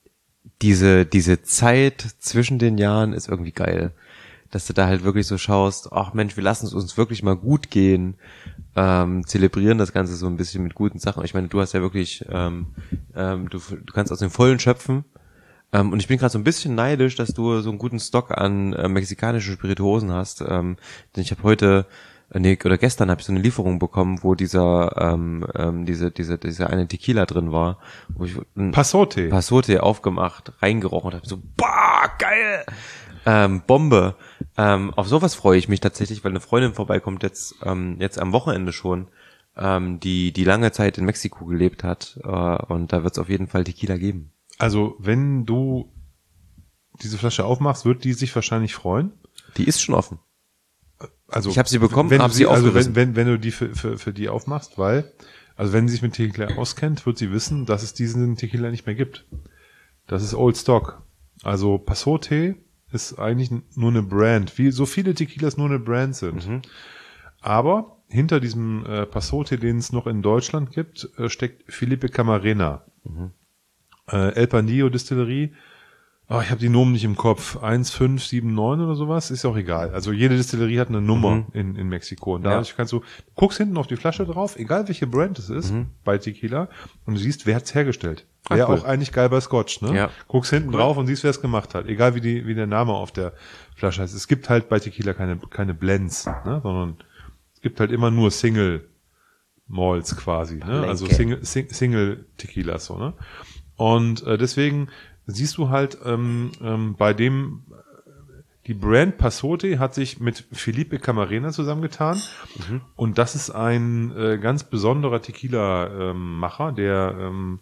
diese diese Zeit zwischen den Jahren ist irgendwie geil, dass du da halt wirklich so schaust, ach Mensch, wir lassen es uns wirklich mal gut gehen, ähm, zelebrieren das Ganze so ein bisschen mit guten Sachen. Ich meine, du hast ja wirklich, ähm, ähm, du, du kannst aus dem Vollen schöpfen, ähm, und ich bin gerade so ein bisschen neidisch, dass du so einen guten Stock an äh, mexikanischen Spirituosen hast, ähm, denn ich habe heute Nee, oder gestern habe ich so eine Lieferung bekommen, wo dieser ähm, ähm, diese diese diese eine Tequila drin war, wo ich ein Passote. Passote aufgemacht, reingerochen und hab so, boah, geil, ähm, Bombe. Ähm, auf sowas freue ich mich tatsächlich, weil eine Freundin vorbeikommt jetzt ähm, jetzt am Wochenende schon, ähm, die die lange Zeit in Mexiko gelebt hat, äh, und da wird es auf jeden Fall Tequila geben. Also wenn du diese Flasche aufmachst, wird die sich wahrscheinlich freuen. Die ist schon offen. Also ich habe sie bekommen, wenn habe sie sie also aufgerissen. wenn, wenn wenn du die für, für für die aufmachst, weil also wenn sie sich mit Tequila auskennt, wird sie wissen, dass es diesen Tequila nicht mehr gibt. Das ist Old Stock. Also Passote ist eigentlich nur eine Brand, wie so viele Tequilas nur eine Brand sind. Mhm. Aber hinter diesem äh, Passote, den es noch in Deutschland gibt, äh, steckt Felipe Camarena. Mhm. Äh, El Pandillo Distillerie. Oh, ich habe die Nomen nicht im Kopf. eins fünf sieben neun oder sowas, ist auch egal. Also jede Distillerie hat eine Nummer mhm. in, in Mexiko. Und dadurch ja. kannst du, du guckst hinten auf die Flasche drauf, egal welche Brand es ist, mhm. bei Tequila, und du siehst, wer hat's hergestellt. Wäre cool. Auch eigentlich geil bei Scotch, ne? Ja. Guckst hinten cool. drauf und siehst, wer es gemacht hat. Egal wie die, wie der Name auf der Flasche heißt. Es gibt halt bei Tequila keine, keine Blends, ne? Sondern es gibt halt immer nur Single Malts quasi, ne? Lenke. Also Single, Sing, Single Tequilas, so, ne? Und äh, deswegen siehst du halt ähm, ähm, bei dem, die Brand Passote hat sich mit Felipe Camarena zusammengetan, mhm. und das ist ein äh, ganz besonderer Tequila-Macher, ähm, der ähm,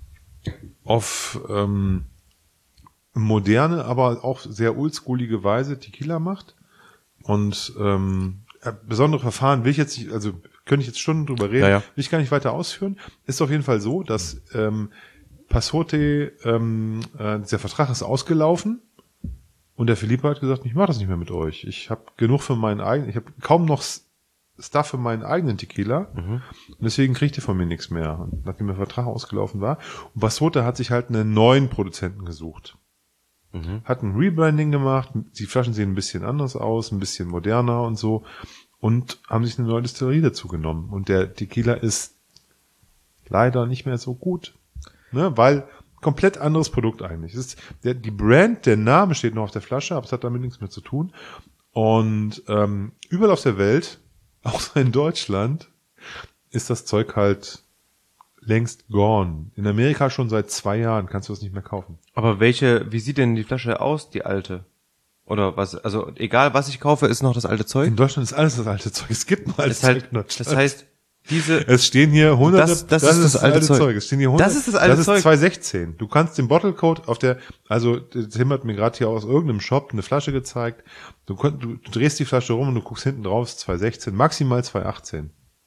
auf ähm, moderne, aber auch sehr oldschoolige Weise Tequila macht, und ähm, besondere Verfahren will ich jetzt nicht, also könnte ich jetzt Stunden drüber reden, ja, ja. will ich gar nicht weiter ausführen. Ist auf jeden Fall so, dass ähm, Passote, ähm, äh, dieser Vertrag ist ausgelaufen, und der Felipe hat gesagt, ich mache das nicht mehr mit euch. Ich habe genug für meinen eigenen, ich habe kaum noch Stuff für meinen eigenen Tequila, mhm. und deswegen kriegt ihr von mir nichts mehr. Und nachdem der Vertrag ausgelaufen war, und Passote hat sich halt einen neuen Produzenten gesucht. Mhm. Hat ein Rebranding gemacht, die Flaschen sehen ein bisschen anders aus, ein bisschen moderner und so, und haben sich eine neue Distillerie dazu genommen. Und der Tequila ist leider nicht mehr so gut. Ne, weil komplett anderes Produkt eigentlich. Es ist der, die Brand, der Name steht noch auf der Flasche, aber es hat damit nichts mehr zu tun. Und ähm, überall auf der Welt, außer in Deutschland, ist das Zeug halt längst gone. In Amerika schon seit zwei Jahren kannst du das nicht mehr kaufen. Aber welche, wie sieht denn die Flasche aus, die alte? Oder was, also egal was ich kaufe, ist noch das alte Zeug? In Deutschland ist alles das alte Zeug. Es gibt nur altes halt, Zeug in Deutschland. Das heißt, diese, es stehen hier hunderte, das, das, das ist das, das alte Zeug. Zeug. Es stehen hier hundert, das ist das alte das Zeug. ist zwei sechzehn. Du kannst den Bottlecode auf der, also Tim hat mir gerade hier aus irgendeinem Shop eine Flasche gezeigt. Du, du, du drehst die Flasche rum und du guckst hinten drauf, zwei sechzehn, maximal zwei achtzehn.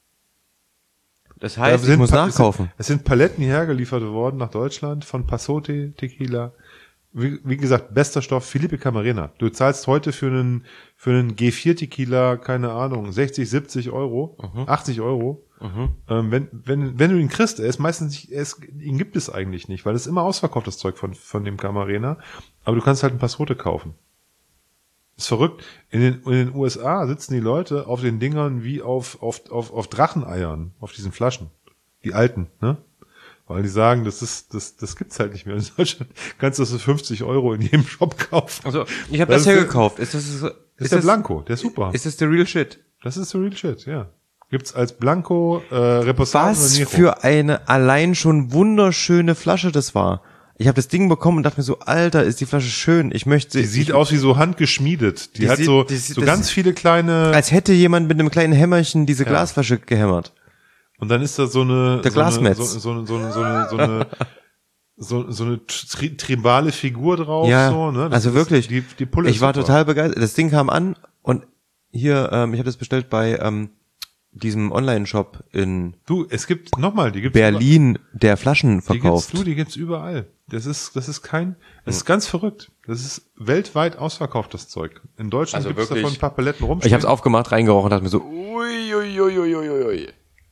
Das heißt, ich muss pa- nachkaufen. Es sind, es sind Paletten hierher geliefert worden nach Deutschland von Passote Tequila. Wie, wie gesagt, bester Stoff, Felipe Camarena. Du zahlst heute für einen, für einen G vier Tequila, keine Ahnung, sechzig, siebzig Euro, mhm. achtzig Euro. Mhm. Ähm, wenn, wenn, wenn du ihn kriegst, er ist meistens nicht, er ist, ihn gibt es eigentlich nicht, weil es immer ausverkauft, das Zeug von, von dem Camarena. Aber du kannst halt ein Passote kaufen. Ist verrückt. In den, in den U S A sitzen die Leute auf den Dingern wie auf, auf, auf, auf Dracheneiern, auf diesen Flaschen. Die alten, ne? Weil die sagen, das ist, das, das gibt's halt nicht mehr. In Deutschland kannst du das für fünfzig Euro in jedem Shop kaufen. Also, ich habe das, das ja gekauft. Ist das, ist, ist, ist der das, Blanco, der ist super. Ist das der Real Shit? Das ist der Real Shit, ja. Gibt's als Blanco, äh, Reposado. Was für eine allein schon wunderschöne Flasche das war. Ich habe das Ding bekommen und dachte mir so, Alter, ist die Flasche schön. Ich möchte. Die sieht ich, aus wie so handgeschmiedet. Die, die hat sieht, so, die, so ganz viele kleine. Als hätte jemand mit einem kleinen Hämmerchen diese ja. Glasflasche gehämmert. Und dann ist da so eine, Der so, Glasmetz. eine so, so, so, so, so eine, so eine, so so eine tri tribale Figur drauf, ja, so, ne? Das also ist, wirklich. Die, die Pulle ich ist war super. total begeistert. Das Ding kam an und hier, ähm, ich habe das bestellt bei ähm, diesem Online-Shop in Du, es gibt nochmal, die gibt's Berlin, der Flaschen über, die verkauft. gibt's, du, die gibt's überall. Das ist, das ist kein, das ist ganz verrückt. Das ist weltweit ausverkauft, das Zeug. In Deutschland Also gibt's wirklich. davon ein paar Paletten rumstehen. Ich habe es aufgemacht, reingerochen und dachte mir so, ui, ui, ui, ui, ui, ui.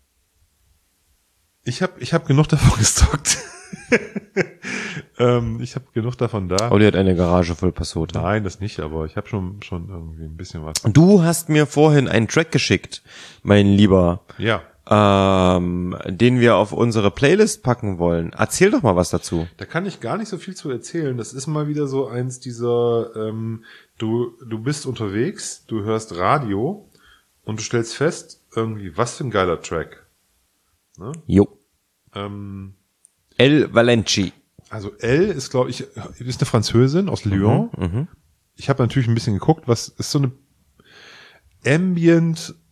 Ich habe ich hab genug davon gestockt. ähm, ich habe genug davon da. Olli hat eine Garage voll Passote. Nein, das nicht, aber ich habe schon schon irgendwie ein bisschen was. Du hast mir vorhin einen Track geschickt, mein Lieber, Ja, ähm, den wir auf unsere Playlist packen wollen. Erzähl doch mal was dazu. da kann ich gar nicht so viel zu erzählen. Das ist mal wieder so eins dieser, ähm, du du bist unterwegs, du hörst Radio und du stellst fest, irgendwie, was für ein geiler Track. Ne? Jo. Ähm, El Valenci. Also Elle ist, glaube ich, ist eine Französin aus Lyon. Mhm, mhm. Ich habe natürlich ein bisschen geguckt, was ist so eine Ambient,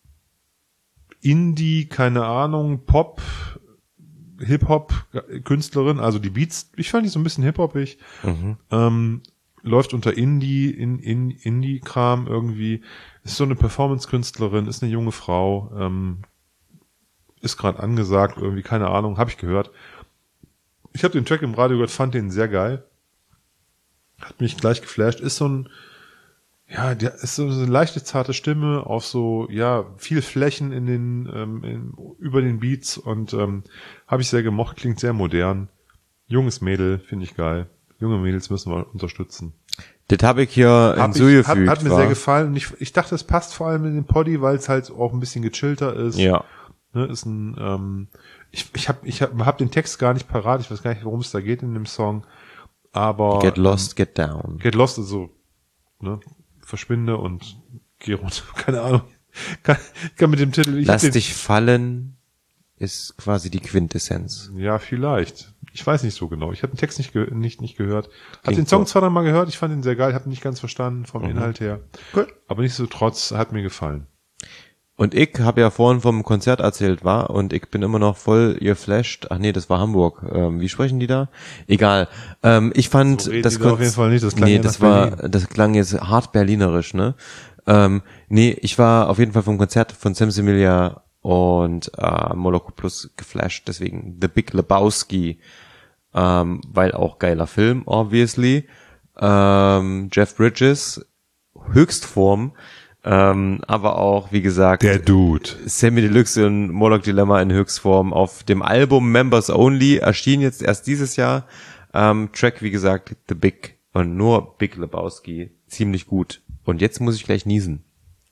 Indie, keine Ahnung, Pop, Hip-Hop-Künstlerin. Also die Beats, ich fand die so ein bisschen hip-hopig. Mhm. Ähm, läuft unter Indie, in, in Indie-Kram irgendwie. Ist so eine Performance-Künstlerin, ist eine junge Frau. Ähm, ist gerade angesagt, irgendwie, keine Ahnung, habe ich gehört. Ich habe den Track im Radio gehört, fand den sehr geil. Hat mich gleich geflasht. Ist so ein, ja, der ist so eine leichte, zarte Stimme auf so, ja, viel Flächen in den, ähm, in, über den Beats und ähm, habe ich sehr gemocht, klingt sehr modern. Junges Mädel, finde ich geil. Junge Mädels müssen wir unterstützen. Das habe ich hier Hab ich, hinzugefügt. hat, hat mir war. sehr gefallen und ich, ich dachte, es passt vor allem in den Poddy, weil es halt auch ein bisschen gechillter ist. Ja. Ne, ist ein, ähm, ich, ich habe ich hab, hab den Text gar nicht parat, ich weiß gar nicht, worum es da geht in dem Song, aber Get lost, get down. Get Lost ist so, ne, verschwinde und geh runter, keine Ahnung, kann, kann mit dem Titel, ich hab Lass den, dich fallen ist quasi die Quintessenz. ja, vielleicht, ich weiß nicht so genau, ich habe den Text nicht, ge nicht, nicht gehört, hab Klingt den Song gut. zwar noch mal gehört, ich fand ihn sehr geil, habe ihn nicht ganz verstanden vom Mhm. Inhalt her, Gut. aber nichtsdestotrotz hat mir gefallen. Und ich habe ja vorhin vom Konzert erzählt, war, und ich bin immer noch voll geflasht. Ach nee, das war Hamburg. Ähm, wie sprechen die da? Egal. Ähm, ich fand So reden das die da auf jeden Fall nicht, das klang nee, ja das nach war, Berlin. das klang jetzt hart berlinerisch, ne? Ähm, nee, ich war auf jeden Fall vom Konzert von Sam Similia und äh, Moloko Plus geflasht. Deswegen The Big Lebowski, ähm, weil auch geiler Film, obviously. Ähm, Jeff Bridges, Höchstform. Ähm, aber auch, wie gesagt, Der Dude. Sammy Deluxe und Moloch Dilemma in Höchstform auf dem Album Members Only, erschien jetzt erst dieses Jahr. Ähm, Track, wie gesagt, The Big und nur Big Lebowski. Ziemlich gut. Und jetzt muss ich gleich niesen.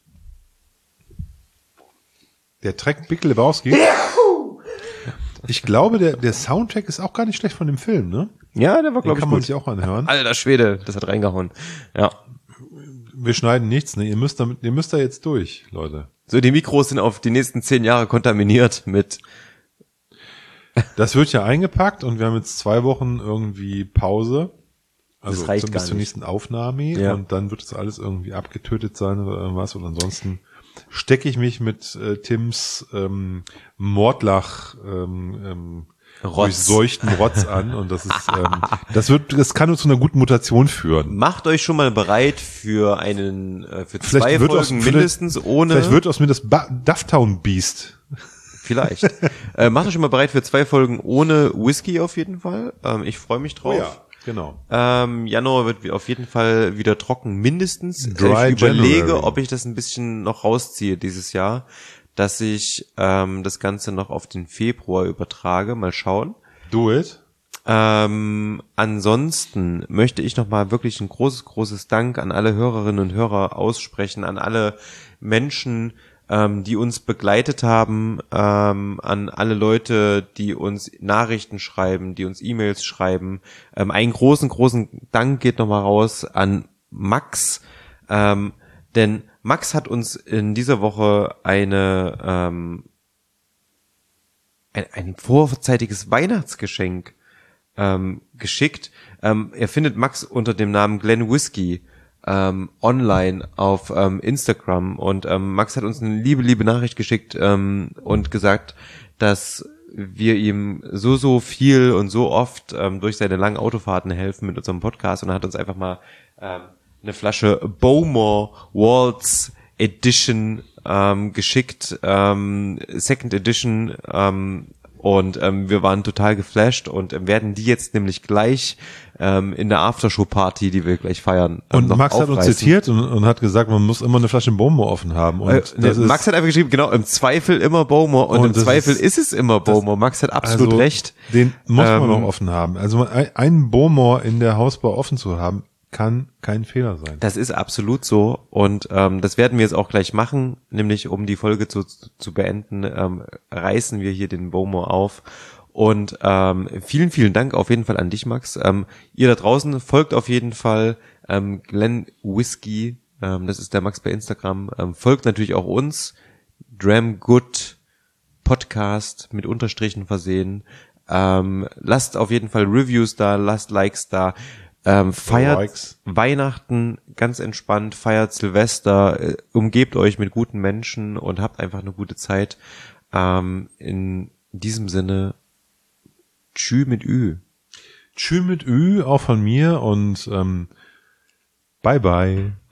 Der Track Big Lebowski. Ich glaube, der, der Soundtrack ist auch gar nicht schlecht von dem Film, ne? Ja, der war, Den glaube ich, kann man gut. sich auch anhören. Alter Schwede, das hat reingehauen. Ja. Wir schneiden nichts, ne? Ihr müsst damit, ihr müsst da jetzt durch, Leute. So, die Mikros sind auf die nächsten zehn Jahre kontaminiert mit, Das wird ja eingepackt und wir haben jetzt zwei Wochen irgendwie Pause. Also Das reicht bis gar zur nicht. nächsten Aufnahme Ja. und dann wird das alles irgendwie abgetötet sein oder irgendwas und ansonsten stecke ich mich mit äh, Tims ähm, Mordlach ähm, ähm, Rotz. durchseuchten Rotz an und das ist ähm, das wird das kann nur zu einer guten Mutation führen. macht euch schon mal bereit für einen, äh, für Vielleicht zwei wird aus- Folgen vielleicht- mindestens ohne. Vielleicht wird aus mir das ba Dufftown Beast. Vielleicht. äh, macht euch schon mal bereit für zwei Folgen ohne Whisky auf jeden Fall. Ähm, ich freue mich drauf. genau. Ähm, Januar wird auf jeden Fall wieder trocken, mindestens. Dry ich überlege, January. ob ich das ein bisschen noch rausziehe dieses Jahr, dass ich ähm, das Ganze noch auf den Februar übertrage. Mal schauen. Do it. Ähm, ansonsten möchte ich nochmal wirklich ein großes, großes Dank an alle Hörerinnen und Hörer aussprechen, an alle Menschen, ähm, die uns begleitet haben, ähm, an alle Leute, die uns Nachrichten schreiben, die uns E-Mails schreiben. Ähm, einen großen, großen Dank geht nochmal raus an Max, ähm, denn Max hat uns in dieser Woche eine ähm, ein, ein vorzeitiges Weihnachtsgeschenk ähm, geschickt. Ähm, er findet Max unter dem Namen Glenn Whiskey ähm, online auf ähm, Instagram und ähm, Max hat uns eine liebe, liebe Nachricht geschickt ähm, und gesagt, dass wir ihm so, so viel und so oft ähm, durch seine langen Autofahrten helfen mit unserem Podcast und er hat uns einfach mal ähm, eine Flasche Bowmore Waltz Edition ähm, geschickt, ähm, Second Edition ähm, und ähm, wir waren total geflasht und ähm, werden die jetzt nämlich gleich ähm, in der Aftershow-Party, die wir gleich feiern, ähm, Und noch Max hat uns aufreißen. zitiert und, und hat gesagt, man muss immer eine Flasche Bowmore offen haben. Und Äh, das ne, ist, Max hat einfach geschrieben, genau, im Zweifel immer Bowmore und, Und im das Zweifel ist- ist, es immer Bowmore. Max hat absolut also, recht. Den muss man Ähm, auch offen haben. Also ein- einen Bowmore in der Hausbar offen zu haben, kann kein Fehler sein. Das ist absolut so und ähm, das werden wir jetzt auch gleich machen, nämlich um die Folge zu, zu beenden, ähm, reißen wir hier den Bowmore auf und ähm, vielen, vielen Dank auf jeden Fall an dich, Max. Ähm, ihr da draußen folgt auf jeden Fall ähm, Glenn Whiskey, ähm, das ist der Max bei Instagram, ähm, folgt natürlich auch uns, Dramgood Podcast mit Unterstrichen versehen, ähm, lasst auf jeden Fall Reviews da, lasst Likes da, Ähm, feiert Likes. Weihnachten ganz entspannt, feiert Silvester, äh, umgebt euch mit guten Menschen und habt einfach eine gute Zeit. Ähm, in diesem Sinne, tschü mit Ü. Tschü mit Ü, auch von mir und ähm, bye bye.